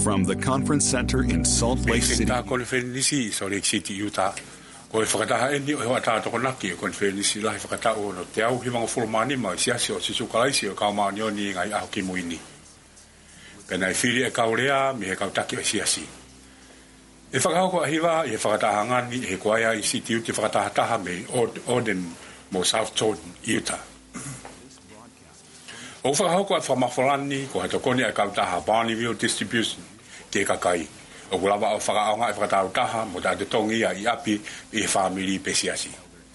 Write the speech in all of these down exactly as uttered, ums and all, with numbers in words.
From the Conference Center in Salt Lake City. O e whakataha e ni o hewa tātoko naki o konferenisi lahi whakatau no te au himanga fulmani ma i siasi o sisu kalaisi o kaumau nioni ngai aho ki muini. Pena e whiri e kaurea mi he kautaki o siasi. E whakahoko a hiwa i he whakataha ngani i he kuaia i siti uti whakataha taha me Orden mo South Jordan, Utah. O whakahoko a whamawhalani ko hatokoni a kautaha Barneyville Distribution te kakai. O kulawa o whakaonga e whakatau taha mo tāte tongi a i api i he whamiri pesiasi.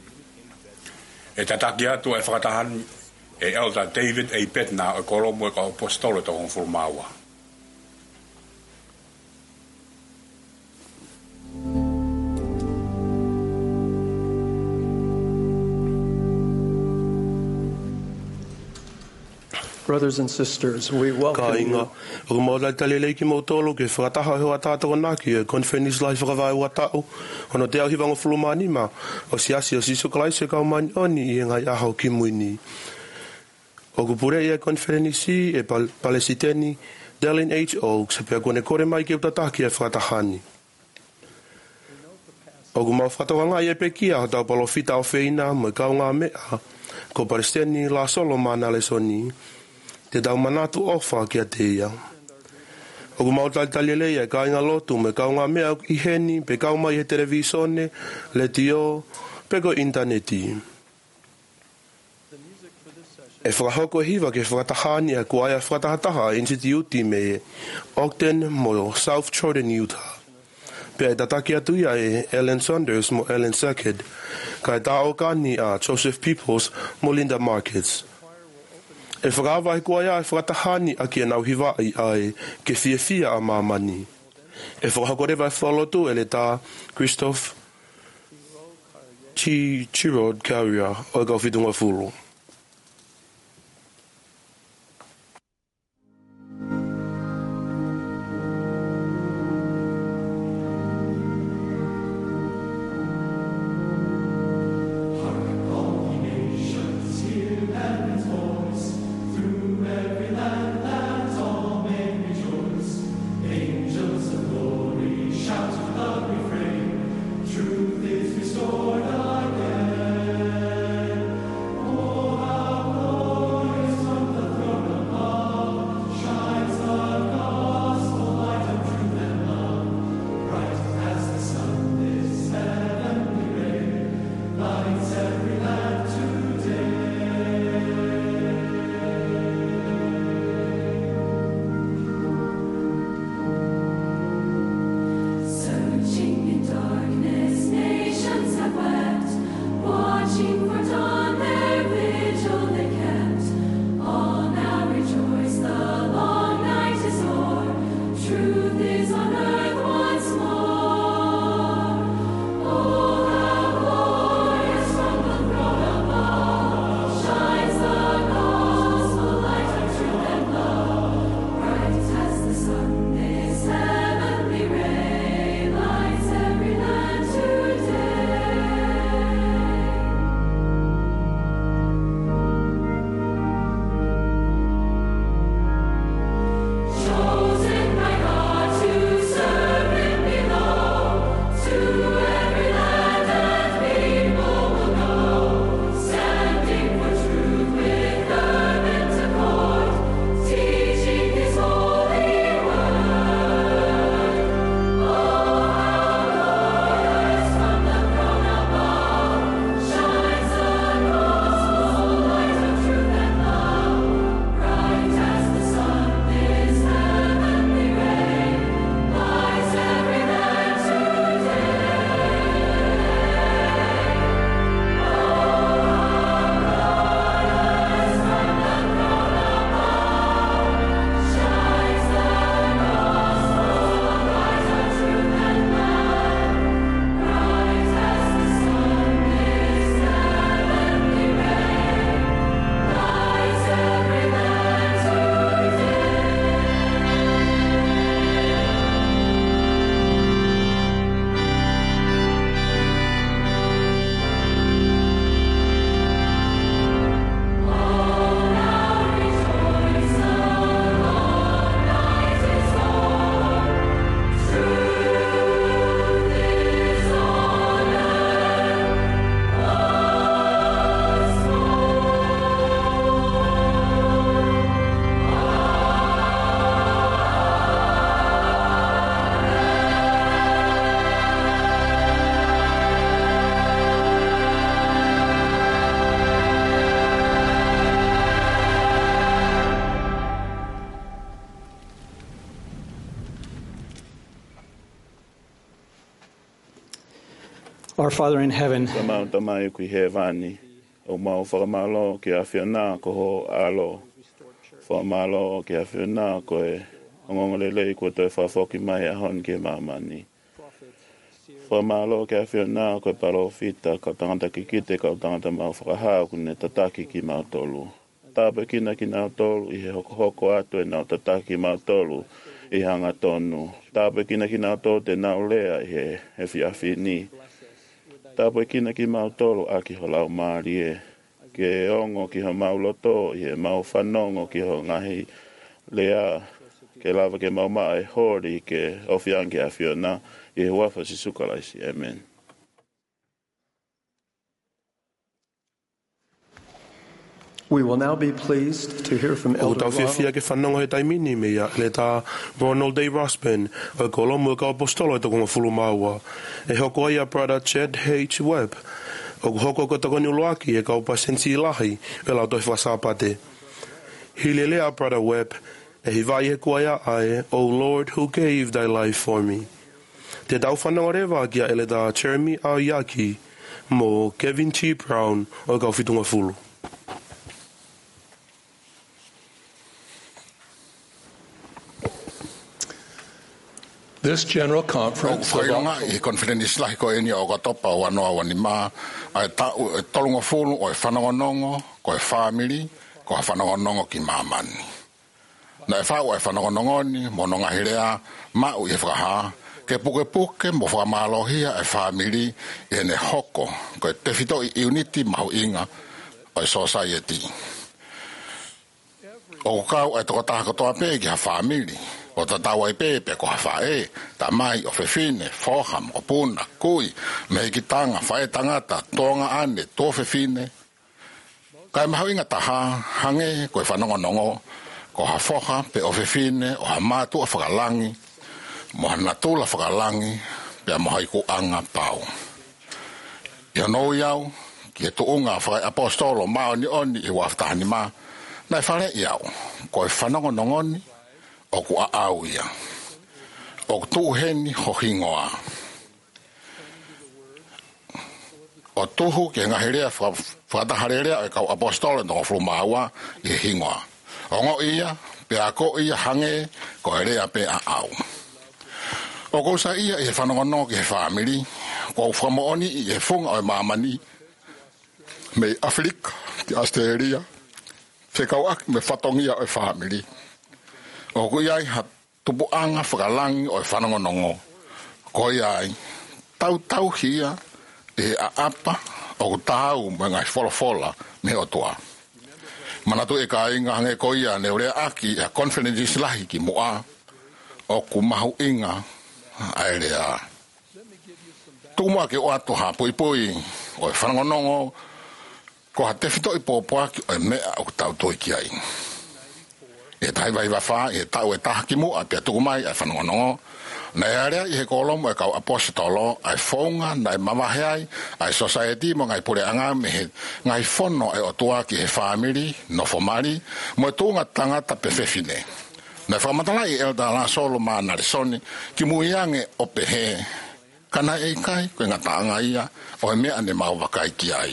E tataki atu e whakatahan e Elder David A. Petna o kolomo e ka apostolo to hong fulmaua. Brothers and sisters, we welcome you. O maula talele ki mo tolo ke whakataha hoa tātako naki e konferenisi lai whakawai ua tau. Ono te au hiwanga fulumani ma o siasi o sisu kalai se kaumani oni i ngai ahau ki muini. O kupure i e konferenisi e palesiteni Dallin H. Oaks se pia kone kore mai ki utataki e whakatahani. O kumau whakatawanga i e pekia o tau palofita o feina mo i kaunga mea ko palestini la solo mana le soni. Te tau manatu ofa kia te ia. O ku mautali talilea ka inga lotu me kaunga mea i heni, pe kauma i he televisone, le tio, pe ko interneti. E whakahoko hiwa ke whakatahani a kuaia whakatahataha Institute me Ogden mo South Jordan, Utah. Pe e tataki atu ia e Ellen Saunders mo Ellen Sackett, ka e tao kani a Joseph Peoples mo Linda Markets. E whakawai kua ia e whakatahani a kia nau hiwa ai ai ke fia fia a mamani. E whakakorewa e whalotu e le tā Christoph Chi Chirod Carrier o e kau whitunga fulu. Truth is restored again. Oh. Our Father in heaven, Tamau tamai kui he vani. O mau whakamalo ki a whiana ko ho alo. Whakamalo ki a whiana ko e ongongolelei ko toi whawhoki mai a hon ki mamani. Whakamalo ki a whiana ko e paro fita ka tangata ki kite ka tangata mau whakahau kune tataki ki mau tolu. Tāpe kina ki nau tolu i he hoko hoko atu e nau tataki mau tolu i hanga tonu. Tāpe kina ki nau tolu te nau lea i he he whiawhi ni. Tāpoi kina ki mau tolu a ki ho lau maari e. Ke ongo ki ho mau loto i he mau whanongo ki ho ngahi lea. Ke lava ke mau maa e hori ke ofiangi a whiona i he wafa si sukalaisi. Amen. We will now be pleased to hear from O Elder tau whiawhia ke whanongo he taimini me ia le tā Ronald A. Rossman o kolomu ka apostolo e tokonga fulu maua. E hoko ai a brother Chad H. Webb. O hoko ko tokoni uloaki e ka upasensi ilahi e lau toi whasapate. Hilele a brother Webb e hivai he kuaia ae, O Lord who gave thy life for me. Te tau whanongo rewa kia ele tā Jeremy Aoyaki mo Kevin T. Brown o ka whitunga fulu. This General Conference o whainga i conference lahi ko eni o katopa o anoa wani ma ai ta e tolunga fulu o e whanongonongo ko e family ko e whanongonongo ki mamani na e whau e whanongonongo ni mo nonga hirea ma u e whakaha ke puke puke mo whamalohia e family e ne hoko ko e te whito i unity mahu inga o e society o kau e toko taha katoa pe ki ha family o ta tawa i pepe ko hawha e, ta mai o whewhine, whoham, o puna, kui, me ki tanga, whae tangata, tonga ane, tō whewhine. Kai mahau inga taha, hange, koe whanongonongo, ko ha whoha, pe o whewhine, o ha mātua whakalangi, mo ha natula whakalangi, pe a mohai ku anga pau. Ia nou iau, ki e tuunga whakai apostolo, mao ni oni, i waftahani ma, nai whare iau, koe whanongonongoni, o ku a au ia. O tu heni ho hingoa. O tuhu ke ngahirea whataharerea e kau apostolo no flumaua i hingoa. O ngo ia, pe ako ia hange ko erea pe a au. O kousa ia i he whanongono ki he family, ko whamooni i he funga o e mamani, me Afrika, ki Australia, te kau aki me whatongia o e family. O ko iai ha tupu anga whakalangi o e whanongonongo. Ko iai tau tau hia e a apa o ku tau me ngai wholofola me o toa. Manatu e ka inga hange ko ia ne urea aki a conferences lahi ki mua o ku mahu inga a erea. Tumua ke o atu ha pui pui o e whanongonongo ko ha te whito i pōpoaki o e mea o ku tau toi ki ai. E tai vai wa fa e tau e tahaki mu a pia tuku mai e whanongonongo na e area i he kolomo e kau apostolo ai whaunga na e mamaheai ai society mo ngai pure anga me he ngai whono e o tua ki he family no fomari mo e tunga tangata pe whewhine na e whamatala i elda la solo ma narisoni ki muiange o pe he kana e kai koe ngata anga ia o e mea ne mau wakai ki ai.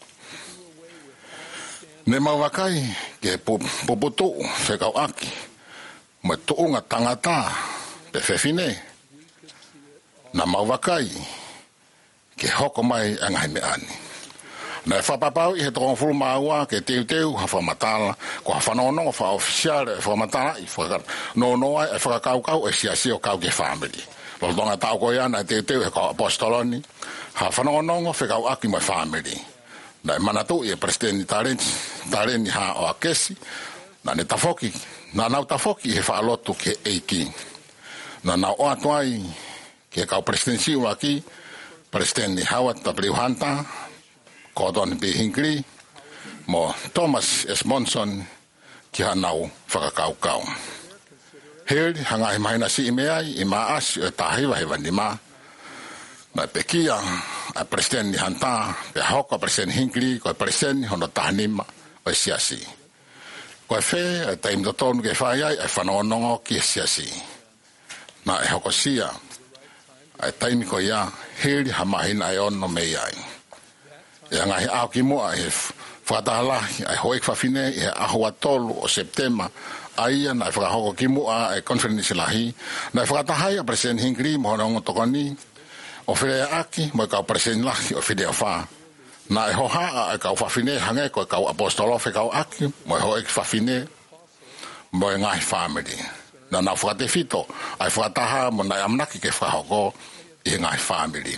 Ne mawakai ke popoto se kau aki mo tuunga tangata pe whewhine na mawakai ke hoko mai angai me ani. Na e whapapau i he tokong fulu maua ke teu teu ha whamatala ko ha whanonongo wha ofisiare e whamatala i whakar no noa e whakakau kau e siasi o kau ke family. Waltonga tau ko iana e teu teu he kau apostoloni ha whanongonongo whekau aki mai family. Na e manatu i e presidenti taleni, taleni ha o akesi, na ne tafoki, na nau tafoki he whaalotu ke eiki. Na nau o atuai ke kau presidensi waki, presidenti Howard W. Hunter, Gordon B. Hinckley, mo Thomas S. Monson ki ha nau whakakau kau. Heri hanga he mahina si i meai i maasi o e tahiwa he wanima, na pekia a presidenti Hunter, pe hoko a presidenti Hinckley, ko a presidenti hono tahanima o e siasi. Ko e whe, e taim do tonu ke whaiai, e whanongonongo ki e siasi. Na e hoko sia, ai taimi ko ia heli hamahina ai ono mei ai ia ngai au ki moa e whakatahalahi ai hoek whawhine e ahua tolu o September aia na whakahoko ki moa e conference lahi na whakatahai a President Hinckley mo honongo tokoni o whirea aki mo e kau President lahi o whirea wha na e hoha e kau whawhine hange ko e kau apostolofe kau aki mo e hoek whawhine mo e ngai family na na whakate fito ai whakataha mo na amnaki ke whakahoko i ngai family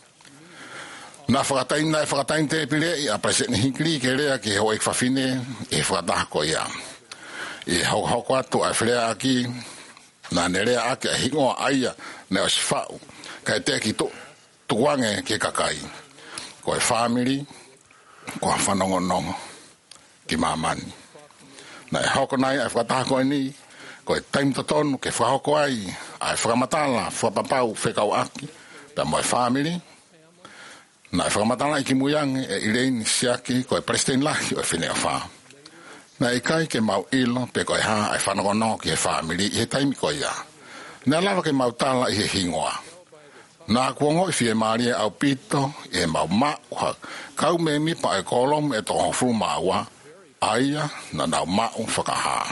na whakatain na whakatain te pile i a President Hinckley ke rea ki hoek whawhine e whakataha ko ia i hau hau atu ai whirea aki na nerea aki a hingoa aia ne o si whau kai te ki tu tuange ke kakai ko e family ko a whanongonongo ki mamani na e hoko nai ai whakataha ko ni ko e taim tonu ke whahoko ai ai whakamatala whapapau whekau aki pe mo e family na e whakamatala i ki muiange e ireini siaki ko e President lahi o e whenea wha na e kai ke mau ilo pe ko e ha ai whanagono ki e family i he taimi ko ia na lava ke mau tala i he hingoa na kuongo i fie maria au pito e mau mau kau me mi pa e kolom e tohon fru maua aia na nau mau whakaha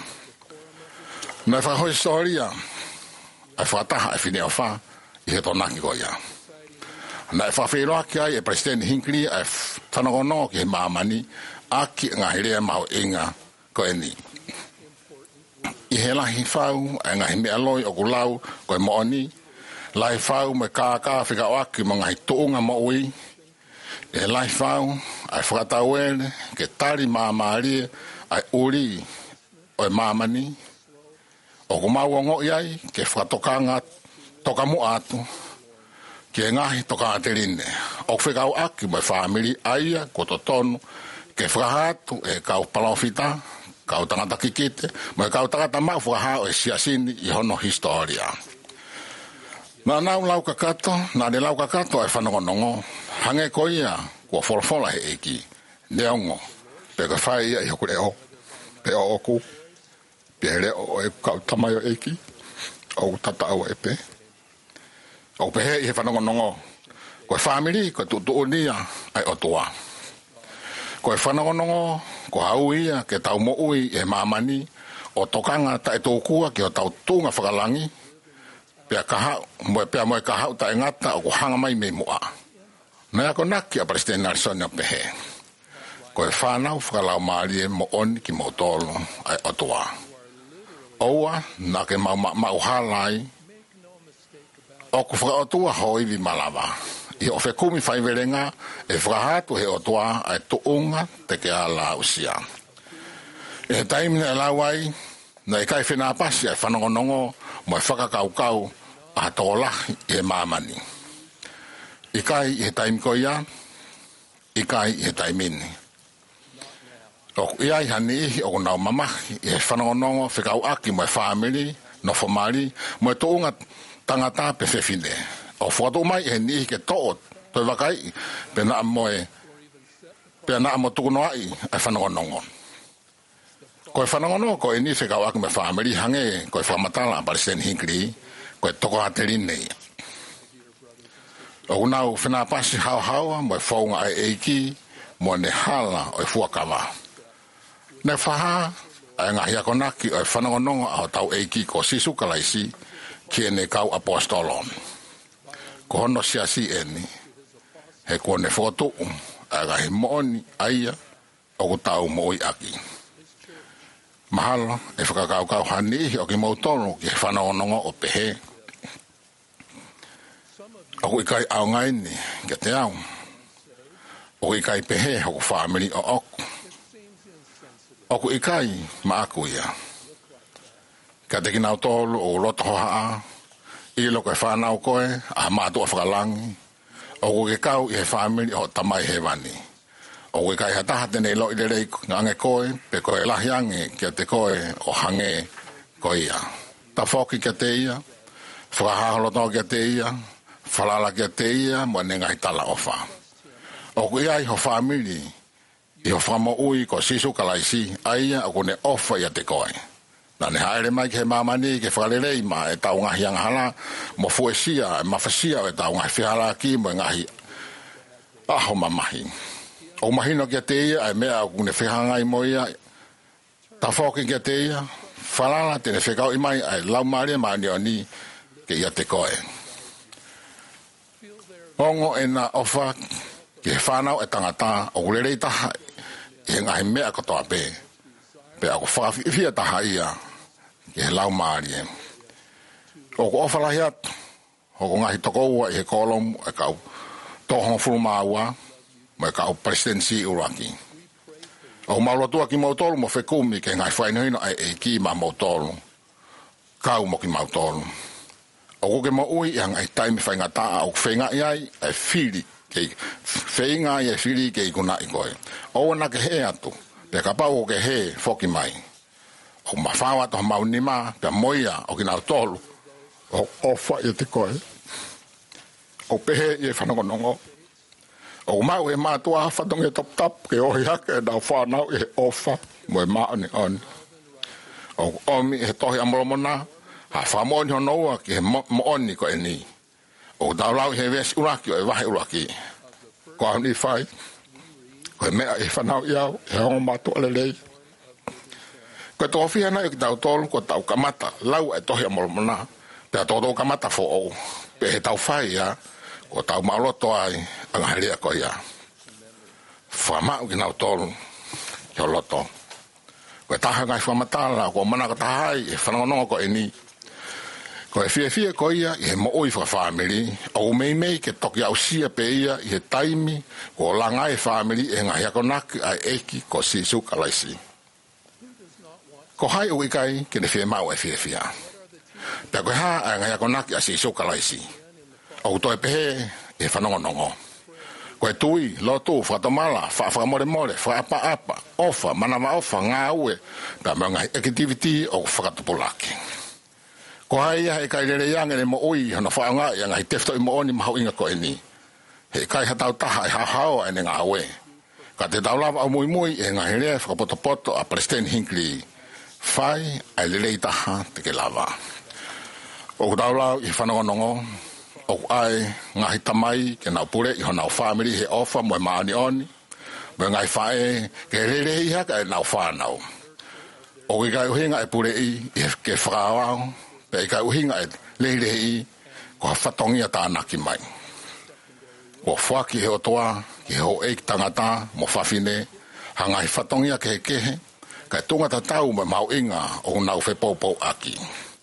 na e whakahoi storia ai whataha e whinea wha i he tonaki ko ia na e whawhiroa ki ai e President Hinckley ai whanagono ki he mamani aki ngahirea mau inga ko e ni i he lahi whau e ngahi mea loi o kulau ko e mooni lai whau me kākā whika oaki mo ngahi tuunga mo ui e lai whau ai whakatau ere ke tari māmārie ai uri o e mamani o kumau o ngoi ai ke whakatokanga toka mu atu ke ngahi toka aterine o whika oaki mo e whamiri aia ko to tonu ke whakahatu e kau palawhita kau tangata kikite mo e kau tangata mau whakahau e siasini i hono historia na nau lau kakato na de lau kakato e whanongonongo hange ko ia kua wholafola he eki neongo pe ka whai ia i hoku reo pe o oku pe reo e kau tamai o eki o tata au e pe o pe he i he whanongonongo ko e family ko tutu unia ai otua ko e whanongonongo ko hau ia ke tau mo ui e mamani o tokanga ta e tōkua ke o tau tunga whakalangi pea kahau, moe pea moe kahau ta e ngata o ko hanga mai me mua. Nea ko naki a President Nelson o pehe. Ko e whanau whakalau maari e mo oni ki mo tolo ai otua. Oua, na ke mau mau halai, o ku whaka otua hoi vi malawa. I o whekumi whaiverenga e whakahatu he otua ai tuunga te ke ala usia. E he taimina e lawai, na e kai whenapasi ai whanongonongo mo e whakakaukau a tōlahi e mamani. I kai i he taimi ko ia, i kai i he taimini. O ia i hani ihi o nau mamahi i he whanongonongo whikau aki mo e whamiri, no whamari, mo e tōunga tangata pe whewhine. O whatu mai i he nihi ke tō, toi wakai, pe naa mo e, pe naa mo tukunoai ai whanongonongo. Ko e whanongono ko e ni whikau aki me whamiri hange ko e whamatala a President Hinckley, ko e toko haterine ia. O unau whenapasi hau haua mo e whaunga ai eiki mo ne hala o e fuakawa. Ne whaha ai ngahi ako naki o e whanongonongo a tau eiki ko sisu kalaisi ki e ne kau apostolon. Ko hono siasi e ni he ko ne whotu a ngahi mooni aia o ku tau moi aki. Mahalo e whakakaukau hanihi o ki mautolo ki he whanongonongo o pehe. O ikai au ngaini ke te au. O ikai pehe o ku whamiri o oku. O ku ikai ma aku ia. Ka te kinau tolu o loto hoa i lo koe whanau koe a mātua whakalangi. O ku kau i he whamiri o tamai he wani. O ku ikai hataha tene lo i le rei ngange koe pe koe lahi ange ke te koe o hange koe ia. Ta whoki ke te ia. Whakahaholoto ke te ia. Whalala kia te ia, mo nengai tala ofa. O ku ia i ho whamiri, i ho whamo ui ko sisu kalaisi, aia o kune ofa ia te koe. Na ne haere mai ke mamani ke whakalelei ma e tau ngahi anghala mo fuesia, e mawhasia e tau ngahi whihala ki mo ngahi aho mamahi. O mahino kia te ia e mea o kune whihangai mo ia ta whoki kia te ia whalala tene whikau imai ai lau maria ma ni o ni ke ia te koe. Ongo e na ofa ke whanau e tangata o kurerei taha e ngahi mea katoa pe. Pe ako whakawhia taha ia ke he lau maria. O ko ofa lahi atu. O ko ngahi toko ua i he kolom e kau tohong furuma ua mo e kau presidency uraki. O maulotua ki mautolu mo whekumi ke ngai whainohino ai e ki ma mautolu. Kau mo ki mautolu. O koke mo ui i hangai taimi whaingataa o whainga iai e whiri ke whainga i e whiri ke i kuna i koe. O wana ke he atu. Pe kapau o ke he whoki mai. O mawhawa toha maunima pe moia o ki nau tolu. O ofa i te koe. O pehe i e whanakonongo. O mau e mātua whatonga e top top ke ohi hake e nau whanau e ofa mo e maoni on. O omi e tohi amolomona ha whamoni honoua ki he mooni ko e ni. O daulau he vesi uraki o e wahe uraki. Ko au ni whai. Ko e mea e whanau iau e hongo mātua lelei. Ko e tohi hana e ki tau tolu ko tau kamata lau e tohi amolomona. Pea tōtou kamata fo o. Pe he tau whai ia. Ko tau mauloto ai angaheria ko ia. Whamau ki nau tolu ki o loto. Ko e taha ngai whamatala ko mana ka tahai e whanongonongo ko e ni. Ko e fie fie ko ia i he mo ui wha whamiri. O mei mei ke toki au sia pe ia i he taimi ko langa e whamiri e ngahi ako naki ai eki ko si suka laisi. Ko hai ui kai ke ne fie mau e fie fie. Pea koe ha a ngahi ako naki a si suka laisi. O to e pehe e whanongonongo. Ko e tui, lotu, whatamala, whaamore more, whaapa apa, ofa, manama ofa, ngā ue, pia mea ngai activity o whakatupulaki. Ko hai ia he kai rere iange ne mo ui, hana whaanga ia ngai tefto i mo oni mahau inga ko e ni. He kai hatau taha e hahao e ne ngā ue. Ka te taulawa au mui mui e ngai rea whakapotopoto a President Hinckley. Whai, ai lelei taha te ke lava. O taulau i whanongonongo, o ai ngahi tamai ke nau pure i honau family he ofa mo e maani oni mo ngai whae ke rere i haka e nau whanau o i kai uhinga e pure i ke whakawao pe i kai uhinga e leire i ko whatongia tānaki mai ko whaki he otoa ki ho eik tangata mo whawhine hangai whatongia ke he kehe kai tungata tau mo mau inga o nau whepopou aki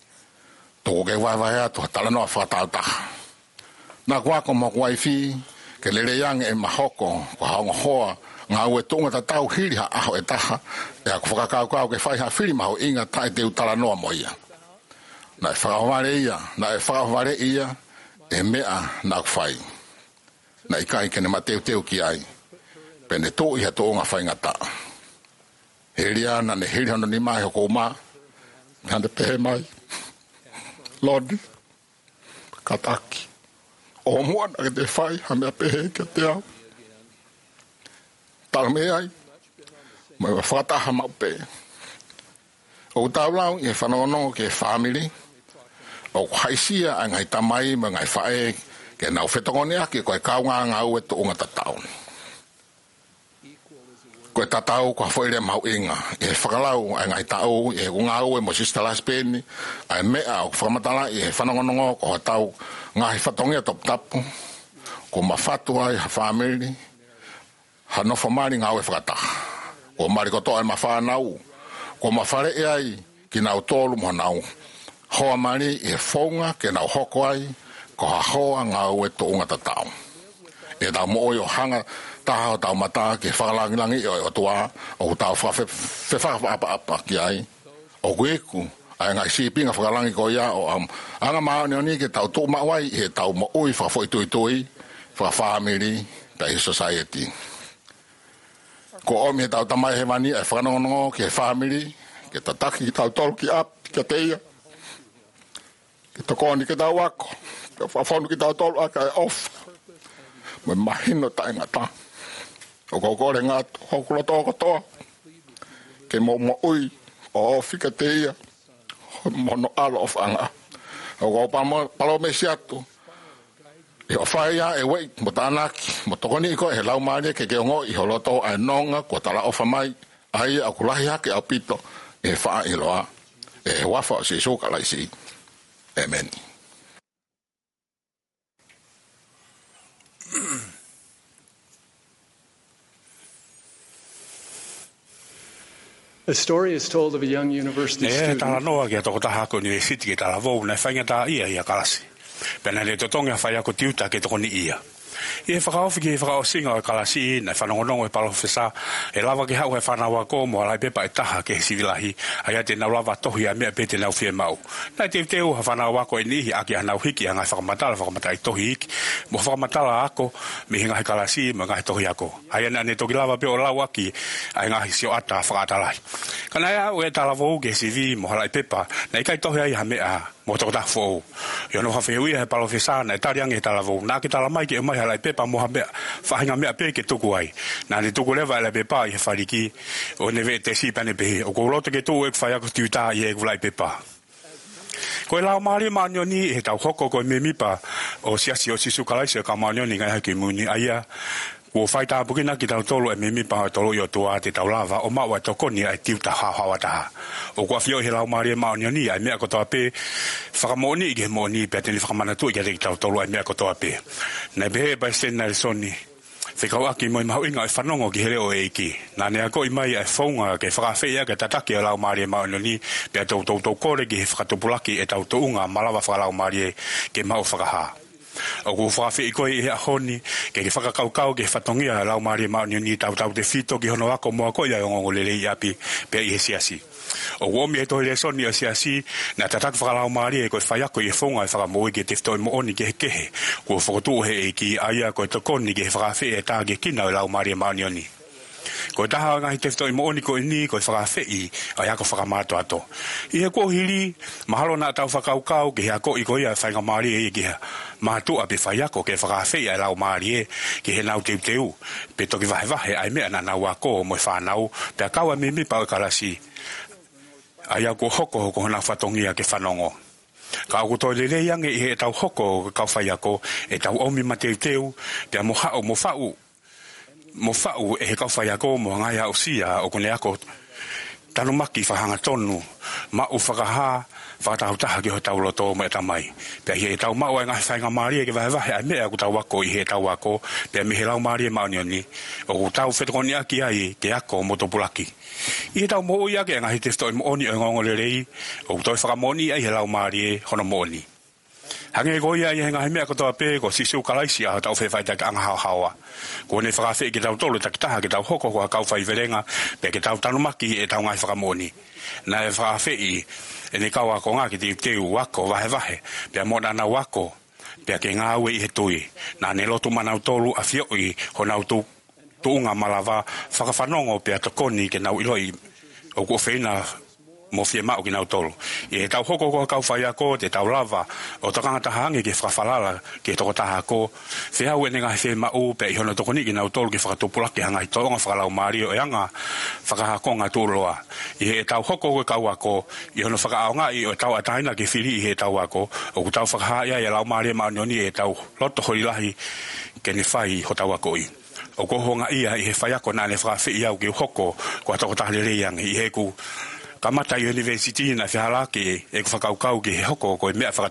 tō ke waiwai atu talanoa whatautaha. Nā kua ko mo waifi ke lere yang e mahoko ko haonga hoa ngā ue tunga ta tau hiri ha aho e taha e a whakakau kau ke whai ha whiri maho inga tae te utala noa mo ia. Nā e whakaware ia, nā e whakaware ia e mea nā kwhai. Nā i kai kene ma teu teu ki ai pene tō iha tō ngā whai ngata. He ria nā ne hiri hana ni mai hoko mā hande pehe mai Lodi kataki. O mua na ke te whai, ha mea pehe ke te au. Tala me ai, mai wa whataha mau pe. O taulau, i e whanongonongo ke family, o haisia a ngai tamai ma ngai whae ke nau whetongone ake koe kaunga ngā ue to unga tatau. Koe tatau kua whaere mau inga, i e whakalau a ngai tau, i e ngā ue mo Sister Laspeni, a mea o whamatala i e whanongonongo ko hatau ngahi whatongia top tapu, ko mawhatu ai ha whamiri, ha nofo mari ngā ue whakataha. Ko mari koto ai mawhanau, ko mawhare e ai ki nau tolu mo nau. Hoa mari i e whaunga ke nau hoko ai, ko ha hoa ngā ue to unga tatau. E tau mo oi o hanga taha o tau mata ke whakalangilangi i o tua, o tau whawhapa ki ai, o kueku, ai ngai sipinga whakalangi ko ia o am. Anga maoni o ni ke tau tō mawai he tau mo ui whawhoi tui tui, whawhamiri, pei society. Ko omi he tau tamai he wani e whanongonongo ke whamiri, ke tataki ki tau tolu ki ap, ke teia. Ke tokoni ke tau wako, ke whawhonu ki tau tolu aka e off. Me mahino ta ingata. O kokore ngatu, hokula tō katoa. Ke mo mo ui, o ofi ke teia. mono alo of anga o go pa mo palo me siatu e o faia e wei mo tanaki mo tokoni ko e lau mane ke ke ngo I holoto a nonga ko tala o famai ai a kulahi hake a pito e fa I loa e wafa se so kala si amen. A story is told of a young university E student. tala noa ke toko taha ko university ke tala vou na whainga tā ia ia kalasi. Pena le totonga whai ako tiuta ke toko ni ia. I e whakaofi ki e whakaosinga o kalasi na whanongonongo e palofesa e lava ke hau he whanawa ko mo alai pepa e taha ke sivilahi a ia te nau lava tohi a mea pe te nau whie mau. Nai te teo ha whanawa ko e nihi aki a nau hiki a ngai whakamatala whakamatai tohi iki mo whakamatala ako me hinga he kalasi mo ngai tohi ako. Ai ana ne toki lava pe o lau aki a ngai sio ata whakatalai. Kana ia o e talavou ke sivi mo alai pepa na ikai tohi ai ha mea mo toko ta fo yo no hafe ui he palofesa na tariang e talavou na ke talamai ke mai hala pepa mo ha fa hinga me pe ke tuku ai na ni tuku leva la pepa i fariki o ne ve te si pane pe o ko lote ke tu e fa ya ko tuta i e gulai pepa ko la mari manyo ni e tau hoko ko me mipa o siasi o sisu kalai se ka manyo ni ngai ke muni aia o faita bukina ki tau tolo e mimi pa tolo yo tua te tau lava o maua toko ni ai tiuta ha hawa ta o kwa fio he lau mari ma ni ni ai me ko to pe whakamoni ge moni pe te ni whakamana tu ke te tau tolo ai me ko to pe na be ba sen na soni Whikau aki mo I mau inga e whanongo ki here o e iki. Nā nea ko I mai e whaunga ke whakawhea ke tataki o lau maari e maunio ni pia tau tau tau kore ki he whakatupulaki e tau tuunga malawa whakalau maari e ke mau whakaha. O ku whakawhi I koe I he ahoni ke ke whakakaukau ke whatongia lau maari e maunio ni tau tau te whito ki hono wako moa koe ai o ngongo lele I api pia I he siasi. O womi e tohi le soni o siasi na tataki whakalau maari e koe whaiako I he whaunga e whakamoi ke te whitoi mo oni ke he kehe kua whakotu he e ki aia koe tokoni ke he whakawhi e tāge kina o lau maari e maunio ni. Koe taha ngahi te whitoi mo oni koe ni koe whakawhi ai ako whakamato ato. I he kua hiri mahalo na tau whakaukau ke he ako I koe ia whainga maari e ki ha mātua pe whaiako ke whakawhi ai lau maari e ke he nau teu teu pe toki vahe vahe ai mea na nau ako mo e whanau pe a kaua me mi pao kalasi. Ai ako hoko hoko hona whatongia ke whanongo. Ka ako toi lele yange I he tau hoko kau whai ako e tau omi ma teu teu pia mo hao mo whau mo whau e he kau whai ako mo ngai au sia o kone ako tano maki whahanga tonu ma u whakaha whakatautaha ki ho tau loto mo e tamai. Pia he tau mau e ngai whainga maari e ke vahe vahe ai mea aku tau wako I he tau wako pia mi he lau maari e maunioni o ku tau whetokoni aki ai ke ako mo topulaki. I he tau mo ui ake ngahi te whtoi mo oni o ngongo le rei o ku toi whakamoni ai he lau maari e hono mo oni. Hange goi ai he ngahi mea kotoa pe ko sisu kalaisi a tau whewhaita ka anga hao hawa. Ko ne whakawhi ke tau tolu takitaha ke tau hoko ko a kau whai verenga pe ke tau tanumaki e tau ngai whakamoni. Na e whakawhi e ne kau ako ngā ki te teu wako vahe vahe pe a monana wako pe ke ngā ue I he tui. Na ne lotu manau tolu a whioi ho nau tu tuunga malawa whakawhanongo pe a tokoni ke nau iloi o kua whaina mo fie mau ki nau tolu. I he tau hoko ko kau whai ako te tau lava o takangata hangi ke whakawhalala ke toko taha ako whiau e nenga he whi mau pe I hono tokoni ki nau tolu ke whakatupulaki hanga I toronga whakalau maari o eanga whakahakonga tūroa. I he tau hoko ko kau ako I hono whakaaonga I o tau ataina ke whiri I he tau ako o ku tau whakahaia I lau maari maunioni e tau loto horilahi ke ne whai ho tau ako I. O ko honga ia I he whaiako nā ne whakawhi iau ke hoko ko atoko tahale reiang I he ku Kamata University na whihala ke e ku whakaukau ke he hoko ko e mea whakat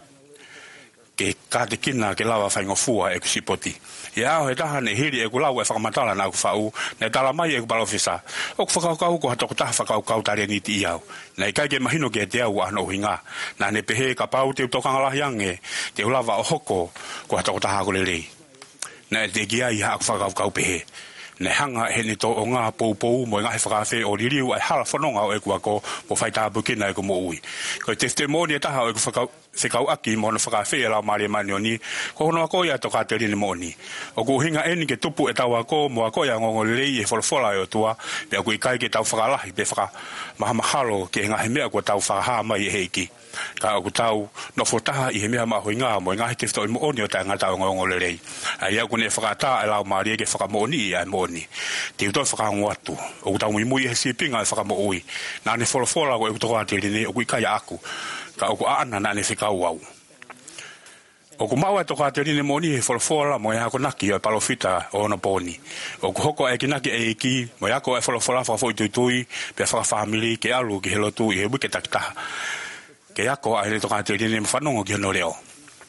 ke kāte kina ke lawa whaingofua e ku sipoti. Ia au he taha ne hiri e ku lau e whakamatala na ku whau ne tala mai e ku balofisa. O ku whakaukau ko hatoko taha whakaukau tare ni ti iau. Na I kai ke mahino ke te au ano hinga. Na ne pehe ka pau te utokanga lahiange te ulawa o hoko ko hatoko taha ko lelei. Na e te gia I ha ku whakaukau pehe. Ne hanga he ni to o ngā poupou mo ngā he whakawhi o ririu ai hala whanonga o e kua ko mo whaita bukina e ko mo ui. Ko te te mōni e taha o e ku whakau whikau aki mo na whakawhi e lau maari e manioni ko hono a koe a toka te rini mōni. O ku hinga eni ke tupu e tau a ko mo a koe a ngongo lei e wholofola e o tua pe a ku I kai ke tau whakalahi pe whaka mahamahalo ke hinga he mea kua tau whakaha mai e heiki. Ka aku tau no fotaha I he mea maho inga mo ngā he te whtoi mo oni o tai ngata o ngongo le rei. Ai aku ne whakata e lau maari e ke whakamoni ai moni. Te utoi whakango atu. O ku tau mui mui e he sipinga e whakamo ui. Nā ne wholofola o e kutoka te rini o ku I kai aku. ka o ko ana na ne fikau au o ko maua to ka te ni moni e for for mo ya ko naki o palofita o no poni o ko hoko e kinaki e ki mo ya ko e for for fa fo tu tu pe fa family ke alu ke helo tu e bu ke takta ke ya ko ai to ka te ni mo fa no ke no leo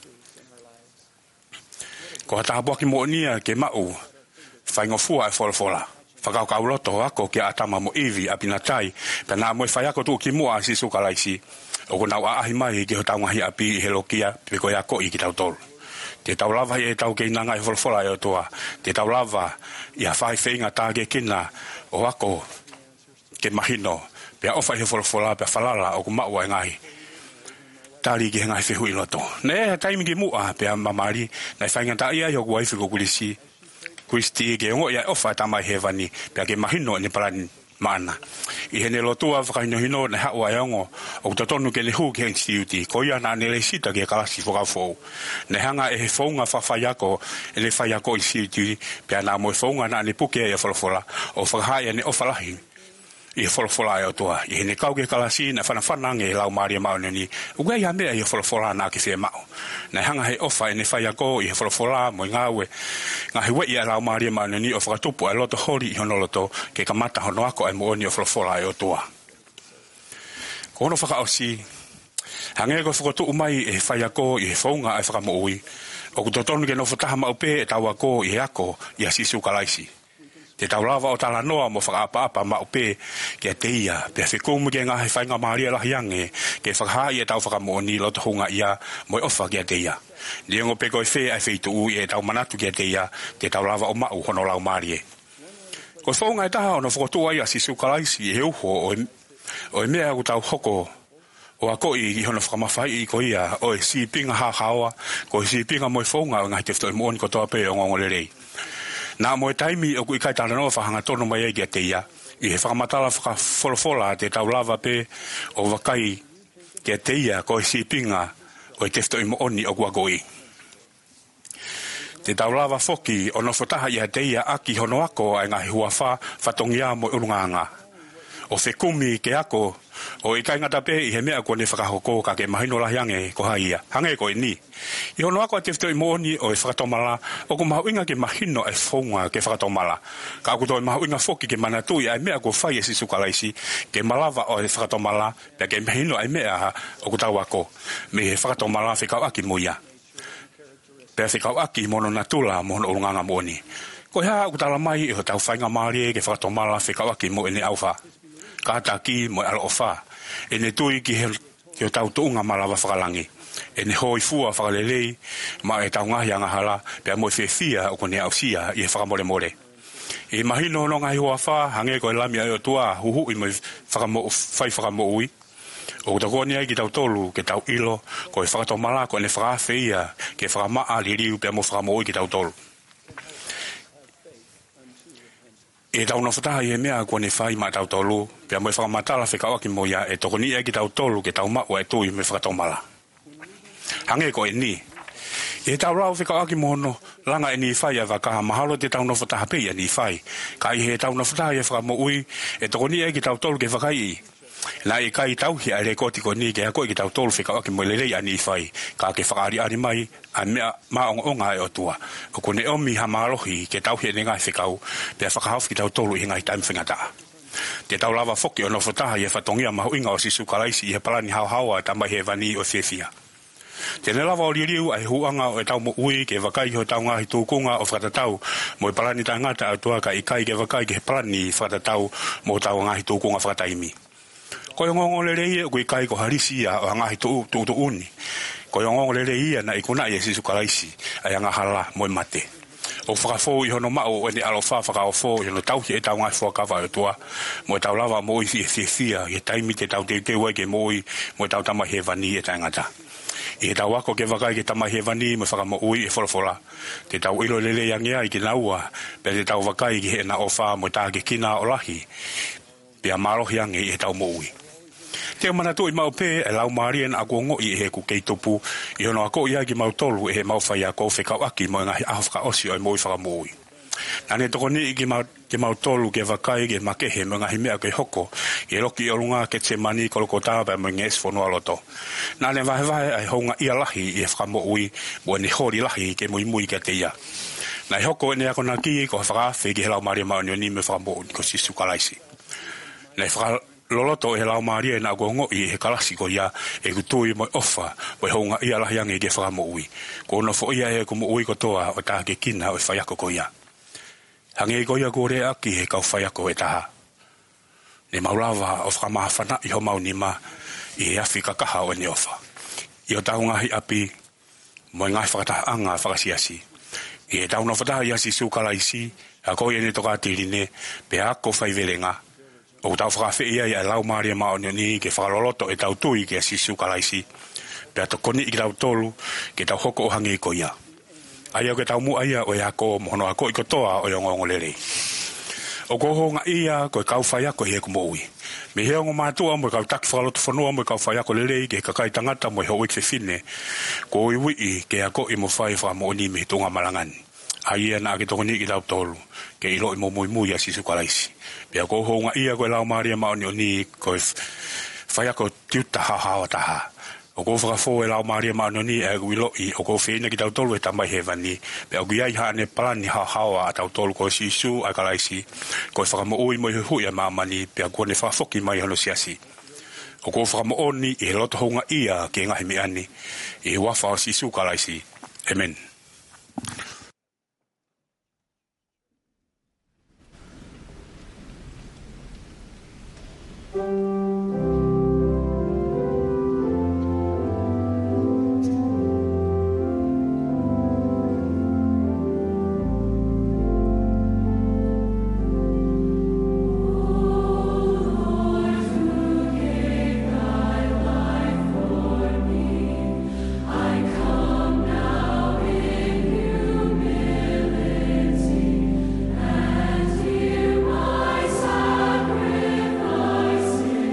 ko ta bo ki moni ke mau fa ngo fu e for for fa ka loto ako ke atama mo ivi apinatai pena mo fa ya ko tu ki mo asi su kalaisi o ko na wa ahi mai ke ta ngahi api helokia pe ko ya ko i ki tau tol te tau lava e tau ke nanga e folfola e toa te tau lava ia fai feinga ta ke kina o ako ke mahino pe ofa e folfola pe falala o ko ma wa ngai tali ke ngai fe hui loto ne taimi ke mua pe mamari na fainga ta ia yo wai ko kulisi Kristi ke ngo ya ofa ta mai hevani pe ke mahino ni plan mana i hene lotua whakaino hino na hawa e ongo o tatonu ke le hu ke instituti ko ia na nele sita ke kalasi whakafou ne hanga e he whaunga whawhaiako e le whaiako i instituti pia na mo e whaunga na ne puke e whalafola o whakahai ane o whalahi i he whalafola e o toa i hene kau ke kalasi na whanawhanange e lau maria mao nani uga ia mea i he whalafola na ke whea mao na hanga he ofa e ne whaiako i he whalafola mo i ngawe ngahi wei a lau maria mao nani o whakatupu e loto hori i hono loto ke kamata hono ako e mooni o whalafola e o toa ko hono whakaosi hange ko whakatupu mai e whaiako i he whaunga e whakamoui o kutotonu ke no whataha maupe e tawako i he ako i a sisu kalaisi te taulawa o tala noa mo whakaapa-apa maupe ke te ia pe whikumu ke ngahi whainga maria lahi ange ke whakahai e tau whakamooni loto hunga ia mo e ofa ke te ia ni ngo pe ko fe ai feitu u e tau manatu ke te ia te taulawa o mau hono lau marie ko whaunga e taha ono whakotua ia sisu kalaisi e uho o e, o e mea ku tau hoko o a ko i hono whakamawhai i ko ia o e si pinga ha hawa ko e si pinga mo e whaunga o ngahi te whto i mooni ko toa pe o ngongolelei na mo taimi o ku kai tala no fa hanga tono mai e te ia i he whakamatala whakafolofola te taulawa pe o wakai ke te ia ko e si pinga o e tefto i mooni o guagoi te taulawa foki o no fotaha i te ia aki hono ako ai ngahi huawha whatongia mo urunganga o whekumi ke ako o i kai ngata pe i he mea ko ne whakahoko ka ke mahino lahiange ko haia hange ko e ni i hono ako a tefto i mooni o e whakatomala o ko mahuinga ke mahino e whaunga ke whakatomala ka ako to e mahuinga foki ke manatui ai mea ko whai e sisu kalaisi ke malawa o e whakatomala pe ke mahino ai mea o ko tau ako me he whakatomala whikau aki muia pe whikau aki mono natula mono urunganga mooni ko hea ako tala mai i ho tau whainga maari ke whakatomala whikau aki mo ene auwha kataki mo alo ofa ene tui ki he ki tau tuunga malawa whakalangi ene hoi fua whakalelei ma e tau ngahi anga hala pe mo fefia o kone ausia i he whakamore more e mahino no ngahi hoa wha hange ko e lami ayo tua huhu i mo whakamo whai whakamo ui o ta kone ai ki tau tolu ke tau ilo ko e whakatomala ko ene whakawhia ke whakamaa li riu pe mo whakamo ui ki tau tolu e tau no whataha i he mea kua ne whai ma tau tolu, pia mo e whakamatala whikau aki mo ia e toko ni e ki tau tolu ke tau mau e tui me whakatomala. Hange ko e ni. E tau rau whikau aki mo no langa e ni whai a wakaha mahalo te tau no whataha pei e ni whai. Ka i he tau no whataha i e whakamo ui e toko ni e ki tau tolu ke whakai i. Na i kai tau hi a rekoti ko ni ke hako i ki tau tolu whikau aki mo lelei a ni whai. Ka ke whakaari ari mai a mea maonga onga e o tua. O kone omi ha maalohi ke tau hi e ngai whikau pia whakahau ki tau tolu i ngai taim whingata. Te tau lava foki o no whataha i e whatongia mahu inga o sisu kalaisi i he palani hau hawa tamai he vani o whiawhia. Te ne lava o liriu ai huanga o e tau mo ui ke wakai ho tau ngahi tūkunga o whakatatau mo e palani tangata a tua ka i kai ke wakai ke he palani whakatatau mo tau ngahi tūkunga whakataimi. Ko yo ngongo lele ia ko i kai ko harisi ia o ngahi tu tu tu uni. Ko yo ngongo lele ia na ikuna ia sisu kalaisi ai anga hala mo mate. O whakafo i hono mao e ni alofa whakaofo i hono tau hi e tau ngai whakawa o tua. Mo e tau lava mo i fi e fia i taimi te tau te te wai ke mo i mo e tau tama he vani e tangata. I he tau wako ke wakai ke tama he vani mo whakamo ui e wholofola. Te tau ilo lele yangia i ki naua pe te tau wakai ki he na ofa mo ta ke kina o lahi. Pia marohi ange i he tau mo ui. Te manatu i mau pe e lau marien a kuongo i he ku kei tupu i hono ako i agi mau tolu e he mau whai a kou whekau aki mo ngahi ahofka osi o i moi whakamoi. Nane toko ni i ki mau ke mau tolu ke vakai ke make he mga himea ke hoko e roki olunga ke te mani kolokota ba mo nges fono aloto na le vai vai ai honga ia lahi e whamo ui mo ni hori lahi ke mui mui ke te ia na hoko ne ako na ki ko whaka whi ke helau maria mao ni me whamo ko si sukalaisi na whaka loloto e helau maria na gongo i he kalasi ko ia e kutui mo ofa mo honga ia lahi ange ke whamo ui ko no fo ia e ko mo ui ko toa o ta ke kina o whaiako ko ia hange ko ia ko rea ki he kau whaiako e taha ne maulawa o whakamahawhana i ho mau nima i he awhi kakaha o ne ofa i o taunga hi api mo ngai whakataha anga whakasiasi i he tauna whataha i asi sukalaisi a ko i ne toka tirine pe ako whaivelenga o tau whakawhi ia i a lau maria mao ni ke whakaloloto e tau tui ke asi sukalaisi pe ato koni i tau tolu ke tau hoko o hange ko ia ai au ke tau mu aia o ia ko mohono ako i kotoa o yongo ngolele o ko honga ia ko kau whai ako he kumo ui me hea ngo mātua mo kau taki whakaloto whanua mo kau whai ako lelei ke kakai tangata mo hoi te whine ko i wii ke ako i mo whai whamo oni me tunga malangani ai ia na ke tongoni ki tau tolu ke ilo i mo mui mui a sisu kalaisi pe ako honga ia ko e lau maria maoni oni ko whai ako tiuta hahawa taha o ko whakafo e lau maria maanoni e wilo i o ko whina ki tau tolu e tamai he vani pe au giai haane palani hahawa a tau tolu ko si isu a kalaisi ko e whakamo ui mo i hui a maamani pe au kone whafoki mai hano siasi o ko whakamo oni i he loto honga ia ke ngahi me ani i he wafa o si isu kalaisi Amen. Sacrifice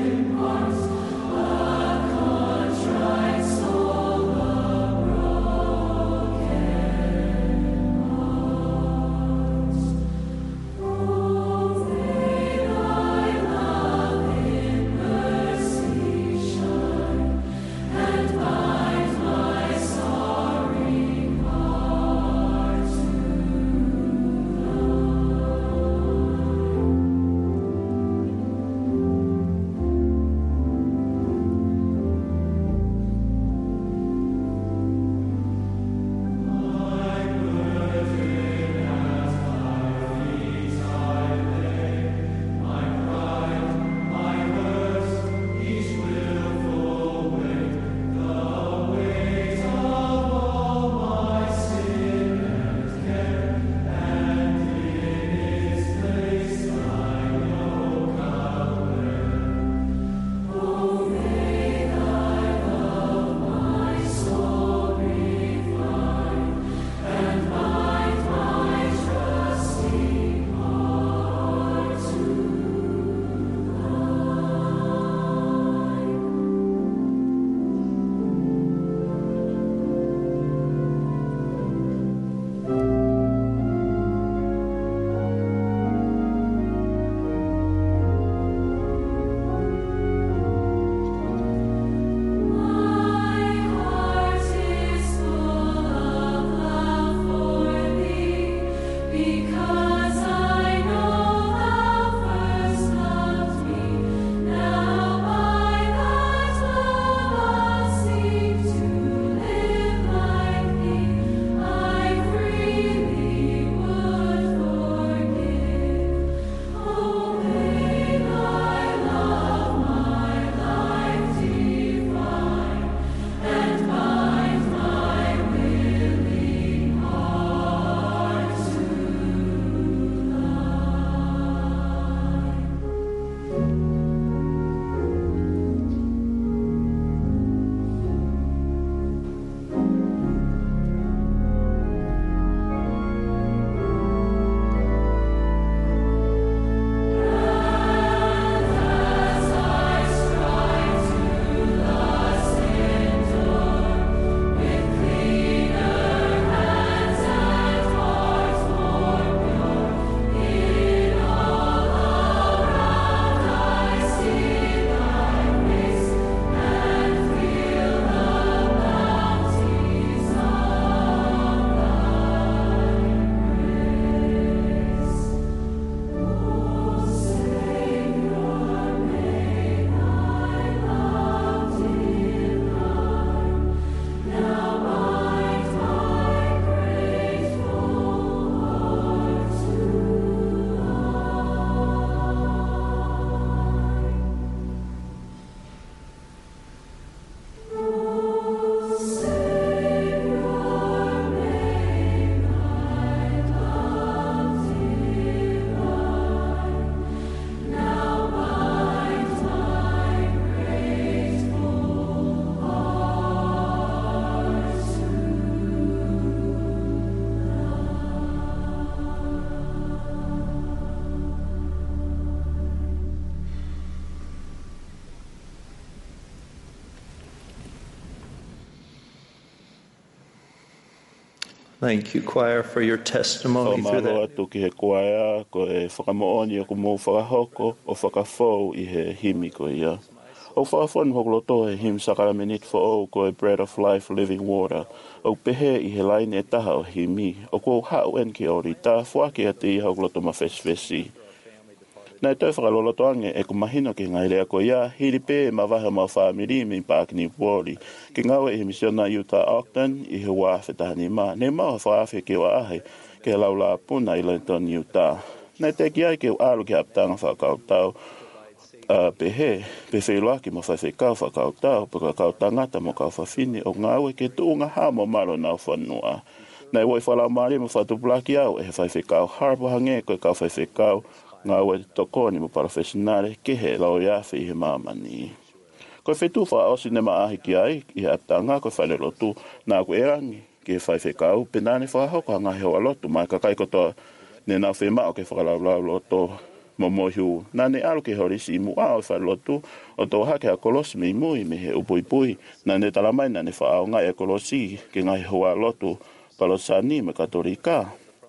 Thank you, choir, for your testimony through Whamalo that. atu ki he kuaea, ko e whakamooni e ku mō whakahoko o whakafou i he himi ko ia. O whakafonu hokoloto he him sakaraminit fo o ko e bread of life, living water. O pehe i he laine e taha o himi. O ko hau en ki ori ta whake a te i hokoloto ma fesfesi. Nā e tau whakaloloto ange e ku mahino ki ngai rea ko ia, hiri pē ma waha ma whaamiri mi Pākini Wori. Ki ngawe i he misiona Utah Ogden i he wāwhi tahani mā. Ne maha whaawhi ki o ahe ke laula puna i Lenton, Utah. Nā te ki ai ke o alu ki aptanga whakautau. Uh, pehe, pe whailoa ki ma whaiwhekau whakautau, pe ka kautangata mo ka whawhine o ngawe ke tuunga hamo malo nau whanua. Nā e woi whalau maari mo whatupulaki au e he whaiwhekau harbo hange koe ka whaiwhekau ngā ue tokoni mo profesionale ke he lau iafi i he mamani. Koe whetu wha osi ne maahi ki ai i he atanga koe whale lotu nā koe erangi ki he whaiwhekau penane whahauka ngā hewa lotu mai ka kai kotoa ne nā whema o ke whakalau loto mo mohiu. Nā ne alu ke horisi i mua o whale lotu o tō hake a kolosi me i mui me he upui pui nā ne talamai nā ne whaau ngai a kolosi ke ngai hoa lotu palosani me katorika.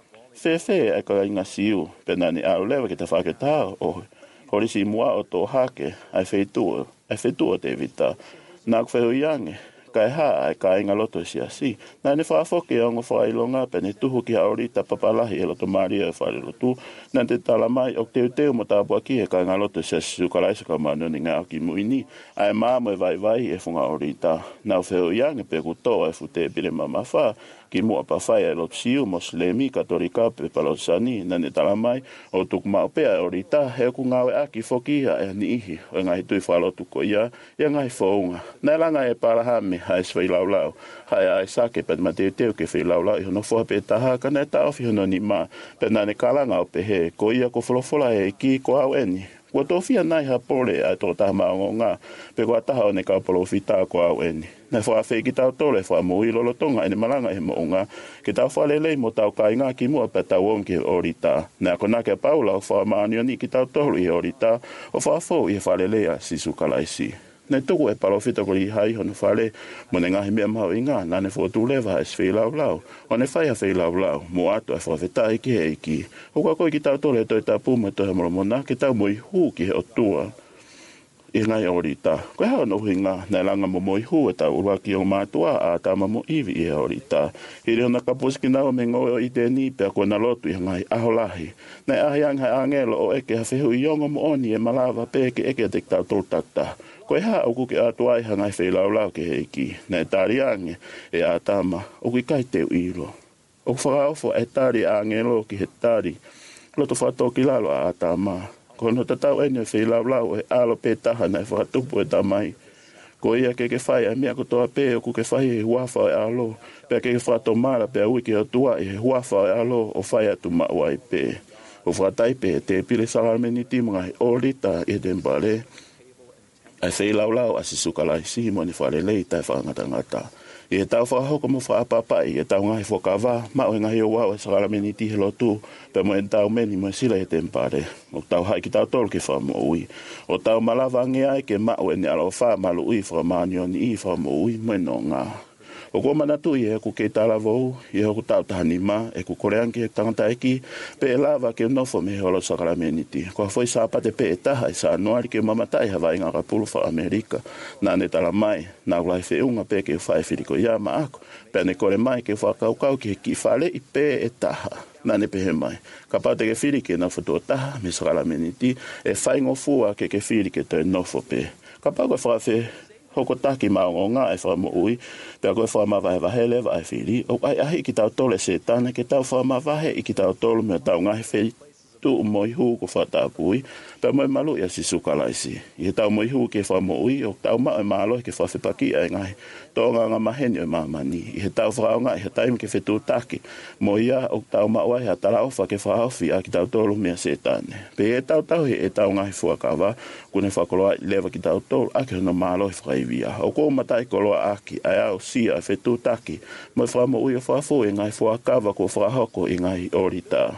Fefe e ka inga siu pena ni au lewa ki te whaketao o horisi mua o tō hake ai wheitua, ai wheitua te vita. Nā kwheu iange, kai haa ai ka inga loto si asi. Nā ne whaafoke o ngā whailonga pene tuhu ki haorita papalahi e loto maria e whare lotu. Nā te talamai o teo teo mo tāpua ki e ka inga loto si asi sukalaisa ka manu ni ngā ki muini. Ai māmo e vai vai e whunga orita. Nā kwheu iange pe kutoa e fute pire mamawha. Ki mua pa whai e lot siu moslemi katorika pe palosani na ne talamai o tuk maupea o rita he ku ngawe aki fokia e ni ihi o ngai tui whalotu ko ia ia ngai whaunga. Nai langa e parahame hai swai lau lau hai ai sake pet ma te teo ke whi lau lau i hono wha pe taha ka ne tau fi hono ni ma pe na ne kalanga o pe he ko ia ko wholofola e ki ko au eni. Kua tō whia nai ha pole a tō taha maongo ngā, pe kua taha o ne kaupolo whita ko au eni. Nei wha whai ki tau tole wha mui lolo tonga ene malanga he mo ngā, ki tau wha lelei mo tau kai ngā ki mua pe tau ongi o rita. Nei ako nake paula o wha maanio ni ki tau tolu i o rita, o wha fau i he wha lelei a sisu kalaisi. Nei tuku e palo whita ko li hai hono whale, mo ne ngahi mea mau i ngā, nā ne whotu lewa e swhi lau lau, o ne whai a whi lau lau, mo atu e whawhetai ki he iki. O kua koe ki tau tole toi tā puma toi he moromona, ki tau mo i hū ki he o tua, i ngai orita. Koe hao no hui ngā, nei langa mo mo i hū e tau urua ki o mātua a tāma mo iwi i he orita. Hiri hona kapuski nao me ngoi o i te ni pia koe na lotu i ngai aholahi. Nei ahi anghai angelo o eke ha whehu i ongo mo oni e malawa peke eke te tau toltakta. Koe haa o kuke atuai hangai whei lau lau ke heiki. Nei tāri ange e a tāma o kui kai teo ilo. O whakaofo e tāri angelo ki he tāri. Loto whato ki lalo a tāma. Kono tatau ene whei lau lau e alo pe taha nei whakatupu e tamai. Ko ia ke ke whai a mea kotoa pe o kuke whai e huafa e alo. Pea ke ke whato mara pe a wiki o tua e huafa e alo o whai atu mauai pe. O whatai pe te pile salarmeniti mga he orita e dembale. Ai whei lau lau a si sukalaisi mo ni whalelei tai whangatangata. I e tau whahoko mo whaapapai, e tau ngahi whakawā, mao e ngahi o wau e sakarameni tihe lotu, pe mo e tau meni mo sila e tempare. O tau hai ki tau tolu ki whamo ui. O tau malawa ngea e ke mao e ne alo wha malu ui whamanio ni i whamo ui mo e no ngā. O kua manatu i e ku kei tala vau, i e ku tau tahani ma, e ku koreanki e tangata eki, pe e lava ke nofo me holo sakarameniti. Kua foi sāpate pe e taha i sa anuari ke mamatai hawa inga kapulu wha Amerika. Nā ne tala mai, nā ulai whiunga pe ke whae whiriko ia ma ako, pe ne kore mai ke whakaukau ki he ki whale i pe e taha. Nā ne pehe mai. Ka pau te ke whirike na whatua taha me sakarameniti, e whaingo fua ke ke whirike te nofo pe. Ka pau ka whawhe hoko taki maongo ngā e whamo ui, pia koe whamawhahe wahele wa e whiri, o ai ahi ki tau tole se tāne, ke tau whamawhahe i ki tau tolu mea tau ngahi whei tu moi hū ko whatapui, pia moi malu ia si sukalaisi. I he tau moi hū ke whamo ui, o tau mao e malo ke whawhipaki e ngahi, tō ngā ngā maheni o mamani. I he tau whakao ngā, i he taimi ke whetu taki, mo ia o tau mao ai ha tala ofa ke whahawhi a ki tau tolu mea se tāne. Pe e tau tau he e tau ngahi fuakawa, kune whakoloa lewa ki tau tolu, ake hono malo i whakaivia. O ko matai koloa aki, ai au sia e whetu taki, mo e whamo ui o whafo e ngai fuakawa ko whahoko i ngai orita.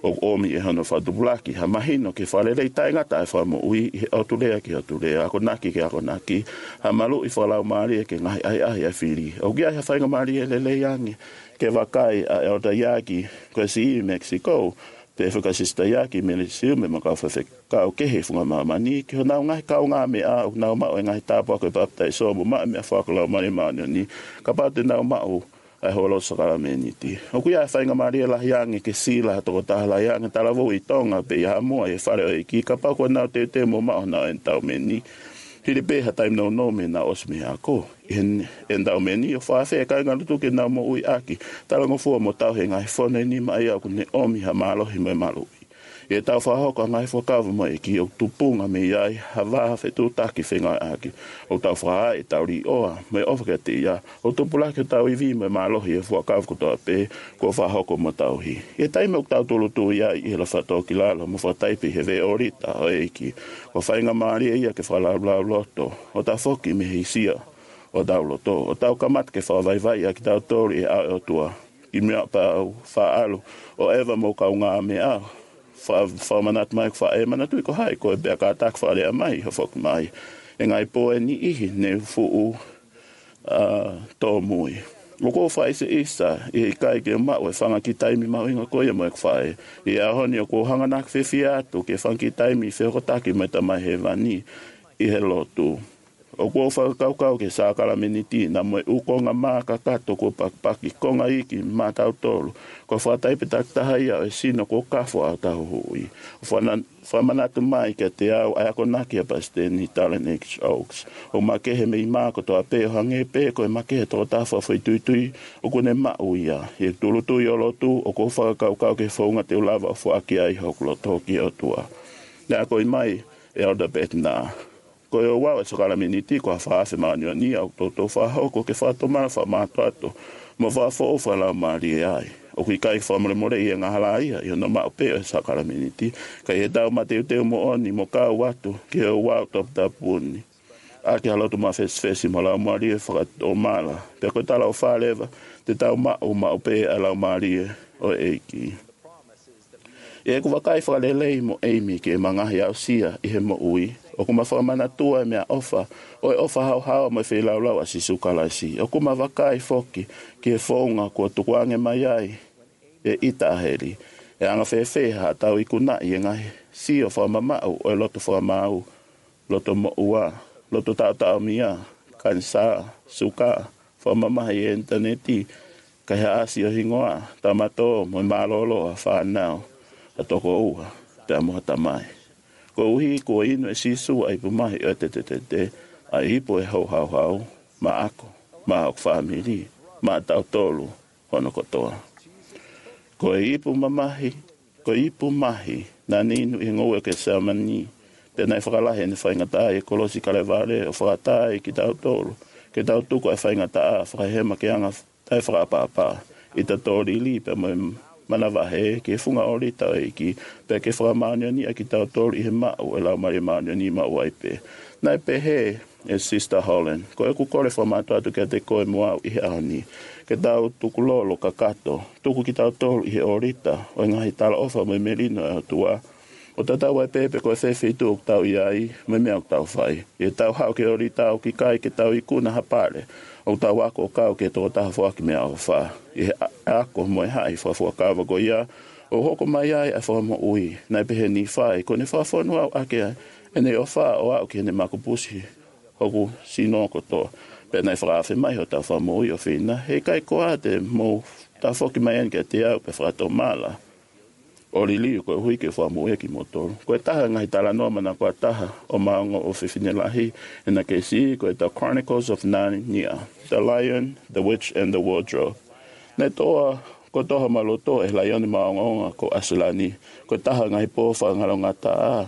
o omi e hano whadubulaki ha mahino ke whalelei taingata e whamu ui i o tulea ki o tulea ako naki ke ako naki ha malu i whalau maari e ke ngahi ai ai a whiri o kia he whainga maari e lelei angi ke wakai a e o ta iaki koe si i Mexico pe whakasista iaki me le siu me makau whawhe kau kehe whunga maamani ki ho nau ngahi kau ngā me a o nau mao e ngahi tāpua koe paptai so mo maa mea whakalau mani maani ni ka pate nau mao ai holo sakala meniti o kuia whainga maari e lahi angi ke sila toko taha lahi angi talavu i tonga pe ia mua e whare o iki ka pako nau te te mo mao nau en tau meni hiri peha taim no no me na osme ako en en tau meni o whawhe ka inga lutu ke nau mo ui aki talango fua mo tau he ngai whone ni mai au kune omi ha malohi me malu e tau whahoko ngai whakavu mo e ki o tupunga me iai ha waha whetu taki whengai aki o tau whaha e tau ri oa me ofaka te ia o tupulaki o tau iwi me malohi e whakavu kutoa pe ko whahoko mo tau hi e taime o tau tulu tu iai i hela whato ki lalo mo whataipi he ve orita o eiki o whainga maari e ia ke whalau lau loto o tau whoki me hisia o tau loto o tau kamat ke whawai vai a ki tau tori e au o tua i mea pa au whaalu o ewa mo kau ngā me au fa fa manat mai fa e manatu ko hai ko be ka tak fa le mai ho fok mai e ngai po ni i ne fu u a to mui mo ko fa ise isa e kai ke ma o fa ki tai mi ma inga ko ye mo fa e a honi ko hanga nak fe fia to ke fa ki tai mi fe ko taki meta mai he vani i hello tu o ko fa kau kau ke sa kala miniti na mo u ko nga ma ka ka to ko pak pak ko nga iki ma tau tolu ko fa tai petak tahai a sino ko ka fo ata hui fa na fa mana tu mai ke te au a ko na ki paste ni Talent Oaks o ma ke he me ma ko to ape hange pe ko ma ke to ta fa foi tui tui o ko ne ma uia e tulu tu yo lo tu o ko fa kau kau ke fo nga te lava fo aki ai ho lo to ki o tua na ko mai e o da bet na ko e wa so kala miniti ko fa se ma ni au to to fa ho ko ke fa to ma fa ma to mo fa fo fa la mari ai o ki kai fa mo mo re nga hala ia yo no ma pe sa kala miniti ka e da ma te te mo oni mo ka watu ke o wa top da puni a ke alo to ma fes fes mo la mari fa o mala pe ko ta la fa leva te ta ma o ma pe ala mari o eki e ko va kai fa le le mo emi ke manga ya sia i he mo ui o kuma whamana tua mea ofa, o e ofa hau hau mai whi lau lau a si sukalaisi. O kuma wakai foki ki e whaunga kua tukuange mai ai e ita heri. E anga whee wheha tau i kunai e ngahi si o whamamau o e loto whamau, loto mo ua, loto tau tau mia, kansa, suka, whamamahi e interneti, ka hea asi o hingoa, tamato, mo malolo a whanau, a toko ua, te amoha tamai. Ko uhi ko inu e sisu ai pumahi o te te te te a ipo e hau hau hau ma ako, ma au whamiri, ma tau tolu hono kotoa. Ko e ipo mamahi, ko ipo mahi na ninu i ngou e ke samani pe nai whakalahe ni whaingata e kolosi kalevare o whakata e ki tau tolu ke tau tuko e whaingata a whakahema ke anga tai whakapapa i ta tori li pe mo mana wahe ke funga ori tau e ki pe ke whakamania ni a ki tau tori he mau e lau mari mania ni mau ai pe. Nai pe he e Sister Holland. Ko e kukore whamatu atu ke te koe mua i he ahani. Ke tau tuku lolo ka kato. Tuku ki tau tori i he orita o ngahi tala ofa me merino e atua. O ta tau ai pepe ko e whewhi tu o tau iai me mea o tau whai. E tau hau ke orita o ki kai ke tau i kuna hapare. O tau ako kau ke tō taha whaki mea o wha. I he ako mo e hai wha whakawa ko ia. O hoko mai ai a wha mo ui. Nai pehe ni whai. Ko ne wha whanu au ake ai. E nei o wha o au ki ne makupusi. Hoku sino ko tō. Pe nei whakawhi mai ho tau wha mo ui o whina. He kai koa te mo tau whaki mai anke te au pe whakato mala. O li liu ko hui ke wha mo eki mo tōru. Ko e taha ngai tala noa mana ko taha o maongo o whiwhine lahi. E na ke si ko e The Chronicles of Narnia. The Lion, the Witch and the Wardrobe. Ne toa ko toha maloto e laioni maongonga ko asulani. Ko taha ngai po whangalonga taa.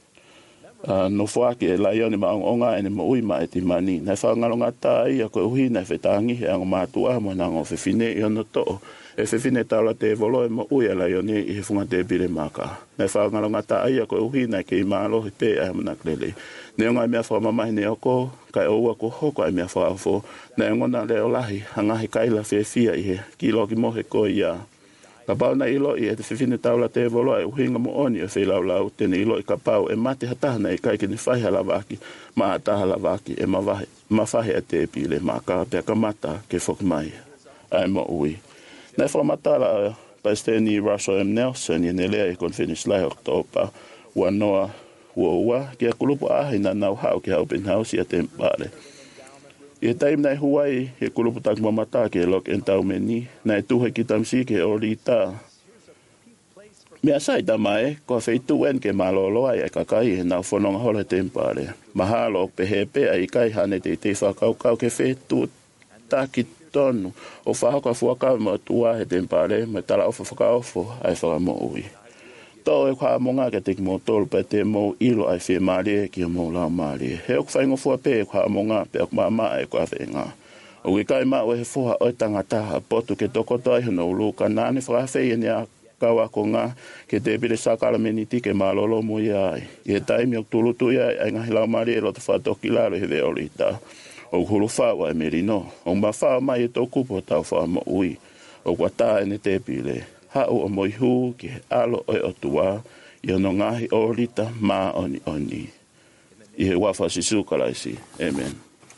Uh, no whaki e laioni maongonga e ne mo ui mai ti mani. Nei whangalonga taa ia ko uhi nei whetangi he ango mātua mo nango whiwhine i ono to'o. E whiwhine taula te volo e mo ui e laioni i he whunga te bire maka. Nei whangalonga taa ia ko uhi nei ke i mālo hi pe e hamana klele. Neo ngai mea whamamahi ne oko, kai oua ko hoko ai mea whaafo, nei ngona leo lahi, hangahi kaila whia whia i he, ki loki mohe ko ia. Ka pau na ilo i e te whiwhine taula te volo e uhinga mo oni e whilau lau tene ilo i ka pau e mate hatahana e kai ki ni whaiha lavaki ma ataha lavaki e mawahe, mawhahe a te pile ma ka pia ka mata ke whokimai ai mo ui. Nei whamatala Paisteni Russell M. Nelson i ne lea i kon finish lai Oktober ua noa ua ua kia kulupu ahi na nau hau ki hau penhausi a te mpare. I taim nei Huai he kulupu tak mamata ke lok en tau meni na e tuhe ki tamsi ke o rita. Mea sai tamae ko feitu en ke maloloa e kakai e nau whanonga hole te mpare. Mahalo pehepe a i kai hane te te whakaukau ke feitu taki tonu o whahaka fuakau mo tua he te mpare me tala ofa whakaofo ai whakamo ui. Tau e kwa monga ke te mo tolu pe te mo ilo ai whi maare ki o mo lau maare. He ok whaingo fua pe kwa monga pe ok maa maa e kwa whenga. O i kai maa o he fuha o tangata a potu ke tokoto ai hono ulu ka nane whakawhei e nea kawa ko ngā ke te pire sakala meniti ke maa lolo mo i ai. I he taimi ok tulutu i ai ai ngahi lau maare e loto whatoki laro he veo rita. O hulu whawa e merino. O ma whawa mai e tō kupo tau whawa mo ui. O kwa tā e ne te pire. Hau o moihu ki alo o o tua i ono ngahi o rita mā oni oni. I he wafa sisu kalaisi. Amen.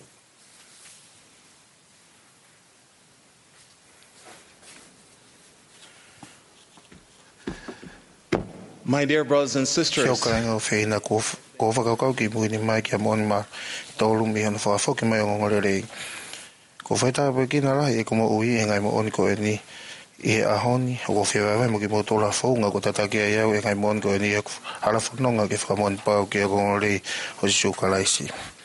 My dear brothers and sisters, Sio kainga feina ko ko whakaukau ki muini mai ki a moni ma tolu mi hana whakawhoki mai o ngongorerei. Ko whaita pa ki na rahi e kumo ui e ngai mo oni ko e ni i he ahoni o ko whiawai mo ki mo tola whaunga ko tataki a iau e ngai mo oni ko e ni e hala whanonga ke whakamoni pau ki a ngongorerei o si sukalaisi.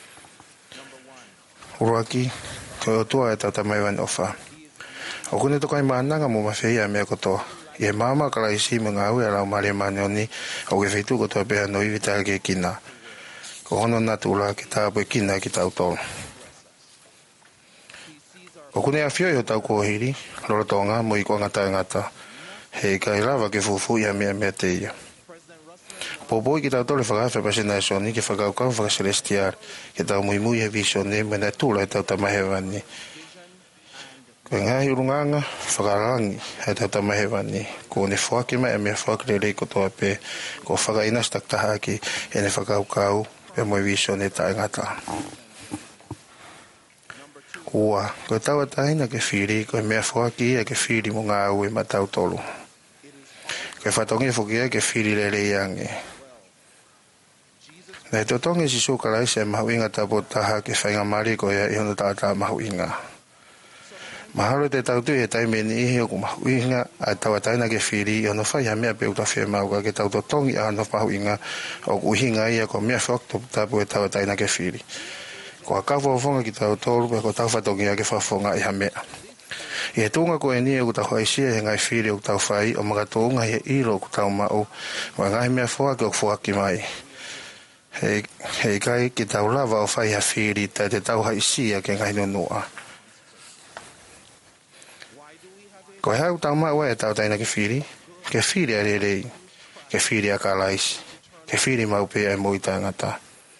Uruaki, ko o tua e tata mai wani ofa. O kune to kai maananga mo mawhia mea kotoa. Ye mama kalaisi mga awe alau mare manioni o ke feitu ko toa pea no i vital ke kina. Ko hono natula ki tā pue kina ki tau tolu. O kune a fio i o tau kohiri, loro tonga mo i ko ngata e ngata. Hei kai lava ke fufu ia mea mea te ia. Popoi ki tau tolu whakawhi pasena e soni ke whakaukau whakaselestiar ke tau mui mui he visione mena tula e tau tamahewani. Ko ngahi urunganga whakarangi e tata mahewani ko ne whaki mai e mea whaki rei ko toa pe ko whakainas taktahaki e ne whakaukau pe moi viso ne tae ngata. Ua, ko tau e tahina ke whiri ko e mea whaki e ke whiri mo ngā ue ma tau tolu. Ko e whatongi whuki e ke whiri le rei ange. Nei totongi si sukalai se mahu inga tapo taha ke whainga mari ko e i hono tata mahu inga. Mahalo te tau tui e taime ni ihi o kumahu inga a tawataina ke whiri i ono whai ha mea pe uta whia mauka ke tau totongi a ono mahu inga o uhinga ia ko mea whakto tapu e tawataina ke whiri. Ko a kawa whonga ki tau tolu pe ko tau whatongi a ke whawhonga i ha mea. I he tunga ko e ni e uta hoaisia he ngai whiri o tau whai o mga tunga he ilo ku tau mau wa ngai mea whake o whaki mai. Hei, hei kai ki tau lava o whai ha whiri ta te tau haisia ke ngai nunua. Ko e hau tau maua e tau taina ke whiri, ke whiri a rerei, ke whiri a kalaisi, ke whiri mau pia e moita ngata.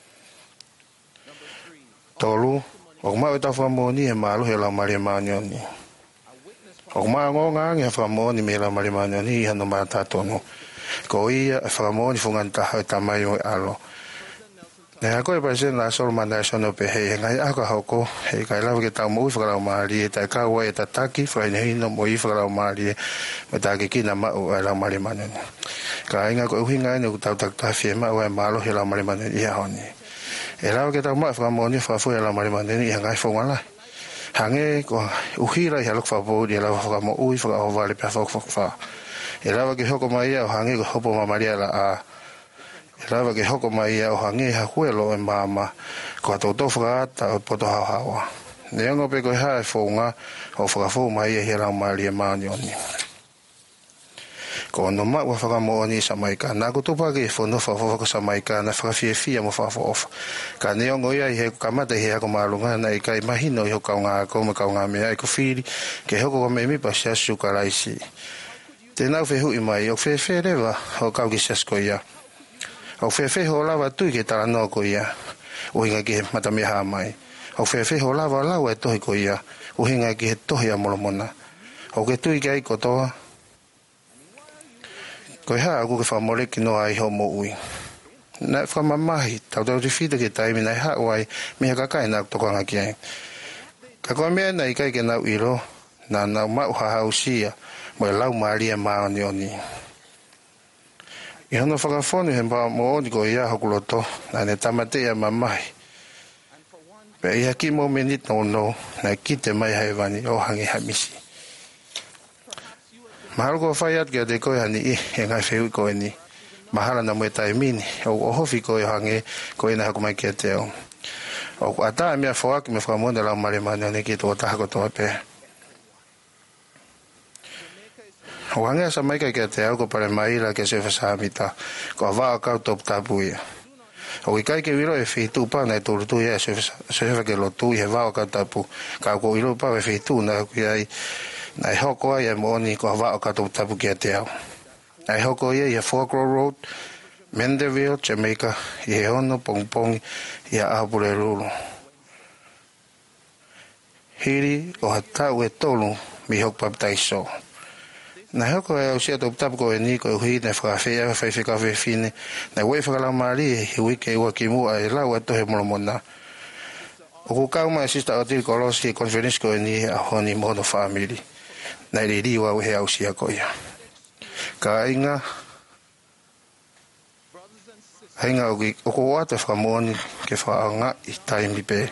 Tolu, o mau e tau whamoni e malu he lau mare maanioni. O mau ngongang e whamoni me lau mare maanioni i hano mata tonu. Ko ia e whamoni fungantaha e tamai o e alo. Ne ako e pasen la sol manda sono pe he ngai ako hoko he kai la ke tau mo fra mari e ta ka wa e ta taki fra nei no mo i fra mari me ta ke kina ma o la mari manen ka inga ko hinga no tau tak ta fie ma wa malo he la mari manen i honi e la ke tau ma fra mo ni fra fu la mari manen i ngai fo ngala hange ko uhira ya lok fa bo di la fra mo u fra o vale pa fo fa e la ke hoko mai o hange ko hopo ma maria la a Rava ke hoko mai au hangi ha huelo e mama ko ato to frata o poto ha hawa. Ne ngo pe ko ha fonga o fra fo mai e hera mali e manioni. Ko no ma wa fra mo ni samaika na ko to pa ke fo no fa fo ko samaika na fra fie fie mo fa fo of. Ka ne ngo ia he kamata he ko malunga na i kai mahino ho ka nga ko ma ka nga me ai ko fili ke hoko ko me mi pa sia su kalaisi. Te na fe hu i mai o fe fe reva o ka ki sia ko ia. O whewhe ho lawa tui ke tala no ko ia, o hinga ki he matami ha mai. O whewhe ho lawa lawa e tohi ko ia, o hinga ki he tohi a molomona. O ke tui ke ai kotoa, Ko ha aku ke famole ki no ai ho mo ui. Na fa mamahi tau tau fita ke tai mina ha wai mi ka kai na to ka ngai. Ka ko me na kai ke na iro na na ma ha ha usia mo lau maria ma ni oni. I hono whakawhonu he mpa mo oni ko ia hokuloto na ne tamate ia mamai. Pe ia ki mo menit no no na kite mai haewani o hangi hamisi. Mahalo ko whaiat kia te koe hani i e ngai whehui koe ni. Mahala na mwe tai mini o ohofi koe hangi koe na haku mai kia te o. O ata mea whawaki me whakamone lau mare mani o ne ki tō tahako tō pēr. O hangia sa mai kai kia te au ko pare maila ke se whasamita ko awaa kau top tapuia. O i kai ke wiro e whitu pa na e tōrutu ia se whake lotu i he wao kau tapu ka ko wiro pa e whitu na kui ai na e hoko ai e mooni ko awaa kau top tapu kia te au. Na e hoko ia i he Forkrow Road, Mandeville, Jamaica, i he ono pongpongi i a Ahapure Ruru. Hiri o hatau e tolu mi hok paptaiso. Na hoko e au sia tōp tapu ko e ni ko e hui na whakawhea whai whikawhe whine na wei whakalau maari e hi wike e waki mua e lau ato he molomona. O ku kau mai sista o tiri kolosi e conference ko e ni a honi mono family na i riri wa he au sia ko ia. Ka inga Hainga o ko wata whakamoni ke whaanga i taimi pe.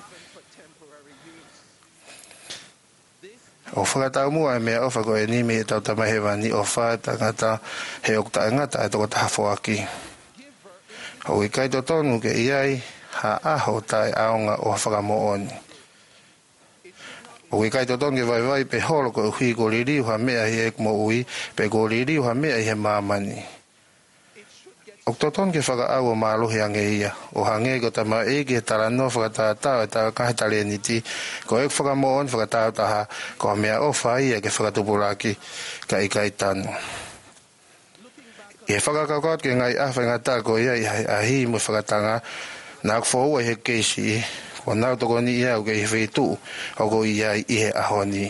O whakatau mua e mea ofa ko e ni me e tau tamahewani o whaata ngata he okta ngata e toko tahafoaki. O i kai to tonu ke iai ha aho tai aonga o whakamooni. O i kai to tonu ke vai vai pe holo ko hui ko liriu ha mea hi ek mo ui pe ko liriu ha mea hi he mamani. O toton ke whaka au o mālohi ange ia, o hange ko tama ege tala no whakatātau e tā kahetale niti, ko ek whakamoon whakatau taha, ko mea o whai e ke whakatupuraki ka i kai tanu. I he whakakaukot ke ngai awhai ngata ko ia i ahi mo whakatanga, nā kufou e he keisi, ko nau toko ni ia u ke i whetu, o ko ia i he ahoni.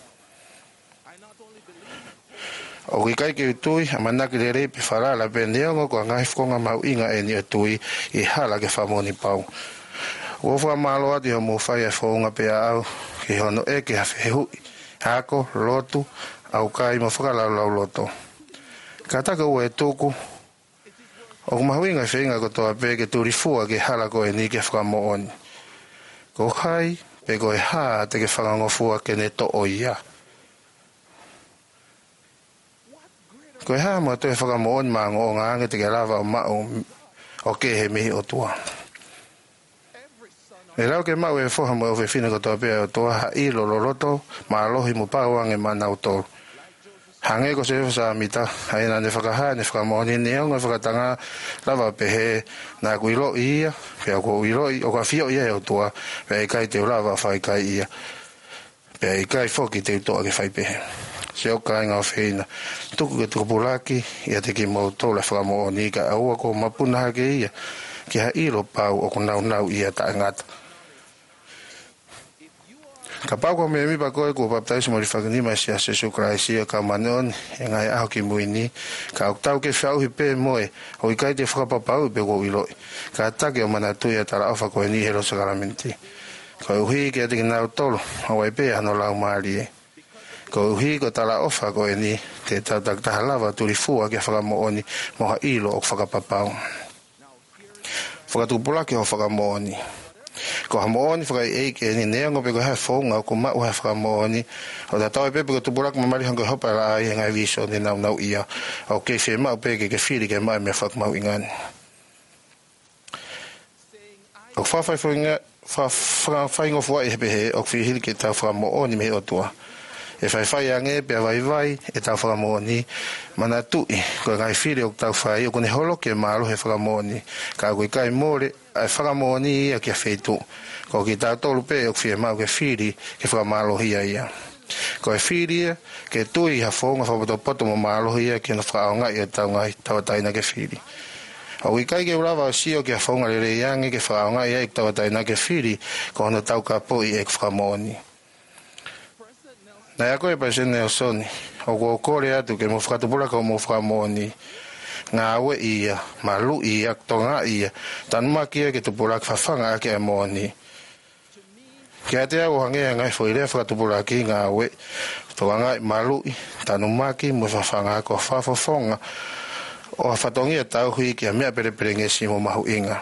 O ki kai ke utui, a manaki le reipi wharala pe neongo ko ngai whkonga mau inga e ni utui i hala ke whamoni pau. O wha malo ati ho mo whai e whaunga pe au, ki hono e ke hawhi hui, hako, lotu, au kai mo whakalau lau loto. Ka taka ua e tōku, o kumahu inga whenga ko toa pe ke turi fua ke hala ko e ni ke whakamo oni. Ko hai, pe ko e haa te ke whakangofua ke ne to o ia. Ko e haa mo to e whakamoon maa ngō ngānge te ke lava o mao o ke he mihi o tua. E rau ke mau e whoha mo e whina ko toa pia o tua ha i lolo roto maa lohi mo pauange maa nau tolu. Hange ko se whasa mita haina ne whakahaa ne whakamooni neonga whakatanga lava pe he nā kuilo ia pe o ko uilo i o ka fio ia e o tua pe e kai te lava whai kai ia pe e kai whoki te utoa ke whai pehe. Se o kai ngā wheina. Tuku ke tukupuraki, ia te ki mau tōla whakamo o ni ka aua ko mapuna hake ia, ki ha iro pau o ko nau nau ia ta ngata. Ka pau ko me mipa koe ko baptaisu mo ri whakanima si a Jesu Christ ia ka manon, e ngai aho ki muini, ka oktau ke whiauhi pe moe, o i kai te whakapapau pe ko iloi, ka atake o manatui a tala awha koe ni hero sakaramenti. Ko uhi ke ati ki nau tolo, o wai pe ano lau maari e. Ko uhi ko tala ofa ko e ni te tautak tahalava turi fua ke whakamooni moha ilo o whakapapau. Whakatupulaki ho whakamooni. Ko hamooni whakai eike e ni neongo pe ko hea whaunga o ko mau hea whakamooni. O ta tau e pepe ko tupulaki mamari hanko hopa la ai ngai viso ni nau nau ia. O ke whi mau peke ke whiri ke mai mea whakamau ingani. O whawhai whainga whaingo fua i hepehe o whihiri ke tau whakamooni me o tua. E whai whai ange, pia vai vai, e tau whakamoni, mana tui, ko ngai whiri o tau whai, o kone holo ke malo he whakamoni, ka koe kai mōre, e whakamoni ia kia whetu, ko ki tau tolu pe, o whie mau ke whiri, ke whakamalo hia ia. Ko e whiri, ke tui ha whonga whapato poto mo malo hia, ke na whakaonga ia tau ngai, tau taina ke whiri. O i kai ke urawa o sio ke whonga le reiange, ke whakaonga ia, ke tau taina ke whiri, ko hono tau ka po i e whakamoni. Na ia koe pa sene o soni, o ko kore atu ke mo whakatupura ko mo whakamoni, ngā we ia, malu ia, tonga ia, tanuma kia ke tupulaki whawhanga ke amoni. Kia te au hangea ngai whoirea whakatupulaki ngā we, toanga malu i, tanuma ki mo whawhanga ko whawhawhonga, o whatongia tau hui kia mea perepere ngesi mo mahu inga.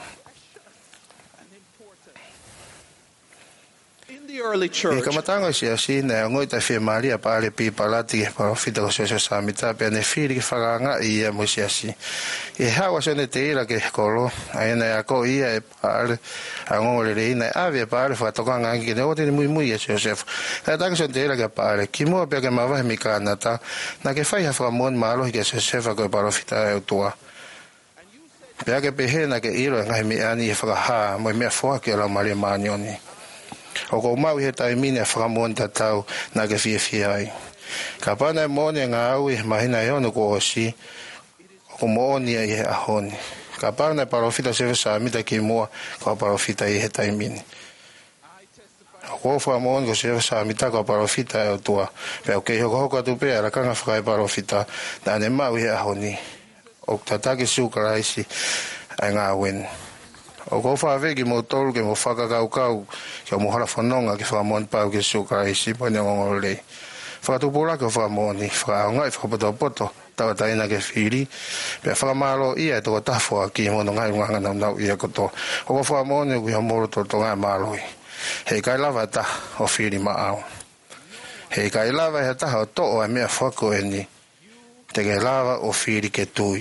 Early church. E kamatanga sia sina ngoi ta fe Maria pale pi palati pa fita ko so sa mita pe ne fili ke faranga ia mo sia si. E hawa so ne te ira ke kolo ai na ko ia e pale a ngole le ina ave pale fa toka nga ki ne o te muy muy e Joseph. Ta ta so te ira ke pale ki mo pe ke ma va mi kana ta na ke fai ha fra mon malo ke Joseph ko pa fita e tua. Pe ke pe he na ke iro nga mi ani e fra ha mo me fo ke la Maria manioni. O ko mau he tai mine whakamon tatau na ke fia fia ai. Ka pana e mone ngā au i mahina e ono ko osi, o ko mooni e he ahoni. Ka pana e parofita sewe sa amita ki mua, ko parofita i he tai mine. O ko whakamon ko sewe sa amita ko parofita e o tua, pe o kei hoko hoko atu pea la kanga whakai parofita, na ne mau he ahoni. O tatake sukaraisi ai ngā wen. O ko fa ve ki mo tolu ke mo faka kau kau ke mo hala fononga ke fa mon pau ke suka isi pone ngole fa tu pula ke fa moni fa nga fa poto poto ta ta ina ke fili pe fa malo ia to ta fo ki mo nga nga na na ia ko to o ko fa moni ku mo to to nga malo he kai lava ta o fili ma au he kai lava he ta to o me fa ko ni te ke lava o fili ke tui.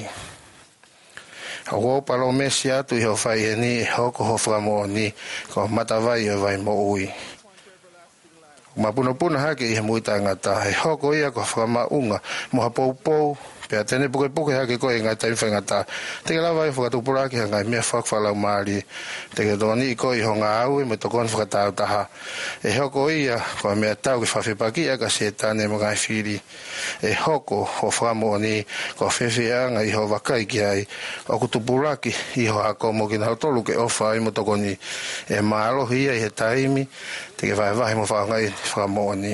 O palo mesia tu ho fai ni hoko ho framo ni ko matavai e vai mo ui. Ma puno puno hake i muita ngata he hoko ia ko frama unga mo hapo po pe atene puke puke hake ko ngata i ngata. Te la vai fo tu pura ki nga me fak fala mali. Te ke doni ko i honga au me to kon frata ta. E hoko ia ko me tau ki fa fe paki ka setane mo ga fili. E hoko ho framo ni ko fefea nga i ho wakai ki ai o kutupuraki i ho ako mo ki na tolu ke ofa i mo tokoni e malo hia i he taimi te ke vai vai mo wha ngai framo ni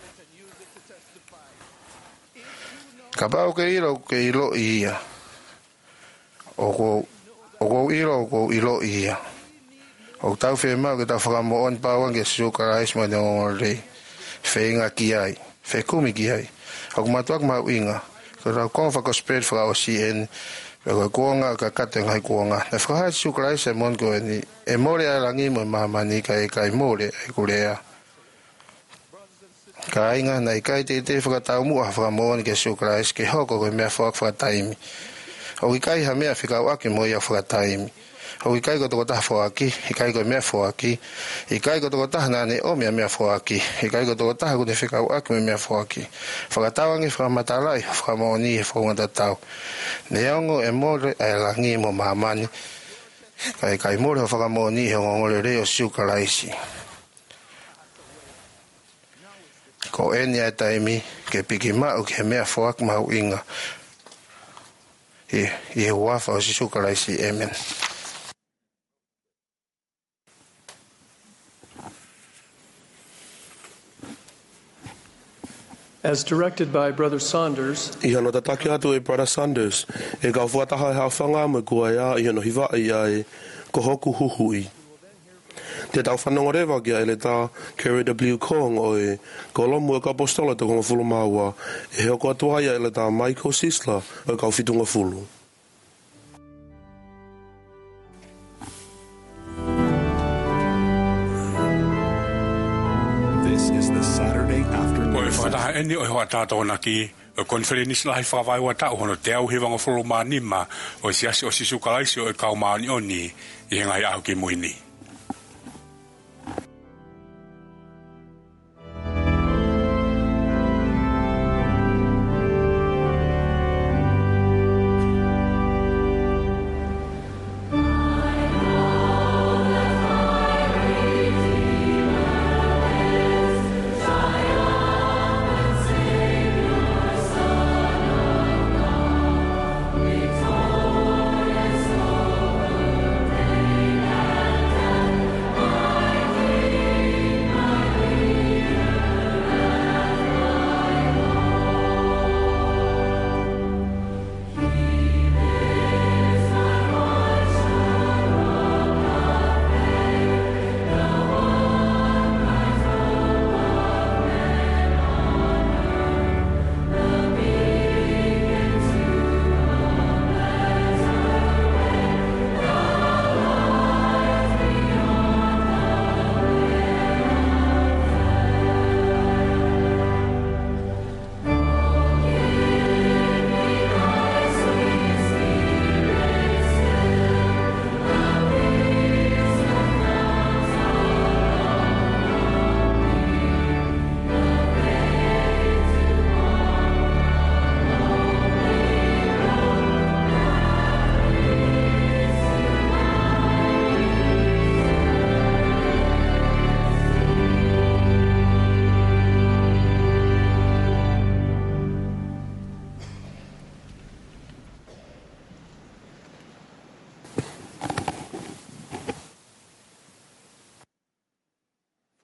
ka pau ke ilo ke ilo ia o ko o ko ilo o ko ilo ia o tau fe mau ke tau framo on pau ke sukara is mo de ngore fe inga ki ai fe kumi ki ai o matuak mau inga ko ra kon fa ko spread fra o si en ko konga ka kate ngai konga na fra su krai se mon ko ni e more ala ngi mo mama ni kai kai more e kulea kai nga na kai te te fra ta mu fra mon ke su krai ke hoko ko me fa fra taimi o kai ha me afika wa ke mo ya fra taimi o kai ko to ta fo aki kai ko me fo aki kai ko to ta na ne o me me fo aki kai ko to ta ko de fika wa ke me fo aki fa ta wa ngi fra matalai fra mo ni fo ngata tau ne ngo e mo e la ngi mo mama ni kai kai mo fa mo ni ho ngole re o su kalaisi ko enia taimi ke pikima o ke me fo ak ma winga e e wa fa o su kalaisi amen. As directed by Brother Saunders, I hano tataki atu e Brother Saunders, e ka fuataha e hawhanga me kua ia i hano hiwa i ai ko hoku huhui. Te tau whanonga rewa ki ai le tā Kerry W. Kong o e kolomu e ka apostola te konga fulu maua e heo ko atua ia le tā Michael Sisler o e ka whitunga fulu. This is the Saturday afternoon. Ko e whataha eni o e hoa tātou naki o konferenis lahi whawai wa tau hono te au hiwanga fulu maa nima o siasi o sisu kalaisi o e kau maa ni oni i hengai ahu ki muini. Victorious over day and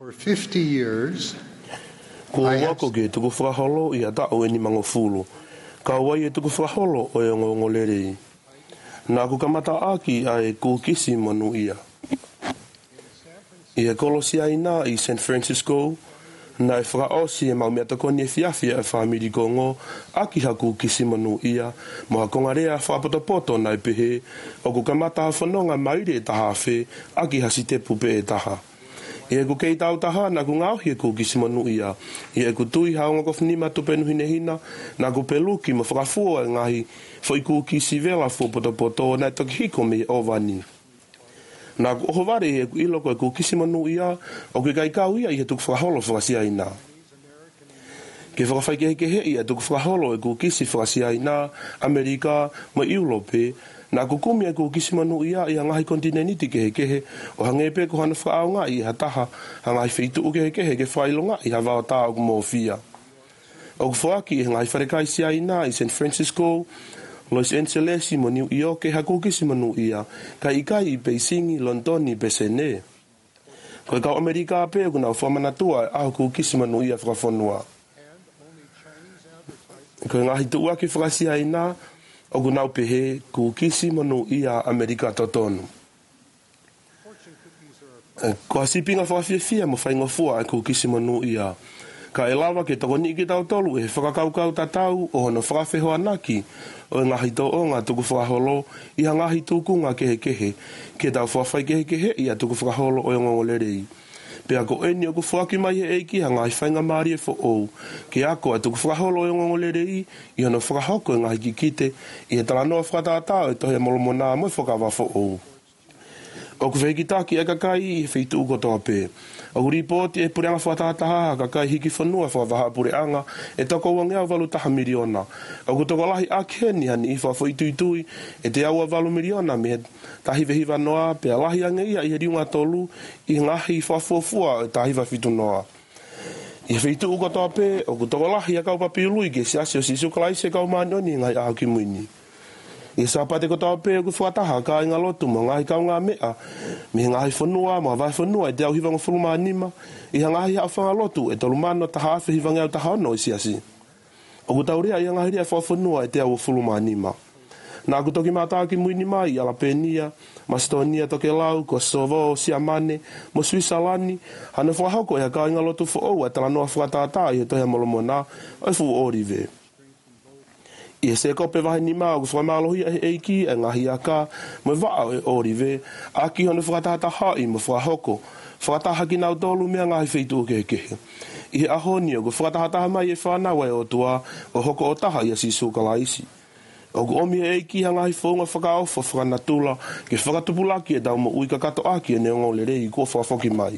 For fifty years, Ko wako ke tuku whakaholo i a tau e ni mangofulu. Ka wai e tuku whakaholo o e ngongo lerei. Nā ku kamata aki ai ku kisi manu ia. I e kolosi aina i San Francisco, na e whakaosi e maumea takoni e fiafia e whamiri kongo, aki haku kisi manu ia, moha kongarea whapotopoto na e pehe, o ku kamata hawhanonga maire e taha whe, aki hasi te pupe e taha. I e ku kei tau taha na ku ngauhi e ku kisi manu ia, i e ku tui haonga kofnima tupenu hine hina, na ku peluki mo whakafua e ngahi, fo i ku kisi vela fo potopoto na e toki hiko me o vani. Nā ku oho ware e ku iloko e ku kisi manu ia, o ke kai kau ia i he tuku whakaholo whakasia ina. Ke whakawhai ke heke hei e tuku whakaholo e ku kisi whakasia ina, Amerika, ma Europe, nā ku kumi e ku kisi manu ia i hangahi kontineniti ke heke he, o hangepe ku hana whakaonga i hataha, hangahi wheitu ke heke he ke whailonga i hawao tā o ku mōwhia. O ku whaki e hangahi wharekai sia ina i San Francisco, Los Angeles mo New York e haku kisi manu ia, ka ikai i Beijing, London i Besene. Ko kau Amerika pe kuna whamanatua e haku kisi manu ia whakawhanua. Ko ngahi tua ki whakasia ina, o kuna upehe ku kisi manu ia Amerika totonu. Ko hasipinga whakawhiawhia mo whaingofua e ku kisi manu ia. Ka e lawa ke toko ni ki tau tolu e whakakaukau tatau o hono whakawheho anaki o e ngahi tō o ngā tuku whakaholo i ha ngahi tūkunga kehe kehe ke tau whawhai kehe kehe i a tuku whakaholo o e ngongolere i. Pea ko eni o ku whaki mai he eiki ha ngahi whainga maari e who ou ke ako a tuku whakaholo o e ngongolere i i hono whakahoko e ngahi ki kite i he talanoa whakatātā e tohe molomona mo e whakawa who ou. O ku whekitaki e kakai i he whitu uko toa pē. O ku ripoti e pureanga whataataha kakai hiki whanua whakawaha pureanga e toko wangea walu taha miliona. O ku toko lahi akeni hani i whawha i tuitui e te aua walu miliona me tahi vehiwa noa pea lahi ange ia i he riunga tolu i ngahi whawhuafua e tahi wafitu noa. I he whitu uko toa pē o ku toko lahi a kau papiului ke siasi o sisu kalaise kau maanioni ngai aho ki muini. I sapate ko tau pē ku whataha ka inga lotu mo ngahi kau ngā mea, mi ngahi whanua, mo vai whanua e te au hiwanga whuluma anima, i ha ngahi hao whanga lotu e tolu mano taha awhi hiwanga au taha ono i siasi. O ku tau rea i ngahi rea whanua e te au whuluma anima. Nā ku toki mātā ki muini mai i Alapenia, Macedonia toke lau, Kosovo, Siamane, mo Switzalani, hana whahako e ha ka inga lotu whaou e tala noa whakatātā i he tohea molomona, o e whu orive. I e se kope wahi ni maa o whamalohi e eiki e ngahi a ka mo wao e orive a ki hono whakatata hai mo whahoko whakataha ki nau tolu mea ngahi wheitu o kekehe. I he ahoni o ku whakataha mai e whanau e o tua o hoko o taha i a sisu kalaisi. O ku omi e eiki ha ngahi whaunga whakaofa whakanatula ke whakatupulaki e tau mo ui kakato aki e neongo le rei kua whafoki mai.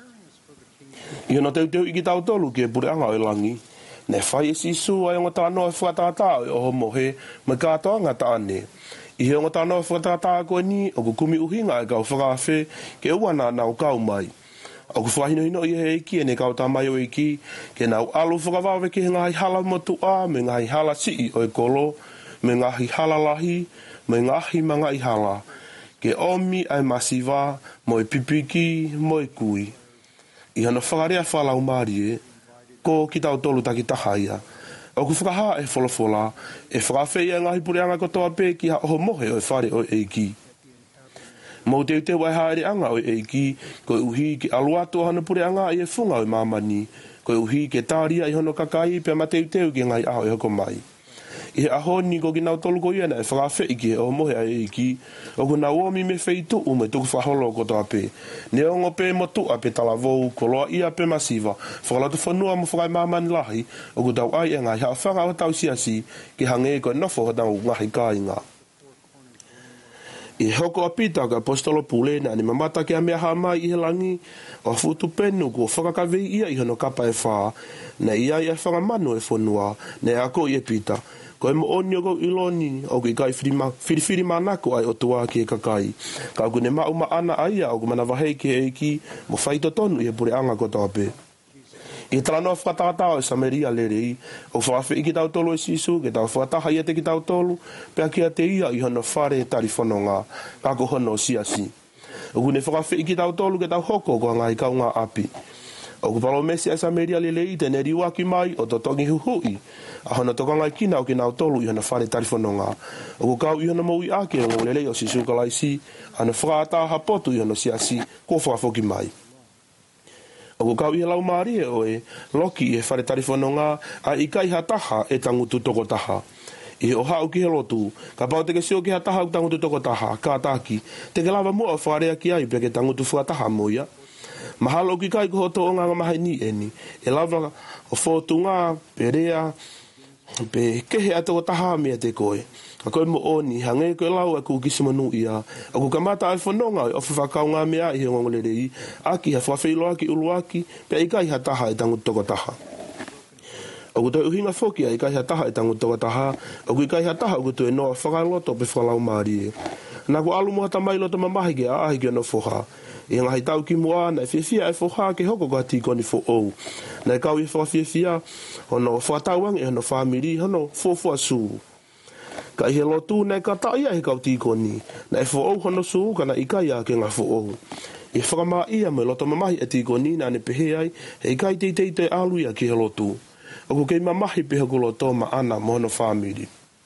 I hono teu teu iki tau tolu ke pureanga o langi. Ne whai e sisu ai o ngata noa whakatātā o ho mohe me kātoa ngata ane. I he o ngata noa whakatātā koe ni o ku kumi uhinga e kau whakawhe ke uana nau kau mai. O ku whahino hino i he eiki e ne kau tā mai o eiki ke nau alu whakawawe ke ngahi hala motu a me ngahi hala sii o e kolo me ngahi hala lahi me ngahi manga i hala. Ke omi ai masiva mo e pipiki mo e kui. I hana whakarea whalau maari e ko ki tau tolu taki tahaia. O ku whakaha e wholofola, e whakawhei e ngahi pureanga kotoa pē ki ha oho mohe o e whare o eiki. Mou teu teu ai haere anga o eiki, ko uhi ki aluatu o hana pureanga i e whunga o mamani, ko uhi ke tāria i hono kakai pia mateu teu ki ngai aho e hoko mai. I he ahoni ko ki nau tolu ko iana e whakawhei ki he o mohe a eiki, o ku nau omi me wheitu u me tuku whaholo ko toa pē. Ne ongo pē mo tu a pē talavou, ko loa ia pē masiva, whakalatu whanua mo whakai mamani lahi, o ku tau ai e ngai hao whanga o tau siasi, ki hange ko nofo ho tau ngahi kāinga. I hoko a pita ka apostolo pulena ni mamata ke a mea hamai i he langi, o futu penu ko whakakawei ia i hono kapa e whaa, na ia i a whangamanu e whanua, ne ako i e pita, ko e mo oni o kou iloni o ki kai whiriwhiri manako ai o tua ki e kakai. Ka ku ne mau ma ana aia o ku mana wahei ki e ki mo whaito tonu i e pure anga ko tape. I tala noa whakatātā o Samaria lerei, o whawhi i ki tau tolu e sisu, ke tau whakataha i te ki tau tolu, pea ki a te ia i hono whare tari whanonga, ka ko hono siasi. O ku ne whakawhi i ki tau tolu ke tau hoko ko ngai kau ngā api. O ku palo mesi asa meria lele i te neri waki mai o to tongi huhui. A hona toka ngai kina o ki nao tolu i hana whare tarifononga. O ku kau i hana mau i ake o ngolelei o si sukalaisi. Hana whakata hapotu i hana siasi ko whakafoki mai. O ku kau i lau maari e oe, loki e whare tarifononga a i kai hataha e tangutu toko taha. I o hau ki he lotu, ka pao te ke sio ki hataha u tangutu toko taha, ka taki, te ke lava mua o wharea ki ai pe ke tangutu whataha moia. Mahalo ki kai ko hoto o ngā mahai ni eni, e lava o whotunga, pe rea, pe kehe a toko taha mea te koe. A koe mo oni, hange koe lau a ku kisi manu ia. A ku kamata ai whanonga o whiwhakau ngā mea i he ngongole rei, aki ha whawhilo aki ulu aki, pe i kai hataha e tangutu toko taha. O ku tau uhinga whoki a i kai hataha e tangutu toko taha, o ku i kai hataha o ku tue noa whakailoto pe whalau maari e. Nā ku alu moha tamai loto mamahi ke a ahi ke no whoha. I ngahi tau ki mua, na whiawhia e whoha ke hoko ka tikoni fo ou. Na e kau i whiawhia, hono whatauang e hono whamiri, hono whofua suu. Ka i he lotu na e ka taia he kau tikoni, na e fo ou hono suu kana i kai a ke ngā fo ou. I whakamaa ia me loto mamahi e tikoni na ne pehe ai, he i kai te te te alu ia ki he lotu. O ku kei mamahi pehe ku loto ma ana mo hono whamiri.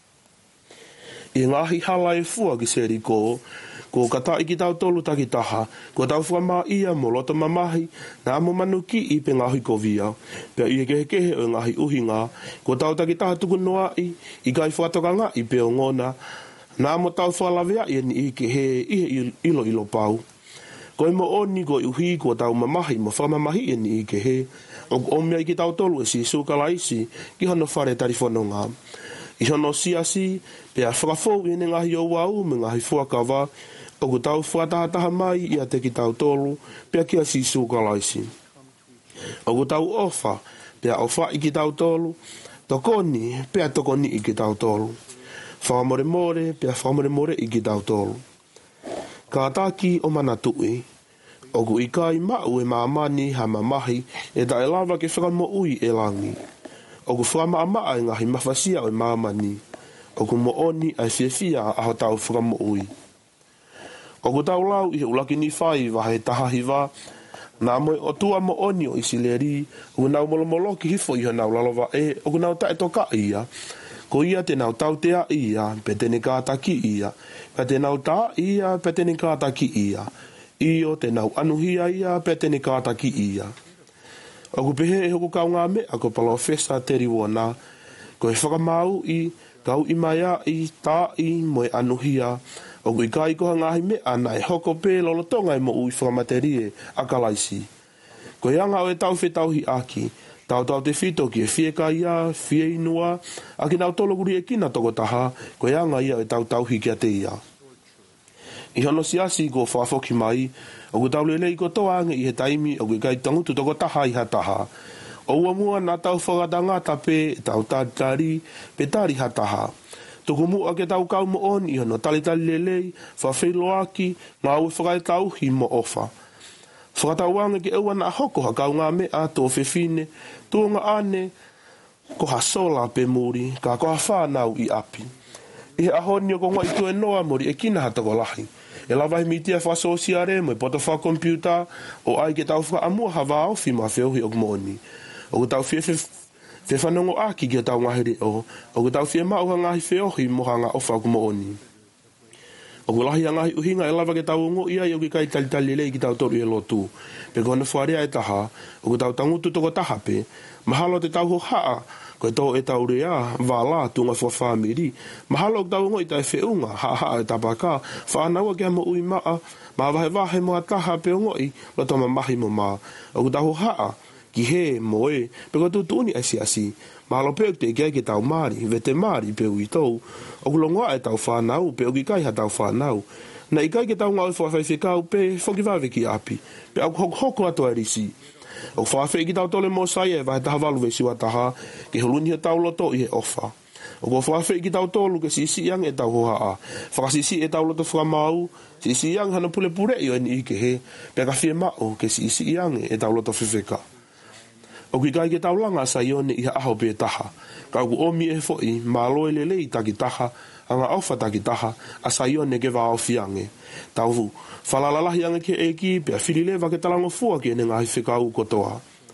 I ngahi hala e fua ki seri ko, ko kata i ki tau tolu taki taha, ko tau whakamā ia mo loto mamahi, na amo manu ki i pe ngahi ko via, pia i he kehe kehe o ngahi uhinga, ko tau taki taha tuku noa i, i kai whatoka ngā i pe o ngona, na amo tau whalawea i ni i kehe i he ilo ilo pau. Ko i mo oni ko i uhi ko tau mamahi mo whamamahi i ni i kehe, o o mea i ki tau tolu e si sukalaisi, ki hono whare tarifononga. I hono siasi, pia whakafou i ne ngahi o wau me ngahi fuakawa, o ku tau whakatahataha mai i a te ki tau tolu, pia kia si sukalaisi. O ku tau ofa, pia ofa i ki tau tolu, tokoni, pia tokoni i ki tau tolu. Whakamore more, pia whakamore more i ki tau tolu. Ka ataki o mana tui, o ku i kai mau e maamani ha mamahi, e ta e lava ke whakamo ui e langi. O ku whakama amaa e ngahi mawhasia o e maamani, o ku mo oni ai whiawhia a ho tau whakamo ui. O ku tau lau i he ulaki ni whai wa he taha hiwa, nā moe o tua mo oni o isileri, o ku nau molomolo ki hifo i ha nau lalowa e, o ku nau tae toka ia, ko ia te nau tau tea ia, pe tene kātaki ia, pe te nau tā ia, pe tene kātaki ia, i o te nau anuhia ia, pe tene kātaki ia. O ku pehe e hoku kau ngā mea, ko palo fesa teri wana, ko e whakamau i, kau i maia i, tā i, moe anuhia, o ku i kai koha ngahi mea na e hoko pē lolotonga e mo ui whakamaterie a kalaisi. Ko i anga o e tau whetauhi aki, tau tau te whito ki e whieka ia, whie inua, a ki nau tolokuri e kina toko taha, ko i anga ia o e tau tauhi kia te ia. I hono siasi ko whaafoki mai, o ku tau lelei ko toange i he taimi o ku i kai tangutu toko taha i ha taha. O ua mua na tau whakatanga tape, tau tātari, pe tari ha taha. Tuku mua ke tau kau mo on i hono tali tali lelei, whawhilo aki, ngā ue whakai tau hi mo ofa. Whakatauanga ke eua na hoko ha kau ngā mea tō whiwhine, tō ngā ane, ko ha sola pe muri, ka ko ha whānau i api. I he ahoni o ko ngā i tue noa mori e kina hatako lahi. E lawai mitia whasosiare mo e poto whakompiuta, o ai ke tau whaka amua hawa au whima whiohi o kumoni. O ku tau whiwhi Te whanongo aki ki o tau ngahere o, o ku tau whia mauha ngahi whiohi moha ngā ofa ku mooni. O ku lahi a ngahi uhinga e lava ke tau ungo ia i o ki kai tali tali lei ki tau toru e lotu. Pe kona whaarea e taha, o ku tau tangutu toko taha pe, mahalo te tau ho haa, ko e tau e tau rea, wā la tunga fua whamiri, mahalo o tau ungo i tai whiunga, haa haa e tapaka, whaanaua kia mo ui maa, maa wahe wahe moa taha pe ungo i, loto ma mahi mo maa. O ku tau ho haa, ki he moe, pe ko tu tuni asi asi, mahalo pe o te kia ki tau maari, ve te maari pe ui tau, o ku longoa e tau whanau, pe o ki kai ha tau whanau, na i kai ki tau ngau whawhaiwhikau pe whoki wawe ki api, pe au hoko hoko ato e risi. O whawhai ki tau tole mo sai e vahe taha walu ve siwa taha, ki holuni he tau loto i he ofa. O ko whawhai ki tau tolu ke sisi yang e tau hoa a, whakasisi e tau loto whakamau, sisi yang hana pule pure i o ni i ke he, pe ka whie mao ke sisi yang e tau loto whiwhika. O ki kai ke tau langa sa ione i ha aho pe taha. Ka ku omi e foi, ma loe lelei taki taha, anga aufa taki taha, a sa ione ke wā au fiange. Tau fu, whalalalahi anga ke eki, pe a whirileva ke talango fua ke ne ngahi whikau kotoa.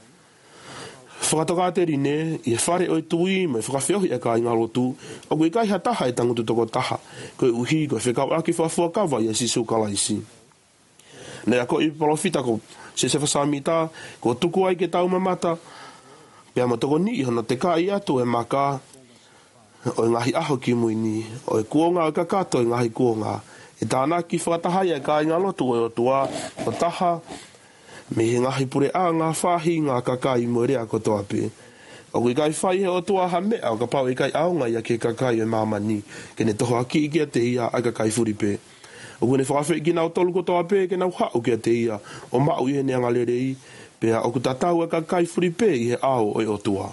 whakatoka te rine, i e whare o e tui, mai whakawhiohi e ka inga lotu, o koe kai hataha e tangutu toko taha, koe uhi, koe whekau aki whafua kawa i a sisu kalaisi. Nei ako i palofita ko se se whasamita, ko tuku ai ke tau mamata, pia ma toko ni i hana te ka i atu e maka, o e ngahi aho ki muini, o e kuonga o kakato e ngahi kuonga, e tāna ki whakatahai e ka inga lotu o e tua, o taha, me he ngahi pure a ngā whahi ngā kakai mo rea kotoa pe. O kui kai whai he o tua ha mea o ka pau i kai aonga ia ke kakai e mamani, ke ne toho aki i kia te ia a kakai furi pe. O kune whakawhi ki nau tolu kotoa pe ke nau hao kia te ia, o mau i he ne angalerei, pea o ku tatau a kakai furi pe i he ao o e o tua.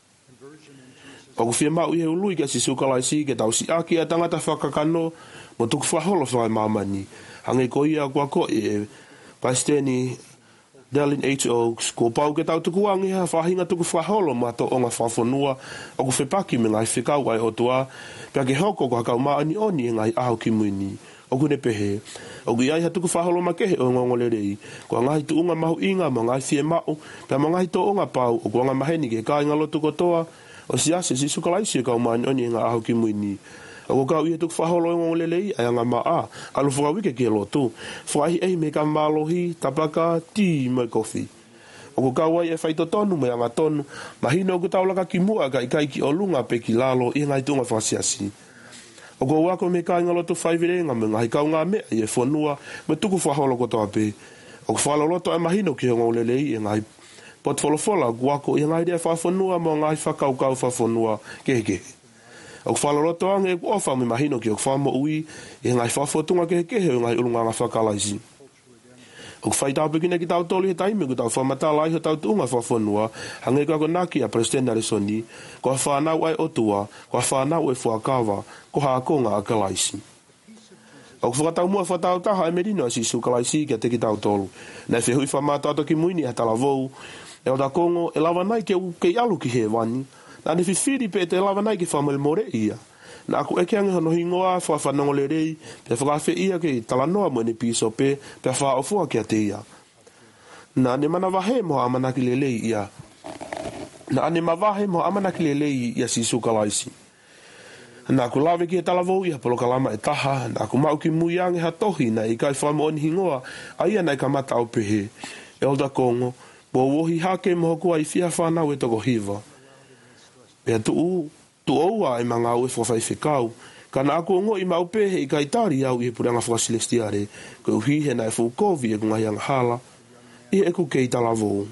O ku whia mau i he ului kia si sukalaisi ke tau si aki a tangata whakakano, mo tuku whaholo whai mamani. Hange ko ia kua ko e Paisteni Darlin H. Oaks, ko pau ke tau tuku angi ha whahinga tuku whaholo ma to o ngā whawhanua, o ku whepaki me ngai whikau ai o tua, pia ke hoko ko hakau maani oni e ngai aho ki muini, o kune pehe. O ku iai ha tuku whaholo ma kehe o ngongolerei, ko ngai tu unga mahu inga ma ngai fie mau, pia ma ngai to o ngā pau, o ku anga maheni ke ka inga lotu kotoa, o siase si sukalaisi e kau maani oni e ngai aho ki muini. O ko kau i tuk whaholo e ngolelei ai anga maa a, alu whakawike ke lotu. Whakahi ei me ka malohi, tapaka, ti mai kofi. O ko kau ai e whaito tonu me anga tonu, mahino o ku taulaka ki mua ka ikai ki olunga pe ki lalo i ngai tunga whasiasi. O ko wako me ka inga lotu whaivirenga me ngai kau ngā mea i e whanua me tuku whaholo kotoa pe. O ko whaloloto e mahino ki o ngolelei i ngai potfolofola guako i ngai rea whawhanua mo ngai whakau kau whawhanua kehekehe. O whaloroto ange e ofa me mahino ki o whamo ui e ngai whafotunga ke kehe o ngai ulunga ngā whakalaisi. O whaitau pekina ki tau toli he taime ku tau whamatala iho tau tuunga whafonua hange ka ko naki a President Arisoni ko whanau ai otua, ko whanau e whakawa, ko haakonga a kalaisi. O whakatau mua whatau taha e merino a sisu kalaisi ki a teki tau tolu. Nei whehui whamata ki muini a talavou e o da kongo e lawa nai ke, ke alu ki he wani. Na ni whiwhiri pe te lawa nai ki whamele more ia. Na aku eke ange hono hingoa wha whanongole rei, pe whakawhi ia ki talanoa mo ni piso pe, pe wha ofua ki a te ia. Na ne mana wahe mo amanaki lelei ia. Na ne mawahe mo amanaki lelei ia si sukalaisi. Na aku lawe ki e talavou ia polo kalama e taha, na aku mau ki mui ange ha tohi na i kai whamo oni hingoa, a ia nai ka mata au pehe. E olda kongo, bo wohi hake mo hoku ai fia whanau e toko hiva. Pea tu u, tu oua e mga au e whawhai whikau. Kana aku ongo i mau pehe i kai tari au i he puranga whakasilestiare, ko uhihe na e whukovi e kungahi ang hala, i e ku kei talavou.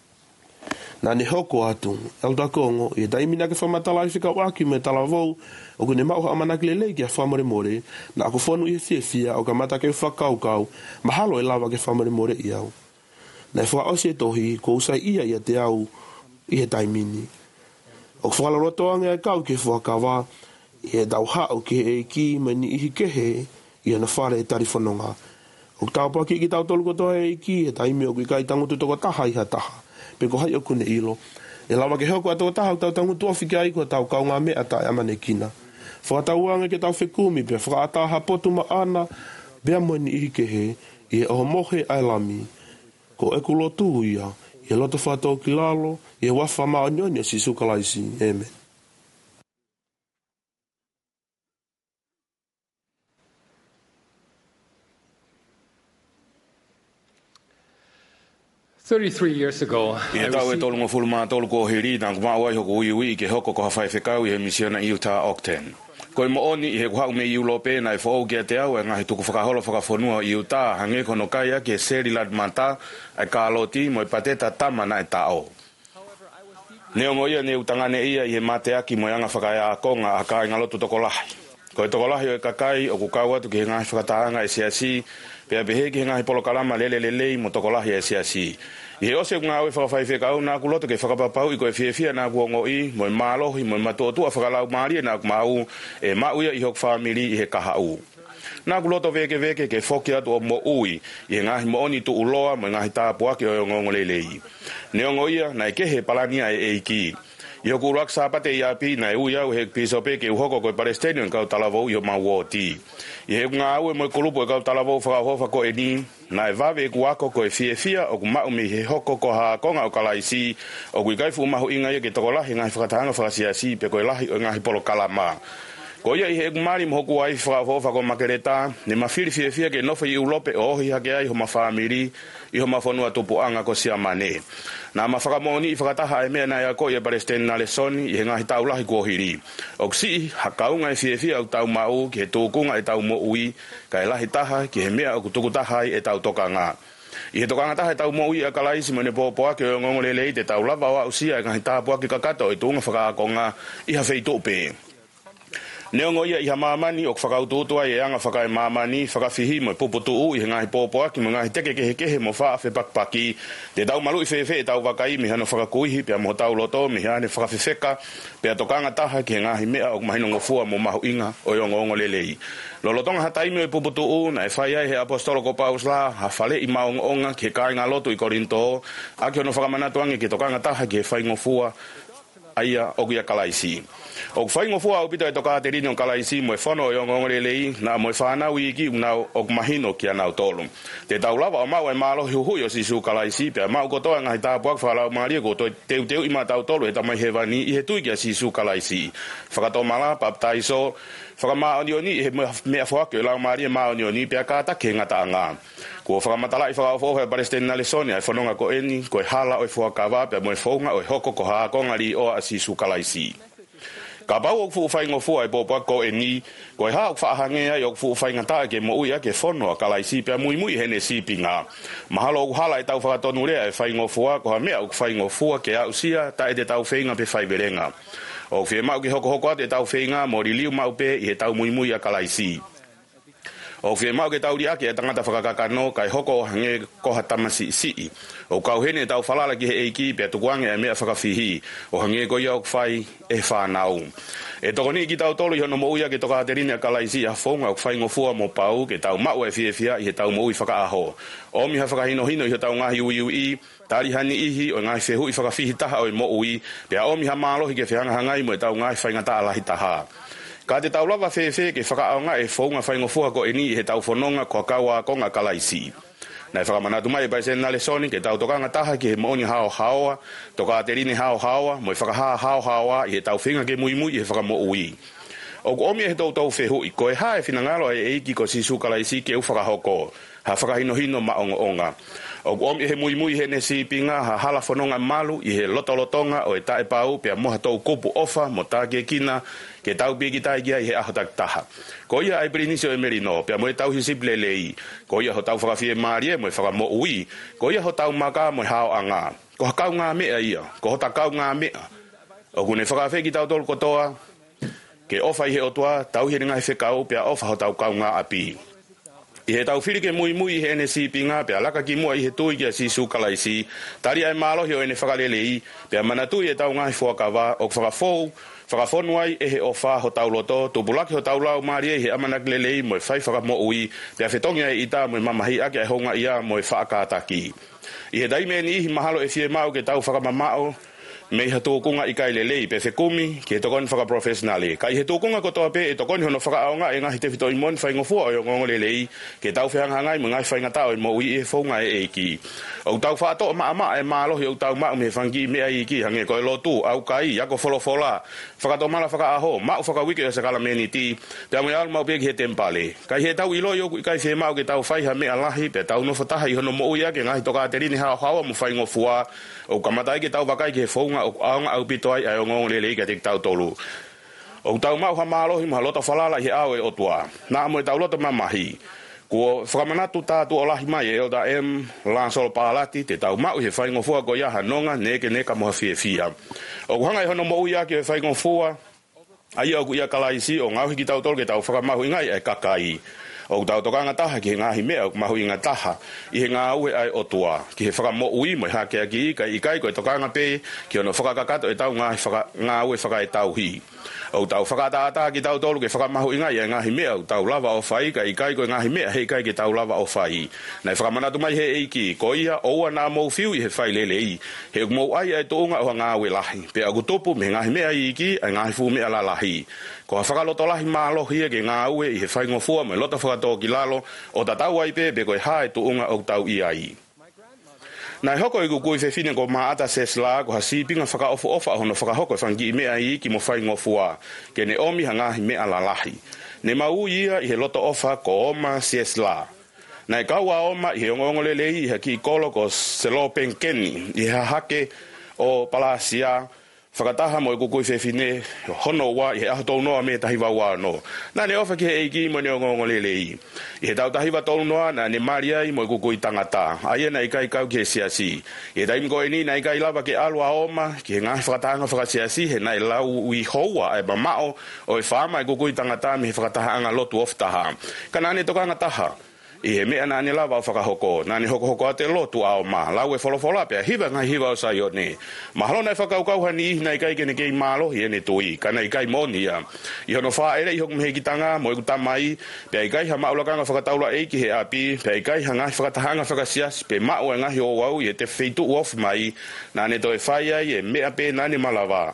Na ne hoko atu, elda kongo, i e daimina ke whamatala i whikau aki me talavou, o ku ne mauha amanaki lelei ki a whamare more, na aku whanu i he fia fia o ka mata ke whakau kau, mahalo e lawa ke whamare more i au. Na e whaose tohi, ko usai ia i a te au, i he taimini. O whakaloroto ange e kau ke whakawa, i e dau hao ke e ki me ni ihi kehe i ana whare e tari whanonga. O tāpua ki ki tau tolu kotoa e ki, e taimi o ki kai tangutu toko taha i ha taha, pe ko hai o kune ilo. E lawa ke hoko a toko taha o tau tangutu ofi ki aiko tau kau ngā mea ta e amane kina. Whakatau ange ke tau whekumi, pe whakaataha potu ma ana, bea mo ni ihi kehe, i e oho mohe ai lami. Ko e kulotu ia, i e loto whatou ki lalo, i e wafa maonioni a si sukalaisi. Amen. thirty-three years ago, I e tau e tolu ngā fulma tolu ko hiri, nā kumau ai hoko ui ui ke hoko ko hawhai whekau i he misiona i Utah Octane. Ko i mooni i he kuhau me i ulope na i whau kia te au e ngahi tuku whakaholo whakafonua i Utah hange kono kaya ke seri lad mata ai ka aloti mo i pateta tama na e tao. Neongo ia ne utangane ia i he mate aki mo yanga whakaya a konga a ka ingalotu toko lahi. Ko e toko lahi o e kakai o kukau atu ki he ngahi whakataanga e siasi, pea behe ki he ngahi polo kalama lele lelei mo toko lahi e siasi. I he ose kunga awe whakawhai whekau nā kuloto ke whakapapau i koe whiawhia nā kuongo i, mo i mālohi, mo i matotua whakalau mārie nā kumau e mauia i hok whamiri i he kahau. Nā kuloto veke veke ke whoki atu o mo ui, i he ngahi mo oni tu uloa, mo i ngahi tāpuaki o ngongolelei. Neongo ia, na i kehe palania e eiki. Yo kurak sa pate ya pi na u ya he piso pe ke hoko ko Palestinian ka talavo yo ma woti. Ye nga u mo kulupo ka talavo fa ho fa ko eni na va ve ku ako ko fie fia o ma u mi he hoko ko ha ko nga o kalaisi o ku kai fu ma ho inga ye ke to la hinga fa tanga fa sia si pe ko la nga hi polo kalama. Ko ia he mari mo ko ai fa ho fa ko makereta ni ma fili fie fia ke no fa Europe o hi ha ke ai ho ma family i ho ma fonu atupu anga ko sia mane. Na mafakamoni ifakataha e mea na ya ko ia Palestina le soni i ngahi tau lahi ko hiri. Oksi hakaunga e fiefia au tau mau ki he tūkunga e tau mo ui ka e lahi taha ki he mea au tuku taha e tau toka ngā. I he tokanga taha e tau mo ui a kalaisi mo ne pōpo ake o ngongole lei te tau lava wa usia e ngahi taha puake kakato e tūnga whakaakonga i ha fei tōpe. Neongo ia i ha mamani o whakaututua i anga whaka e mamani whakawhihi mo e puputu u i he ngahi pōpo aki mo ngahi teke kehe kehe mo wha awhi pakpaki te tau malu i whewhe e tau wakai mi hano whakakuihi pia mo tau loto mi hane whakawhiwheka pia tokanga taha ki he ngahi mea o mahino ngofua mo mahu inga o yongo ongo lelei. Lolotonga hataimi o e puputu u na e whai ai he apostolo ko pausla ha whale i maonga onga ki he kai ngā lotu i Korinto aki hono whakamanatuangi ki tokanga taha ki he whai ngofua aia o kia kalaisi. O whai ngofua au pito e toka te rinio kalaisi mo e whono o yongongore lei na mo e whanau i ki unau o mahino ki anau tolu. Te tau lava o mau e malo hiu hui o sisu kalaisi pia mau kotoa ngahi tāpuak whalau maria ko teu teu ima tau tolu e tamai hewani i he tui ki a sisu kalaisi. Whakato mala baptaiso whakamao ni oni he mea whake o lau maria mao ni oni pia kāta ke ngata anga. Ko whakamatala i whakao e Palestina le soni ai whanonga ko eni ko e hala o e whakawā pia mo e whaunga o e hoko ko haa kongari o a sisu kalaisi. Ka pau o fu fai ngofua e popa ko e ni ko e ha o whaahange ai o fu fai ngata ke mo uia ke whono a kalaisi pia mui mui hene sipi ngā. Mahalo o hala e tau whakatonu rea e whai ngofua ko ha mea o whai ngofua ke au sia ta e te tau whenga pe whai verenga. O whie mau ki hoko hoko ate tau whenga mo ri liu mau pe i he tau mui mui a kalaisi. O whie mau ke tau riake e tangata whakakakano kai hoko hange koha tamasi sii. O kau hene tau whalala ki he eiki pia tukuange e mea whakawhihi. O hange ko ia o whai e whanau. E toko ni ki tau tolu i hono mo uia ke toka aterine a kalaisi a whaunga o whai ngofua mo pau ke tau mau e fie fia i he tau mo ui whakaaho. O mi ha whakahino hino i he tau ngahi ui ui tari hani ihi o ngahi whehu i whakawhihi taha o i mo ui pia o mi ha mālohi ke whehanga hangai mo e tau ngahi whaingata alahi taha. Ka te tau lava whewhe ke whakaaonga e whaunga whai ngofua ko e ni i he tau whanonga ko kaua konga kalaisi. Nai whakamanatu mai pai sen nale soni ke tau tokanga taha ki he mooni hao haoa, toka aterine hao haoa, mo i whakahaa hao haoa i he tau whinga ke mui mui i he whakamo ui. O ko omi e he tau tau whehu i ko e hae whinangalo e eiki ko sisu kalaisi ke u whakahoko, ha whakahino hino maonga onga. O ko omi e he mui mui he ne sipinga ha hala whanonga malu i he lotolotonga o e tae pau pia moha tau kupu ofa mo tā ke kina ke tau piki tai kia i he ahotak taha. Ko ia ai prinisio e merino, pia mo e tau hisiple lei. Ko ia ho tau whakawhie marie mo e whakamo ui. Ko ia ho tau maka mo e hao anga. Ko ha kau ngā mea ia, ko ho ta kau ngā mea. O kune whakawhe ki tau tolu kotoa, ke ofa i he otua, tau hi ringa he whekau, pia ofa ho tau kau ngā api. I he tau whirike mui mui he ene sipinga, pia laka ki mua i he tui kia sisu kalaisi, tari ai mālohi o ene whakalelei, pia manatui e tau ngahi whakawa, o whakafou, whakafonu ai e he ofa ho tau loto, tupulaki ho tau lau maari e he amanak lelei mo e whai whakamo ui, pia whetongi ai ita mo e mamahi ake ai honga ia mo e whaakataki. I he daime ni ihi mahalo e fie mau ke tau whakamamao, me i hatukunga i kai lelei pe whekumi ki he tokoni whakaprofessionale. Ka i he tukunga kotoa pe e tokoni hono whakaaonga e ngahi te whito i mon whai ngofua o ngongo lelei ke tau whehangangai mo ngai whai ngatao i mo ui e whaunga e eiki. O tau whaato ma ama e maalohi o tau mau me whangi mea i ki hange koe lotu au kai yako wholofola whakato mala whakaaho mau whakawike o sakala meni ti pia mo alu mau pe ki he tempale. Ka i he tau ilo yoku i kai whe mau ke tau whaiha mea lahi pe tau no whataha i hono mo ui ake ngahi toka aterini hao hawa mo whai ngofua o kamatai ke tau wakai ki he whaunga o aonga au pito ai ai o ngongo lelei ka te tau tolu. O tau mau ha maalohi ma lota whalala i he au e otua. Nā mo e tau lota mamahi. Ko whakamanatu tātu o lahi mai e o da em lansolo pālati te tau mau he whaingofua ko ia hanonga neke neka moha fie fia. O kuhanga i hono mo ui ake he whaingofua ai au ku ia kalaisi o ngauhi ki tau tolu ke tau whakamahu ingai e kakai. o tau tokanga taha ki ngā hi mea o mahu i ngā taha i he ngā ue ai o tua ki he whaka mo ui mo hake a ki ika i kai koe tokanga pe ki ono whakakakato e tau ngā, whaka, ngā ue whaka e tau hi o tau whakataata ki tau tolu ke whakamahu i ngai e ngā hi mea o tau lava o whai ka i kai koe ngā hi mea hei kai ke tau lava o whai nei whakamanatu mai he eiki ko ia oua nā mou whiu i he whai lele i he mou ai e toonga o ngā ue lahi pe agu topu me ngā hi mea i iki e ngā hi fu mea la lahi ko ha whakaloto lahi mālo hia ke ngā ue i he whai ngofua mo lota whakatoa ki lalo o tatau ai pe pe koe hae tuunga o tau i ai. Nai hoko i kukui whewhine ko maata sesla ko ha sipinga whakaofu ofa hono whakahoko e whangi i mea i ki mo whai ngofua ke ne omi ha ngahi mea la lahi. Ne mau ia i he loto ofa ko oma sesla. Nai kaua oma i he ongongolele i he ki kolo ko selo penkeni i he hake o palasia whakataha mo i kukui whewhine hono wa i he aho tau noa me tahiwa wa no. Nā ne ofa ki he eiki mo ne ongongo lele i. I he tau tahiwa tau noa na ne maria i mo i kukui tangata. Aia na i kai kau ki he siasi. I he taimi koe ni na i kai lava ke alua oma ki he ngahi whakatahanga whakasiasi he na i lau ui houa e mamao o i whaama i kukui tangata me he whakatahanga lotu oftaha. Ka nā ne tokanga taha. I he mea nāni lava o whakahoko, nāni hoko hoko a te lotu ao ma, lau e wholowhola pia, hiwa ngai hiwa o sai o ne. Mahalona e whakaukauhani i nei kai kene kei mālohi e ne tui, kana i kai moni ia. I hono wha ere i hoku mehekitanga, mo i kutamai, pia i kai ha maulakanga whakataula eiki he api, pia i kai ha ngai whakatahanga whakasias, pia mau e ngahi o wau i e te feitu uof mai, nāne toi whai ai e mea pe nāni malawa.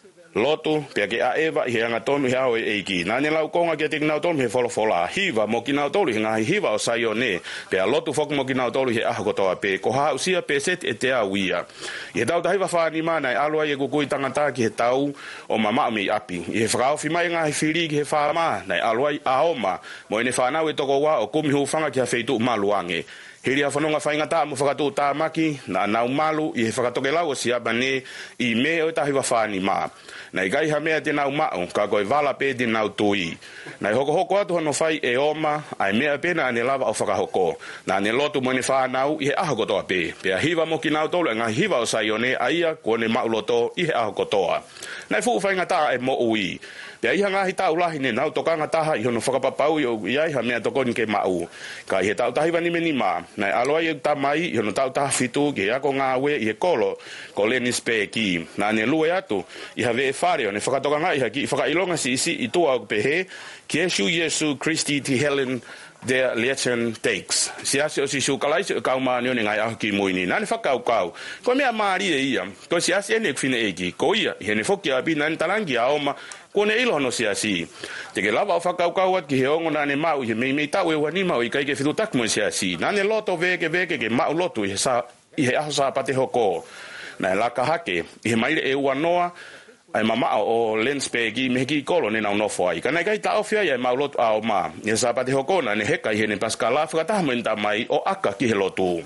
Lotu, pia ke a ewa i he anga tonu he ao e eiki. Nāne lau konga ki a te kinau tonu he wholowhola. Hiva mo kinau tolu he ngahi hiva o sai o ne. Pia lotu foku mo kinau tolu he aho kotoa pe. Ko haa usia pe set e te au ia. I he tau tahiwa whaani mana e alua i e kukui tangata ki he tau o mamao me i api. I he whakaofi mai ngahi whiri ki he whaama na e alua i aoma. Mo ene whanau e toko wa o kumi hufanga ki ha feitu maluange. Hiri a whanonga whaingata mo whakatu tā maki na nau malu i he whakatoke lau o siaba ne i me o tahiwa whaani maa. Na i gai ha mea te nau mao, ka koe wala pe te nau tui. Na i hoko hoko atu hono whai e oma, ai mea pena ane lava o whakahoko. Na ane lotu mo ne whanau i he aho kotoa pe. Pea hiva mo ki nau tolu, ngā hiva o sai o ne aia kone mau loto i he aho kotoa. Na i fuku whaingata e mo ui. Pea iha ngahi tau lahi ne nau tokanga taha i hono whakapapau i o iai ha mea tokoni ke mau. Ka i he tau tahiwa ni meni maa. Na i aloa i tamai i hono tau taha fitu ki ako ngā we i he kolo ko lenis pe ki. Na ane lue atu i ha ve e whare o ne whakatokanga i ha ki whakailonga si isi i tua au pehe ki Jesu Jesu Christi ti Helen der Lechen takes. Si asi o si sukalaisi o kau maani o ne ngai aho ki muini. Nani whakau kau. Ko mea maari e ia. Ko si asi ene kwhine eki. Ko ia. I hene whoki api nani tarangi a oma. Ko ne ilo hono si asi. Te ke lava o whakau kau at ki he ongo nane mau. I he mei mei tau e wani mau i kai ke whitu takmo si asi. Nane loto veke veke ke mau lotu i he, sa, i he aho sa pate hoko. Na e laka hake. I he maire e ua noa. Ai mamao o Lenspegi me ki kolo ne na no foi kana kai ta ofia ia maulot ao ma ne sapate hokona ne heka i he ne paskala fata menta mai o aka ki helotu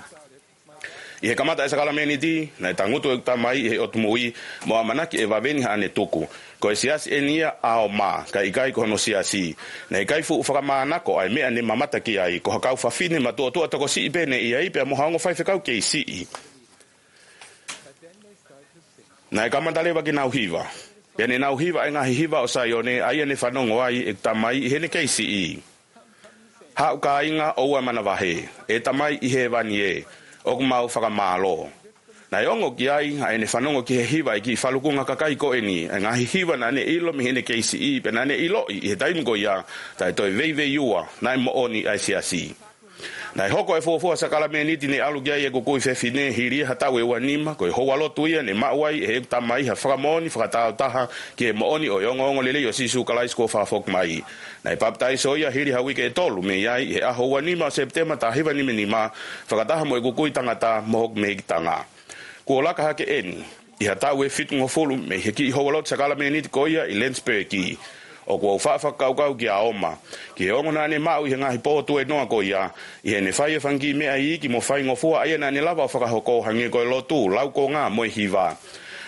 i he kamata esa kala meniti na tanguto ta mai he otmui mo amanaki e vaveni ha ne tuku ko sias enia ao ma kai kai ko no siasi na kai fu fa mana ko ai me ne mamata ki ai ko ka fa fine ma to to ko si bene i ai pe mo hango fa fe ka ke si na kamata leva ki nau hiva. Pene nau hiva e ngahi hiva o sai o ne aia ne whanongo ai e tamai i hene keisi i. Hau ka inga oua mana wahe. E tamai i he wani e. O kumau whakamālo. Na ongo ki ai a ene whanongo ki he hiva i ki whalukunga kakai ko eni. E ngahi hiva na ne ilo mi hene keisi i. Pena ne ilo i he taimko ia. Tai toi veive iua. Na mo oni ai siasi. Na hoko e fofo sa kala meniti ne alu gia e kukui fefine hiri hatau e wanima ko e hoa lotu ia ne mauai e tamai ha whakamoni whakatao taha ki e mooni o yongo ongo lele o sisu kalais ko whafok mai. Na i paptai soia hiri hawi ke e tolu me iai e aho wanima o septema ta hiva ni menima whakataha mo e kukui tangata mohok me tanga. Ko laka hake eni i hatau e fitu ngofulu me heki i hoa lotu sa kala meniti ko ia i Lensperki. O ko fafa kau kau ki a oma ki ongo na ne mau i ngahi potu e noa ko ia i he ne whai e whangi mea i ki mo whai ngofua aia na ne lava o whakahoko hangi ko e lotu lau ko ngā moe hiva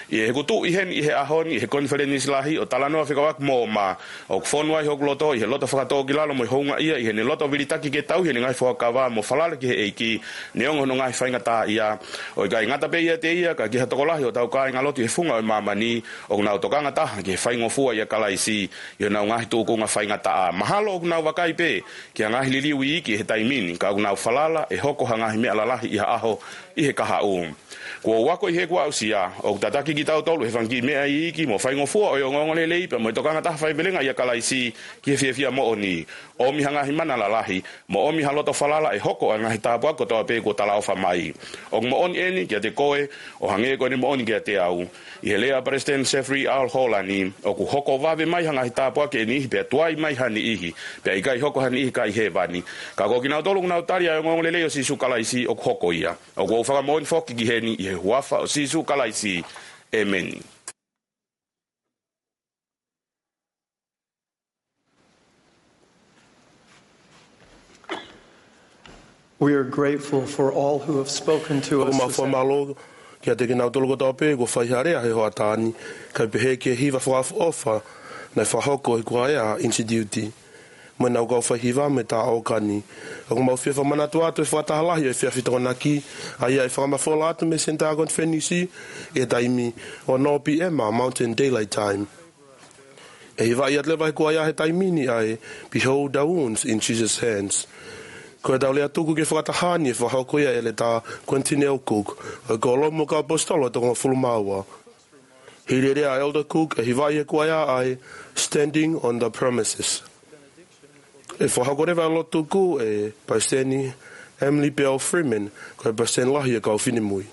I he kutu i hen i he ahon i he konferenisi lahi o talanoa whikawak mō ma o kufonua i hoku loto i he loto whakatō ki lalo mo i hounga ia i he ne loto viritaki ke tau he ne ngai whakawa mo whalala ki he eiki ne ongo no ngai whainga tā ia o i kai ngata pe ia te ia ka ki ha tokolahi o tau kai ngalotu he funga o i mamani o nau tokanga taha ki he whaingo fua ia kalaisi i o nau ngahi tūku ngā whainga tā mahalo o nau wakai pe ki a ngahi liliu i ki he taimini ka o nau whalala e hoko ha ngahi mea lalahi i ha aho i he kaha o Kua wako i he kua usia, o tataki ki tau tolu he whangi mea i iki mo whaingo fua o i o ngongole leipa mo i tokanga taha whaibelenga i a kalaisi ki he whiawhia mo o ni. O mi hangahi mana lalahi, mo o mi haloto whalala e hoko a ngahi tāpua ko toa pe ko talao whamai. O mo oni eni ki a te koe, o hange koe ni mo oni ki a te au. I he lea President Sefri Al Holani, o ku hoko wawe mai hangahi tāpua ke ni ihi pia tuai mai hani ihi, pia i kai hoko hani ihi kai he wani. Ka ko ki nau tolu nau taria o ngongole leo si su kalaisi o ku hoko ia. O ku whaka mo oni whoki ki he ni i he huafa o si su kalaisi. Amen. We are grateful for all who have spoken to us. Ma fa malo kia te kina tolo ko pe go fai harea he hoa tani kai pehe ke hiva fa ofa na fa hoko i kuaia institute mo na go fa hiva me ta o kani o mo fia fa mana tua to fa ta hala e fia fito na ki ai ai fa ma fola to me senta gon fenisi e taimi o no pm mountain daylight time e va ia le vai kuaia he taimini ai behold the wounds in Jesus hands. Ko da le tuku ke whakatahani e whahako ia ele tā Quintinel Cook, o ko lomo ka apostolo tonga Fulumawa. He rerea Elder Cook e hiwai e kuaia ai, standing on the promises. E whahako rewa lotu ku e Paiseni Emily Bell Freeman, ko e Paisen lahi e kau whinemui.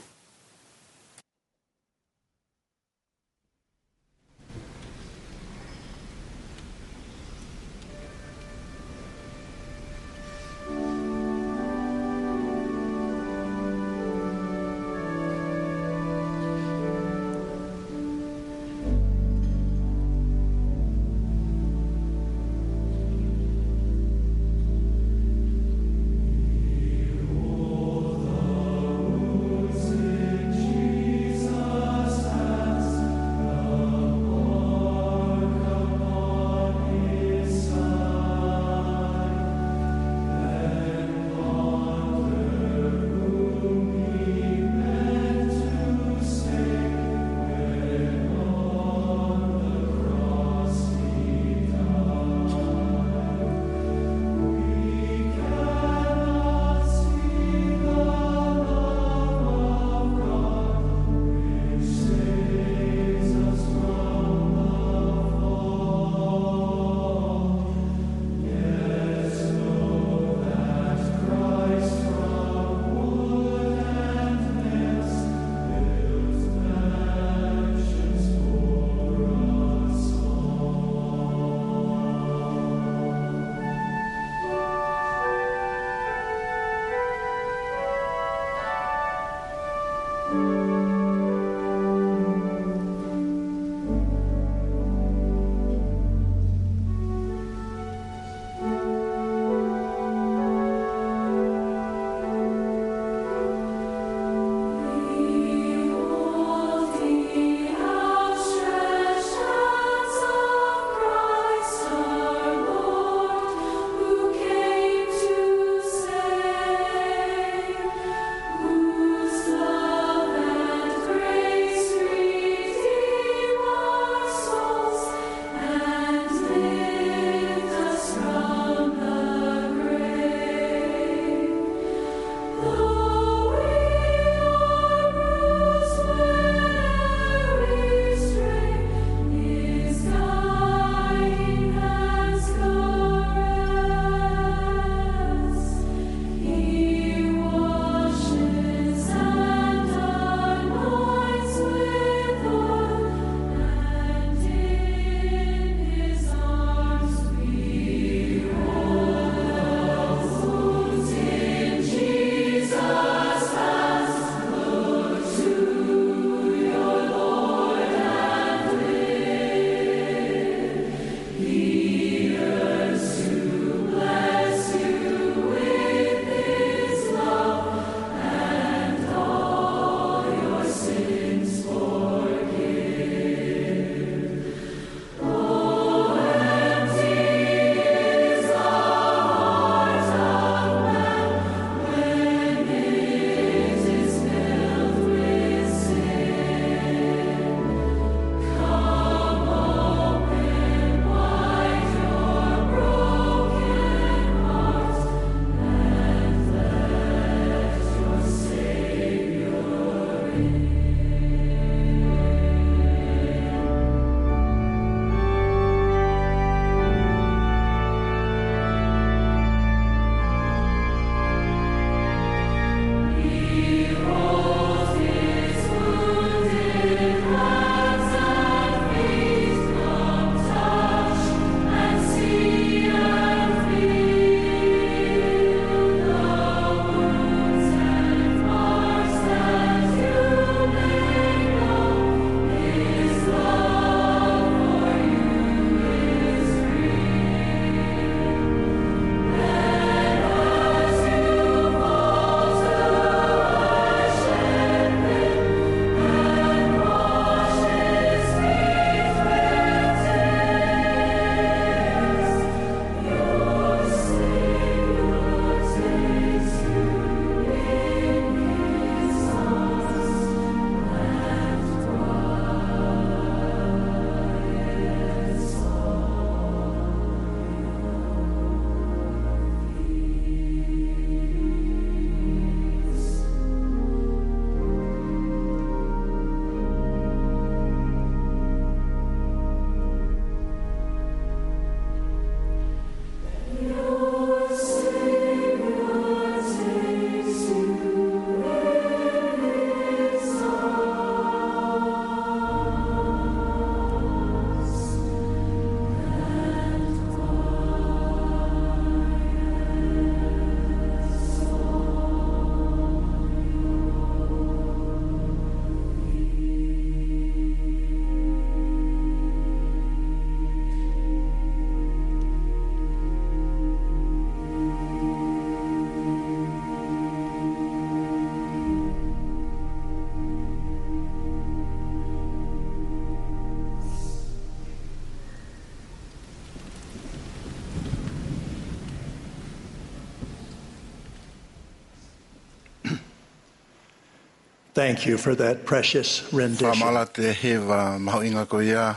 Thank you for that precious rendition. Famala te hewa mahoinga ko ia.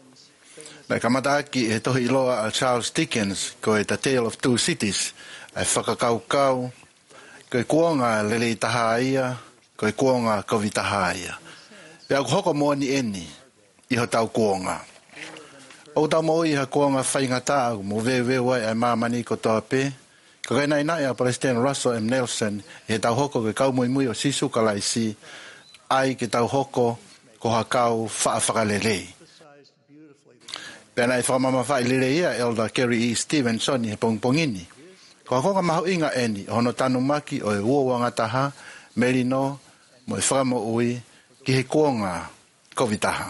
Mai kamataki e tohi iloa a Charles Dickens ko e The Tale of Two Cities. Ai whakakaukau ko e kuonga lele taha ia, ko e kuonga kovi taha ia. Pea ku hoko moani eni i ho tau kuonga. O tau mo i ha kuonga whaingata mo vewe wai ai mamani ko toa pe. Ko kai nai nai a President Russell M. Nelson e tau hoko ke kau mui mui o sisu kalaisi ai ke tau hoko ko ha kau wha whakalelei. Pena e whamama whai lere ia Elder Kerry E. Stevenson i he pongpongini. Ko hakonga maho inga eni hono tanu maki o e uawanga taha, merino, mo e whamo ui ki he kuonga kovitaha.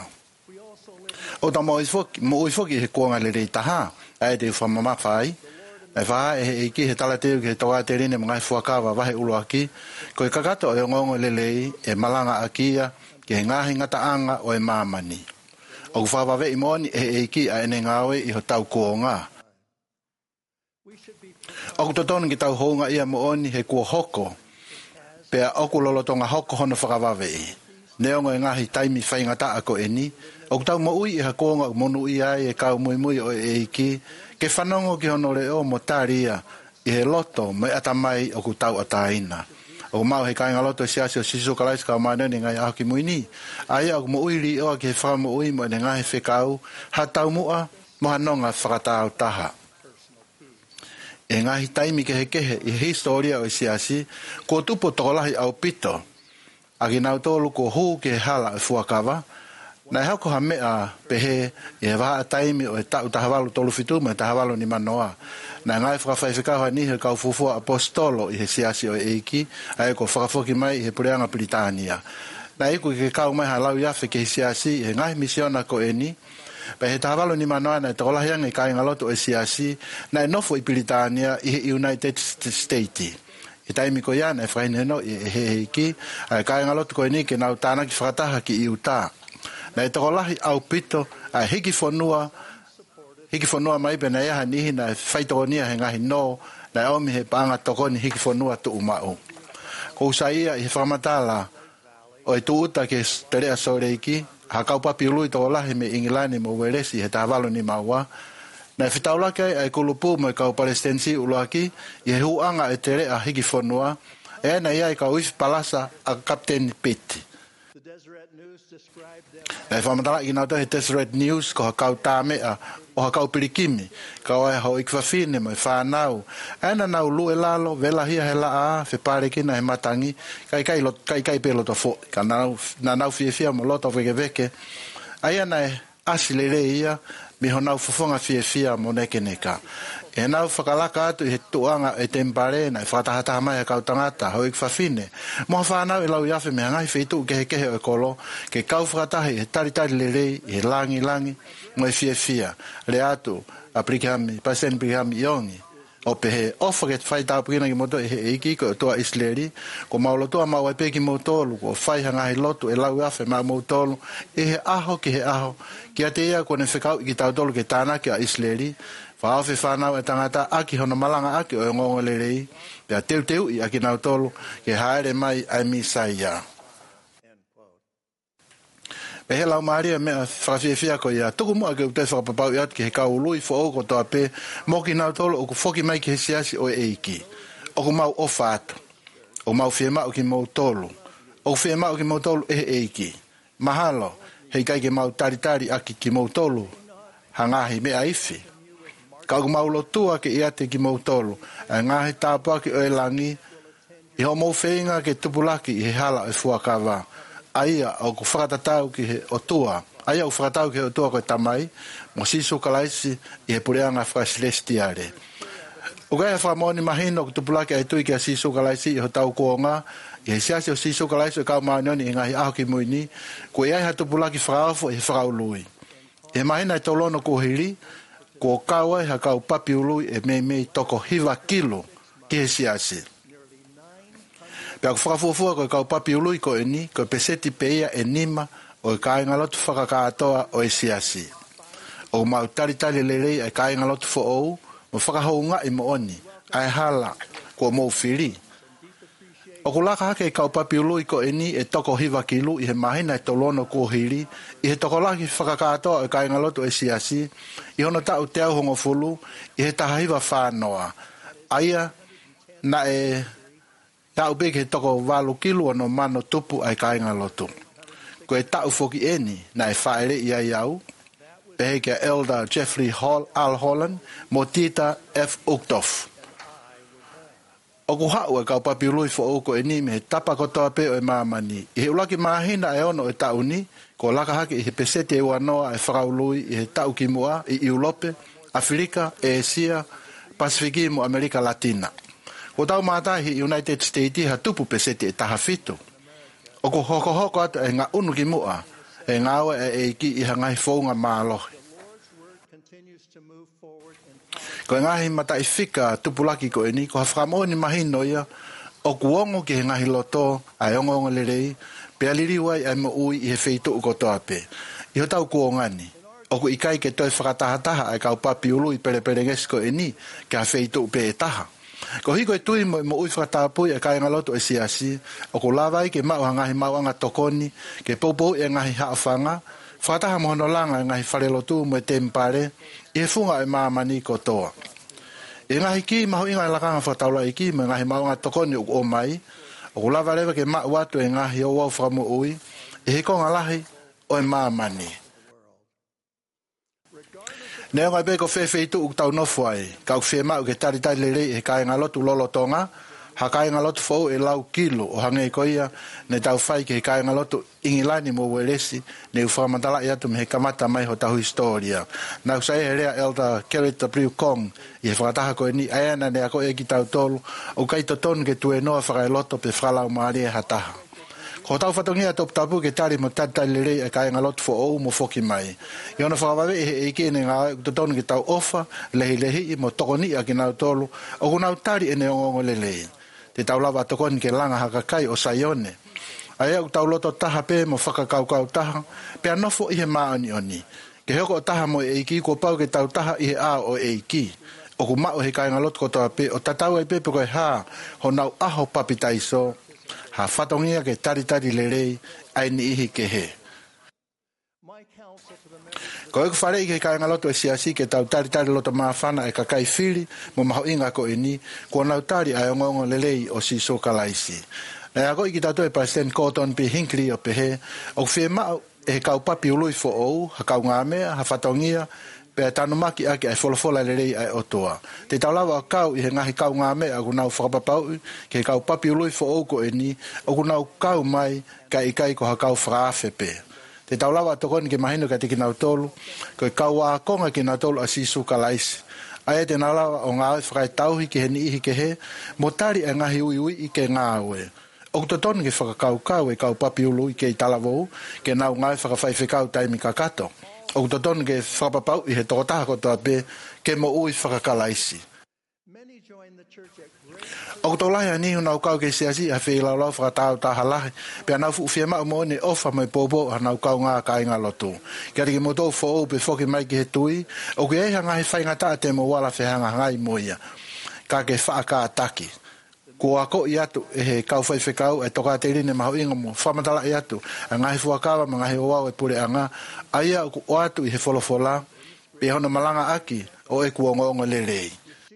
O ta mo ui foki he kuonga lere taha, ai te whamama whai, e wha e ki he talateu ki he toa te rine mga fuakawa wahe ulo aki, ko e kakato e ngongo lelei e malanga akia ki he ngahi ngataanga o e mamani. O ku whawawe i moni e e ki a ene ngawe i ho tau kuonga. O ku totonu ki tau hounga ia mo oni he kua hoko, pea oku lolotonga hoko hono whakawawe i. Neongo e ngahi taimi whaingata ako eni, o ku tau mo ui i ha kuonga monu i ai e kau mui mui o e e ki, ke whanongo ki hono reo mo tāria i he loto me atamai o ku tau ataina. O mau he kainga loto e siasi o sisu kalais ka maaneni ngai aho ki muini. Ai o mo ui li oa ki he whamo ui mo ene ngahi whekau, ha tau mua mo hanonga whakatau taha. E ngahi taimi ke he kehe i historia o siasi, ko tupo tokolahi au pito, a ki nau tolu ko huu ke he hala e fuakawa, na e hauko ha mea pehe i he waha taimi o e tau tahawalu tolu fitu me tahawalu ni manoa. Na ngai whakawhaiwhikawa ni he kau fufua apostolo i he siasi o eiki, a e ko whakafoki mai i he pureanga Britania. Na iku ke kau mai ha lau iafe ke he siasi i he ngai misiona ko eni, pa he tahawalu ni manoa na e tokolahianga i kainga loto e siasi, na e nofo i Britania i he United States. I taimi ko iana e whaineno i he heiki, a e kainga loto ko eni ke nau tāna ki whakataha ki i uta. Na e tokolahi au pito a hiki whanua, hiki whanua mai pena eha nihi na e whaitokonia he ngahi no, na e omi he paanga tokoni hiki whanua tu umau. Ko usaia i he whamatala o e tuuta ke terea soreiki, ha kaupapi ului tokolahi me Ingilani mo weresi he tāwalo ni maua, na e whitaulake ai kulupu mo e kau palestinsi uloaki, i he huanga e terea hiki whanua, e na ia i kau ifi palasa a Captain Pitt. E whamatala i nau he Deseret News ko hakau tā mea o hakau pirikimi ka oe hau ikwawhine mo e whanau ena nau lue lalo vela hia he la a whi pare kina he matangi kai kai, lot, kai, kai pe loto fo ka nau, na nau fie fia mo loto veke veke aia na e asile re ia mi ho nau fofonga fie fia mo neke neka e nau whakalaka atu i he tuanga e tempare na e whakatahataha mai a kau tangata hau ik whawhine mo whanau e lau iafe mea ngai whitu ke he kehe o e kolo ke kau whakatahi he tari tari le rei i he langi langi mo e fie fia le atu a prikihami pasen prikihami iongi o pe he ofa ke whai tau pukina ki moto e he eiki ko e toa isleri ko maulotua mau e peki mautolu ko whai hanga he lotu e lau iafe mau mautolu e he aho ki he aho ki a te ia ko ne whekau i ki tau tolu ke tāna ki a isleri whaawhi whanau e tangata aki hono malanga aki o e ngongo le rei pia teu teu i aki nau tolu ke haere mai ai mi saia pe he lau maria mea whawhiawhia ko ia tuku mua ke utei whakapapau i atu ki he kaului fo o ko toa pe mo ki nau tolu o ku whoki mai ki he siasi o e eiki o ku mau ofa atu o mau whia mau ki mau tolu o whia mau ki mau tolu e he eiki mahalo hei kai ke mau tari tari aki ki mau tolu hangahi mea ifi ka ku mau lotua ke ia te ki mau tolu a ngahi tāpua ki oe langi i ho mau whenga ke tupulaki i he hala e fuakawa aia o ku whakatatau ki he otua aia o whakatau ki he otua koe tamai mo sisu kalaisi i he pureanga whakasilestiare o kai a whakamoni mahino ku tupulaki ai tui ki a sisu kalaisi i ho tau kuonga i he siasi o sisu kalaisi o kau maanioni i ngahi aho ki muini ku ia ha tupulaki whakaafo i he whakaului i he mahina i tolono kuhiri ko kaua ha kau papi ului e mei mei toko hiva kilo ki he siasi. Pea ku whakafuafua ko e kau papi ului ko e ni, ko e peseti peia e nima o e kāinga lotu whakakātoa o e siasi. O mau tari tari lerei e kāinga lotu fo ou, mo whakahounga i mo oni, ai hala ko mou whiri. O ku laka hake e kau papi ului ko e ni e toko hiva kilu i he mahina e tolono ko hiri, i he toko laki whakakātoa e kāinga lotu e siasi, i hono tau te au hongo fulu, i he taha hiva whānoa. Aia, na e tau peke he toko walu kilu ano mano tupu ai kāinga lotu. Ko e tau foki eni, na e whaere i ai au, pehe kia Elder Jeffrey Hall, Al Holland, mo tita F. Uktof. O ku hau e kau papi lui fo oko e ni me he tapa kotoa pe o e mamani. I he ulaki mahina e ono e tau ni, ko laka hake i he pesete e wanoa e whakau lui i he tau ki mua i Iulope, Afrika, e Asia, Pasifiki mo Amerika Latina. Ko tau mātai hi United States ha tupu pesete e taha fitu. O ku hoko hoko atu e ngā unu ki mua, e ngāwe e e ki i hangai fōunga mālohi. Ko e ngahi mata i whika tupulaki ko e ni, ko hawhakamoni mahino ia, o kuongo ki he ngahi loto, ai ongongo le rei, pe aliri wai ai mo ui i he wheitu uko toa pe. I ho tau kuongani, o ku ikai ke toi whakataha ai kau papi ulu i pere pere ngesi ko e ni, ke ha wheitu pe e taha. Ko hiko e tui mo, mo ui whakatapui e kai ngaloto e siasi, o ku lawai ke mau hangahi mau anga tokoni, ke poupou e ngahi haafanga, whakataha mohono langa e ngahi wharelotu mo e tempare, i he funga e maamani ko toa. E ngahi ki mahu inga e lakanga whataula i ki, me ngahi maunga tokoni o mai, o kulawa rewa ke maa watu e ngahi o wau whakamu ui, e he konga lahi o e maamani. Nea ngai peko whewheitu u tau nofu ai, kau whema u ke tari tari le rei he kai ngalotu lolo tonga, ha kai ngalotu fau e lau kilo o hange koia, ne tau whai ke he kai ngalotu ingilani mo weresi, ne u whamatala i atu me he kamata mai ho tahu historia. Nau sai he rea Elder Kerita Priu Kong, i he whakataha koe ni, aena ne ako e ki tau tolu, o kai to tonu ke tue noa whakai loto pe whalau maari e hataha. Ko tau whatongia top tapu ke tari mo tata le rei e kai ngalotu fo ou mo foki mai. I ona whakawawe e he eike ene ngā to tonu ke tau ofa, lehi lehi i mo tokoni a ki nau tolu, o ku nau tari ene ongongo le lei. Te tau lawa tokoni ke langa hakakai o Saione. Aia u tau loto taha pe mo whakakaukau taha, pe anofo i he maani oni. Ke heko o taha mo e eiki, ko pau ke tau taha i he a o eiki. O ku mao he kai ngalotu kotoa pe, o tatau e pe pe koe ha, ho nau aho papitaiso, ha whatongia ke tari tari le rei, ai ni ihi ke he. Ko e ku whare i ke kai ngalotu e siasi ke tau tari tari loto maafana e kakai whiri, mo maho inga ko e ni, ko nau tari ai ongongo le rei o si so kalaisi. Na ako i ki tātou e President Gordon B. Hinckley o pehe, o whia mao e kau papi ului fo ou, ha kau ngā mea, ha whatongia, pe tanu maki ake ai wholofola le rei ai otoa. Te taulawa kau i he ngahi kau ngā mea, aku nau whakapapau, ke kau papi ului fo ou ko e ni, aku nau kau mai, ka i kai ko ha kau whaafe pe. Te taulawa tokoni ke mahino ka tiki nau tolu, ko i kau wā konga ki nau tolu a sisu ka laisi. Ai te nalawa o ngā whakai tauhi ki he ni ihi ke he, mo tari e ngahi ui ui i ke ngā ue. O to ton ke whakakau kau e kau papi ului ke i talavou, ke nau ngai whakawhaiwhikau taimi ka kato. O to ton ke whakapapau i he tokotaha ko toa pe, ke mo ui whakakalaisi. O to lahi ani unau kau ke siasi a whi lau lau whakatau taha lahi, pe anau fu whia mau mo ne ofa mai popo a nau kau ngā ka inga lotu. Kia riki mo tau fo o pe whoki mai ki he tui, o ke eha ngahi whaingata te mo wala whihanga ngai moia, ka ke whaaka taki. Ko ako i atu e he kau whaiwhikau e toka te rine maho inga mo whamatala i atu a ngahi fuakawa ma ngahi oau e pure anga aia o atu i he wholofola pe hono malanga aki o e kuongonga le rei.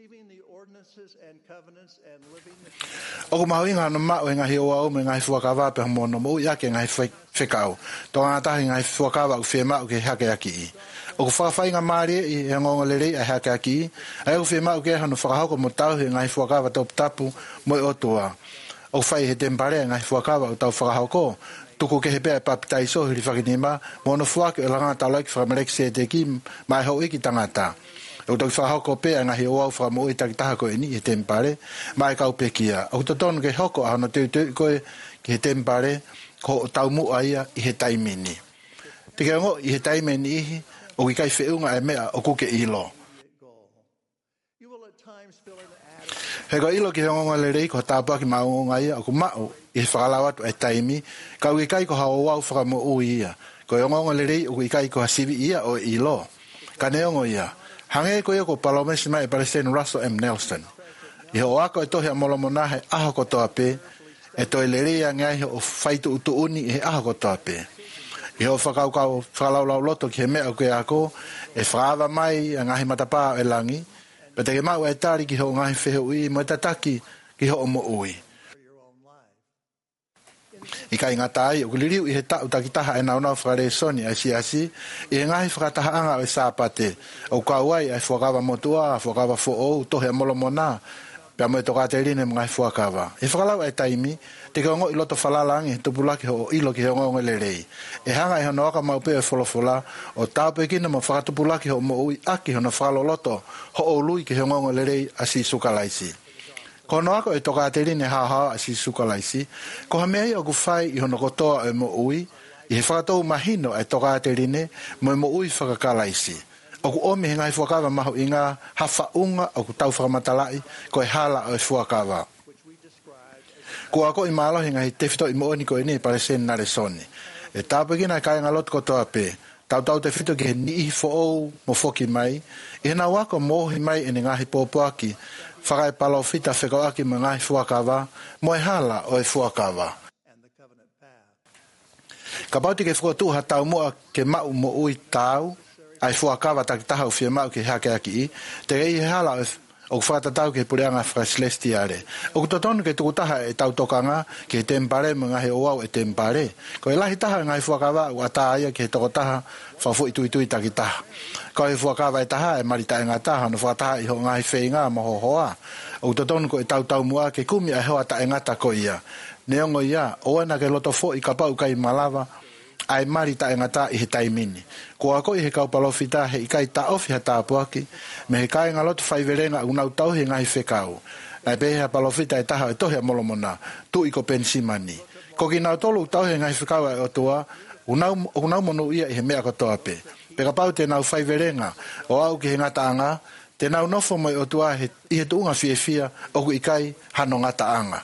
O ko maho inga no mao e ngahi oau me ngahi fuakawa pe hamono mo i ake ngahi whikau to ngatahi ngahi fuakawa u whia ke hake aki i. O ko whakawhainga maari i he ngonga le rei a hake aki, ai o whia mau ke hanu whakahoko mo tau he ngai whakawa tau tapu mo i otua. O whai he tempare ngai whakawa o tau whakahoko, tuku ke he pēr papitai so hiri whakinima, mo no whake o langa tau laiki whakamarek se te ki mai hau iki tangata. O tau whakahoko pēr ngai oau whakamo i takitaha koe ni he tempare, mai kau pekia. O totonu ke hoko a hano teu teu koe ki he tempare, ko tau mu aia i he taimini. Te ke ngo i he taimini ihi, o ki kai whiunga e mea o kuke ilo. He ka ilo ki he ngonga le rei ko tāpua ki maunga ia o ku mao i he whakalawatu e taimi, ka ui kai ko hao wau whakamo ui ia. Ko e ngonga le rei o kui kai ko ha sivi ia o ilo. Ka neongo ia. Hange ko ia ko palomesi mai e President Russell M. Nelson. I ho ako e tohi a molomona he aho ko toa pe, e toi le rei a ngai o whaitu utu uni i he aho ko toa pe. I ho whakaukau whakalaulau loto ki he mea o ke ako, e whaawa mai a ngahi matapā e langi, pe te ke mau e tari ki ho ngahi whehe ui, mo e tataki ki ho mo ui. I kai ngatai, o kuliriu i he tau takitaha e naunau whakare soni a siasi, i he ngahi whakataha anga o e sāpate, o kauai e whakawa motua, whakawa fo'ou, tohe a molomona, pe amo e toka te rine mga i whakawa. E whakalau e taimi, te ka ongo i loto whalalangi, tupulaki ho ilo ki he ongo le rei. E hanga i hono aka maupe e wholofola, o tāpe kina mo whakatupulaki ho mo ui aki hono whalo loto, ho o lui ki he ongo le rei a si sukalaisi. Ko no ako e toka te rine haha a si sukalaisi, ko ha mea i o kufai i hono kotoa e mo ui, i he whakatou mahino e toka te rine, mo e mo ui whakakalaisi. O ku omi he ngai whakawa maho i ngā hawha unga o ku tau whakamatalai ko e hala o e whakawa. Ko ako i mālohi ngai te whito i mooni ko e ne pare sen nare soni. E tāpekina e kai ngā lot ko toa pe, tau tau te whito ki he nihi fo ou mo foki mai, i he nā wako mohi mai e ni ngahi pōpuaki, whakai palo whita whekau aki mo ngahi whakawa, mo e hala o e whakawa. Ka pauti ke whakatu ha tau mua ke mau mo ui tau, ai whakawa takitaha u whia mau ke hake aki i, te rei he hala o whakatatau ke pureanga whakaslestiare. O kutotonu ke tukutaha e tau tokanga ke tempare mo ngahi oau e tempare. Ko e lahi taha ngai whakawa u ataia ke tokotaha whafu i tui tui takitaha. Ko e whakawa e taha e marita e ngataha no whakataha i ho ngahi whenga moho hoa. O kutotonu ko e tau tau mua ke kumi a hoa ta e ngata ko ia. Neongo ia, oana ke loto fo i kapau kai malawa, ai marita e ngata i he taimini. Ko ako i he kaupalofita he ikai ta ofi ha tāpuaki, me he kai ngalotu whaiverenga unau tau he ngai whekau. Nai pehe ha palofita e taha e tohe a molomona, tu i ko pensimani. Ko ki nau tolu tau he ngai whekau e otua, unau, unau monu ia i he mea katoa pe. Peka pau te nau whaiverenga, o au ki he ngata anga, te nau nofo mai otua he, i he tuunga fie fia, o ku ikai hano ngata anga.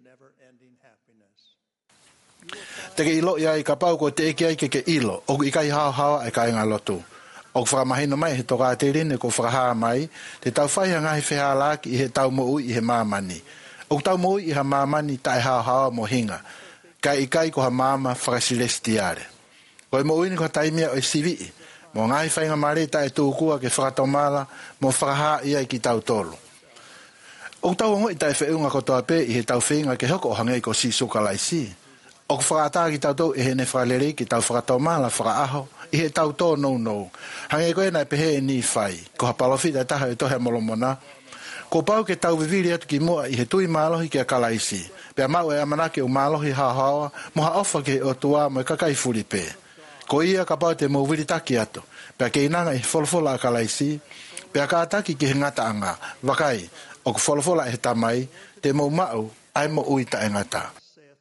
Te ke ilo ia i kapau ko te eke ai ke ke ilo, o ku ikai hao hao e kai ngā lotu. O ku whakamahino mai he toka te rine ko whakahaa mai, te tau whaiha ngahi wheha laki i he tau mo ui i he māmani. O ku tau mo ui i he māmani tae hao hao mo hinga, kai ikai ko ha māma whakasilestiare. Ko e mo ui ni ko taimia o e sivi, mo ngahi whainga mare tae tūkua ke whakatomala, mo whakahaa ia i ki tau tolu. O tau ngoi tai wheunga ko toa pe i he tau whenga ke hoko o hangei ko si sukalaisi. O ko whakata ki tau tau i he ne whalerei ki tau whakatau mala whakaaho i he tau tō nou nou. Hangei koe nai pehe e ni whai. Ko hapalofi tai taha e tohe molomona. Ko pau ke tau viviri atu ki mua i he tui malohi ki a kalaisi. Pea mau e amanake o malohi hahawa moha ofa ke o tua mo e kakai furi pe. Ko ia ka pau te mauwiri taki atu. Pea ke inanga i wholofola a kalaisi. Pea ka ataki ki he ngata anga. Wakai. O ku wholofola e he tamai, te mau mau, ai mo ui ta e ngata.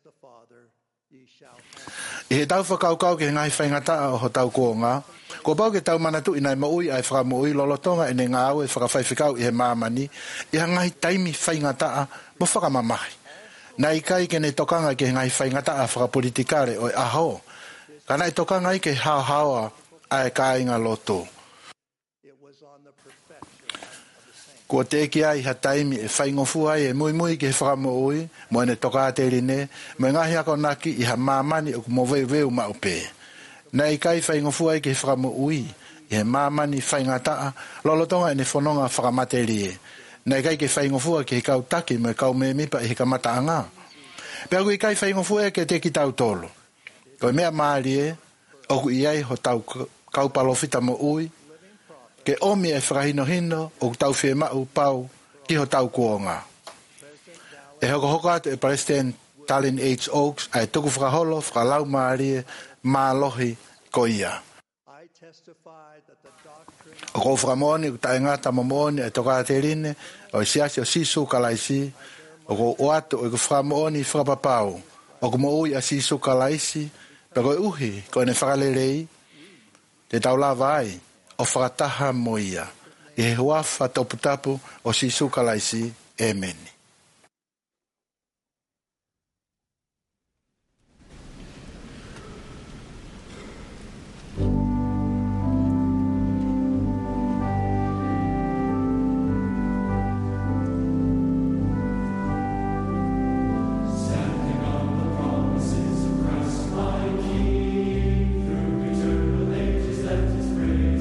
I he tau whakaukau ke he ngai whaingata o ho tau kuonga, ko pau ke tau manatu i nai mo ui ai whaka mo ui lolotonga e ne ngā au e whakawhaiwhikau i he māmani, i ha ngai taimi whaingata mo whakamamahi. Nai kai ke ne tokanga ke he ngai whaingata a whakapolitikare o e aho, ka nai tokanga i ke hao haoa ai ka inga loto. Ko te ki ai ha taimi e whaingofu ai e mui mui ke whakamo ui, mo ene toka te rine, mo ngahi ako naki i ha mamani o mo veu veu ma upe. Nei kai whaingofu ai ke whakamo ui, i he mamani whaingataa, lolotonga ene whanonga whakamate rie. Nei kai ke whaingofu ai ke kau taki mo e kau me mipa i he kamata anga. Pea kui kai whaingofu ai ke te ki tau tolo. Ko mea maarie, o ku i ai ho tau kau palofita mo ui, ke omi e whakahino hino o tau whee mau pau ki ho tau kuonga. E hoko hoko atu e President Tallinn H. Oaks ai tuku whakaholo whakalau maarie mālohi ko ia. O kou whakamoni o tae ngata mamoni e toka te rine o siasi o sisu kalaisi o kou oatu o kou whakamoni whakapapau o kou mo ui a sisu kalaisi pe koe uhi koe ne whakalerei te tau lava ai o whakataha mo ia. I he huafa toputapu o sisu kalaisi. Amen.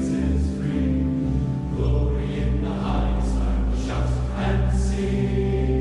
See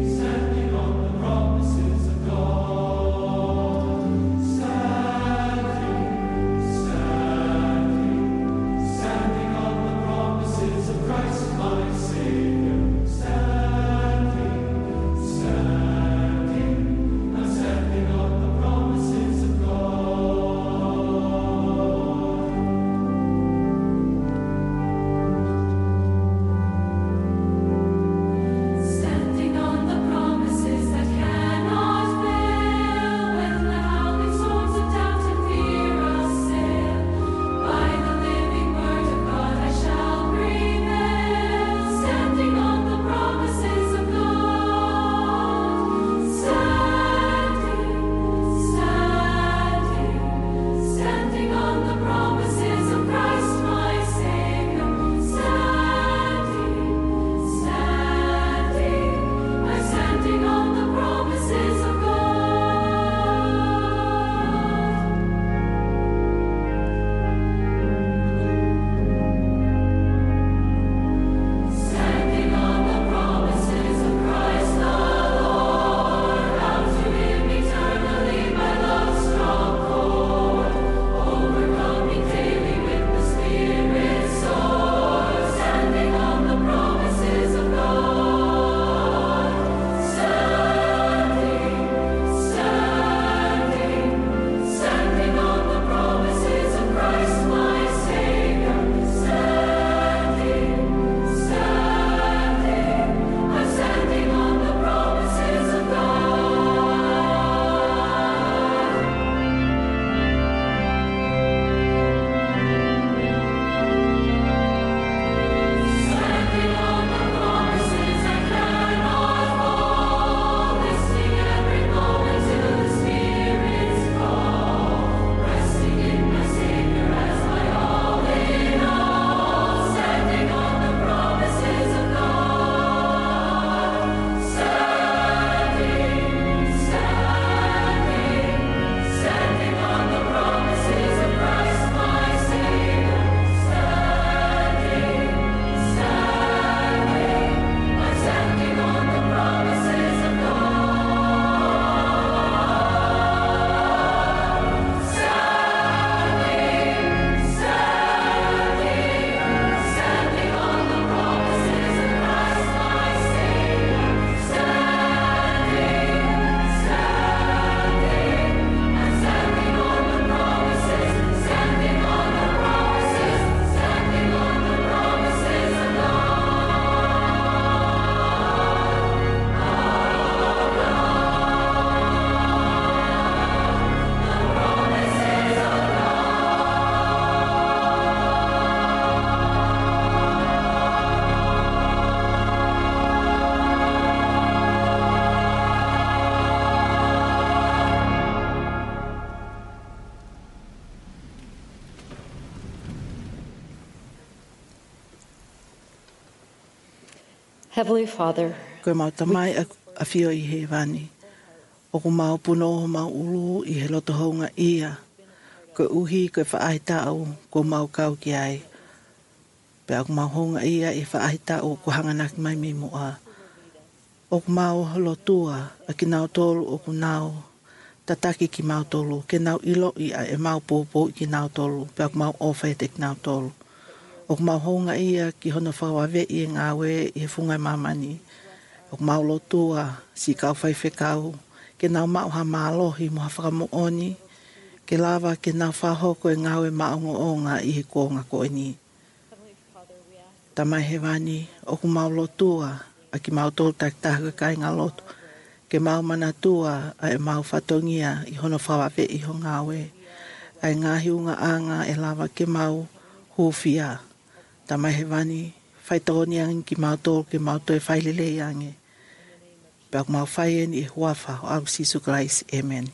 Heavenly Father, koe mau tamai a, a whio I he wani. O ko mau puno ho mau ulu I he loto honga ia. Koe uhi koe whaahita au ko mau kau ki ai. Pe ako mau honga ia I whaahita au ko hanganaki mai me mua. O ko mau lotua a ki nau tolu o ko nau tataki ki mau tolu. Ke nau ilo I a e mau popo ki nau tolu. Pe ako mau ofa te ki nau tolu. O ko mau honga ia ki hono whawawe I e ngā we I he whungai mamani. O ko mau lotua si kau whaife kau. Ke nau mau ha mālohi mo ha whakamooni. Ke lava ke nau whahoko e ngā we maongo o ngā I he kōnga ko e ni. Tamai he wani, o ko mau lotua a ki mau tolu tak taha kai ngā lotu. Ke mau manatua a e mau whatongia I hono whawawe I ho ngā we. Ai ngā hiunga anga e lava ke mau hufia. Tamai he wani, whaitoni angi ki mau tolu ke mau toe whailele ange. Pea ko mau whaien I huafa o au sisu Christ. Amen.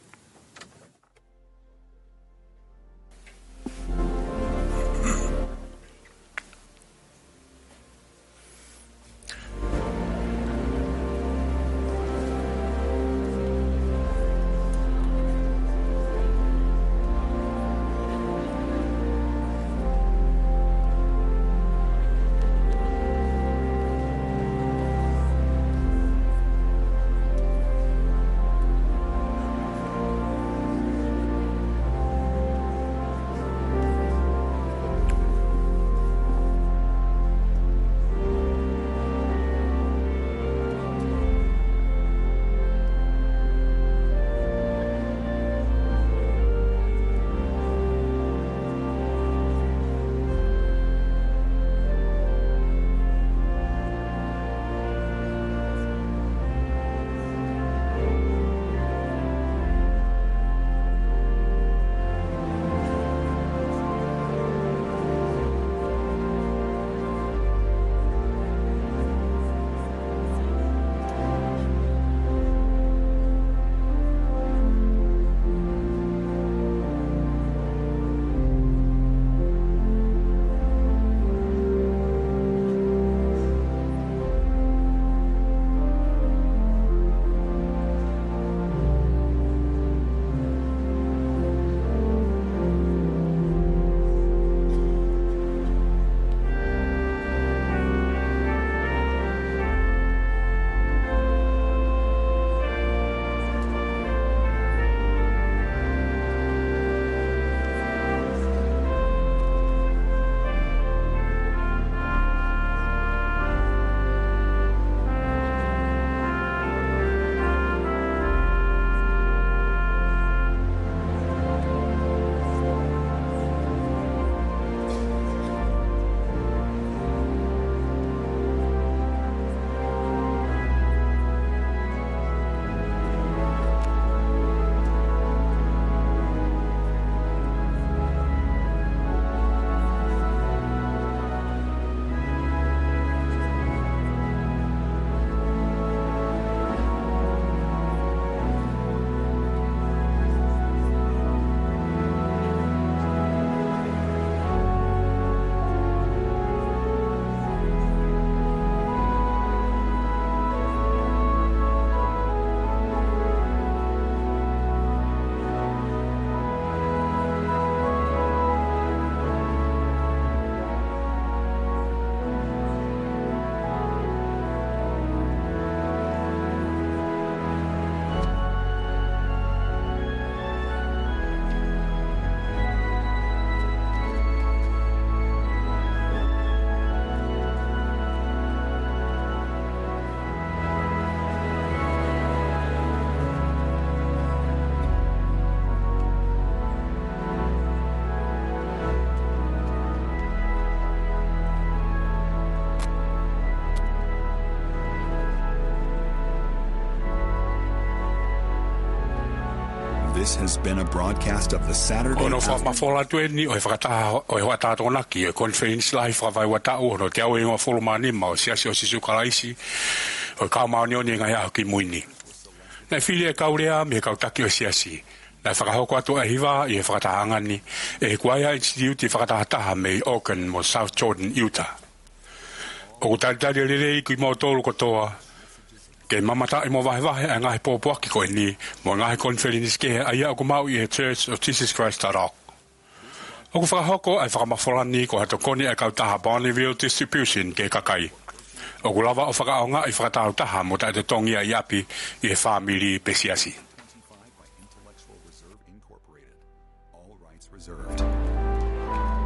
This has been a broadcast of the Saturday Ono fa afternoon. ma fola tu ni o fakata o wa ta to na ki o conference live fa vai wa ta o no te o e fulu mani ma o sia sia sisu kalaisi o ka ma ni ni nga ya ki muini na filia ka urea me ka taki o sia si na fa ho kwa to e hiva e fakata angani e kwa ya institute fakata ta me Oakland mo South Jordan Utah O ko tai tai le le ki mo tolu ko toa. Ke mamata i mo vahe vahe a ngahi pōpuaki ko e ni, mo ngahi konferenis ke aia o ko mau i he Church of Jesus Christ Tarok. O ko whakahoko ai whakamawholani ko hato koni e kautaha Bonneville Distribution ke kakai. O ko lava o whakaonga i whakatautaha mo tai te tongia i api i he whamiri pesiasi. All rights reserved.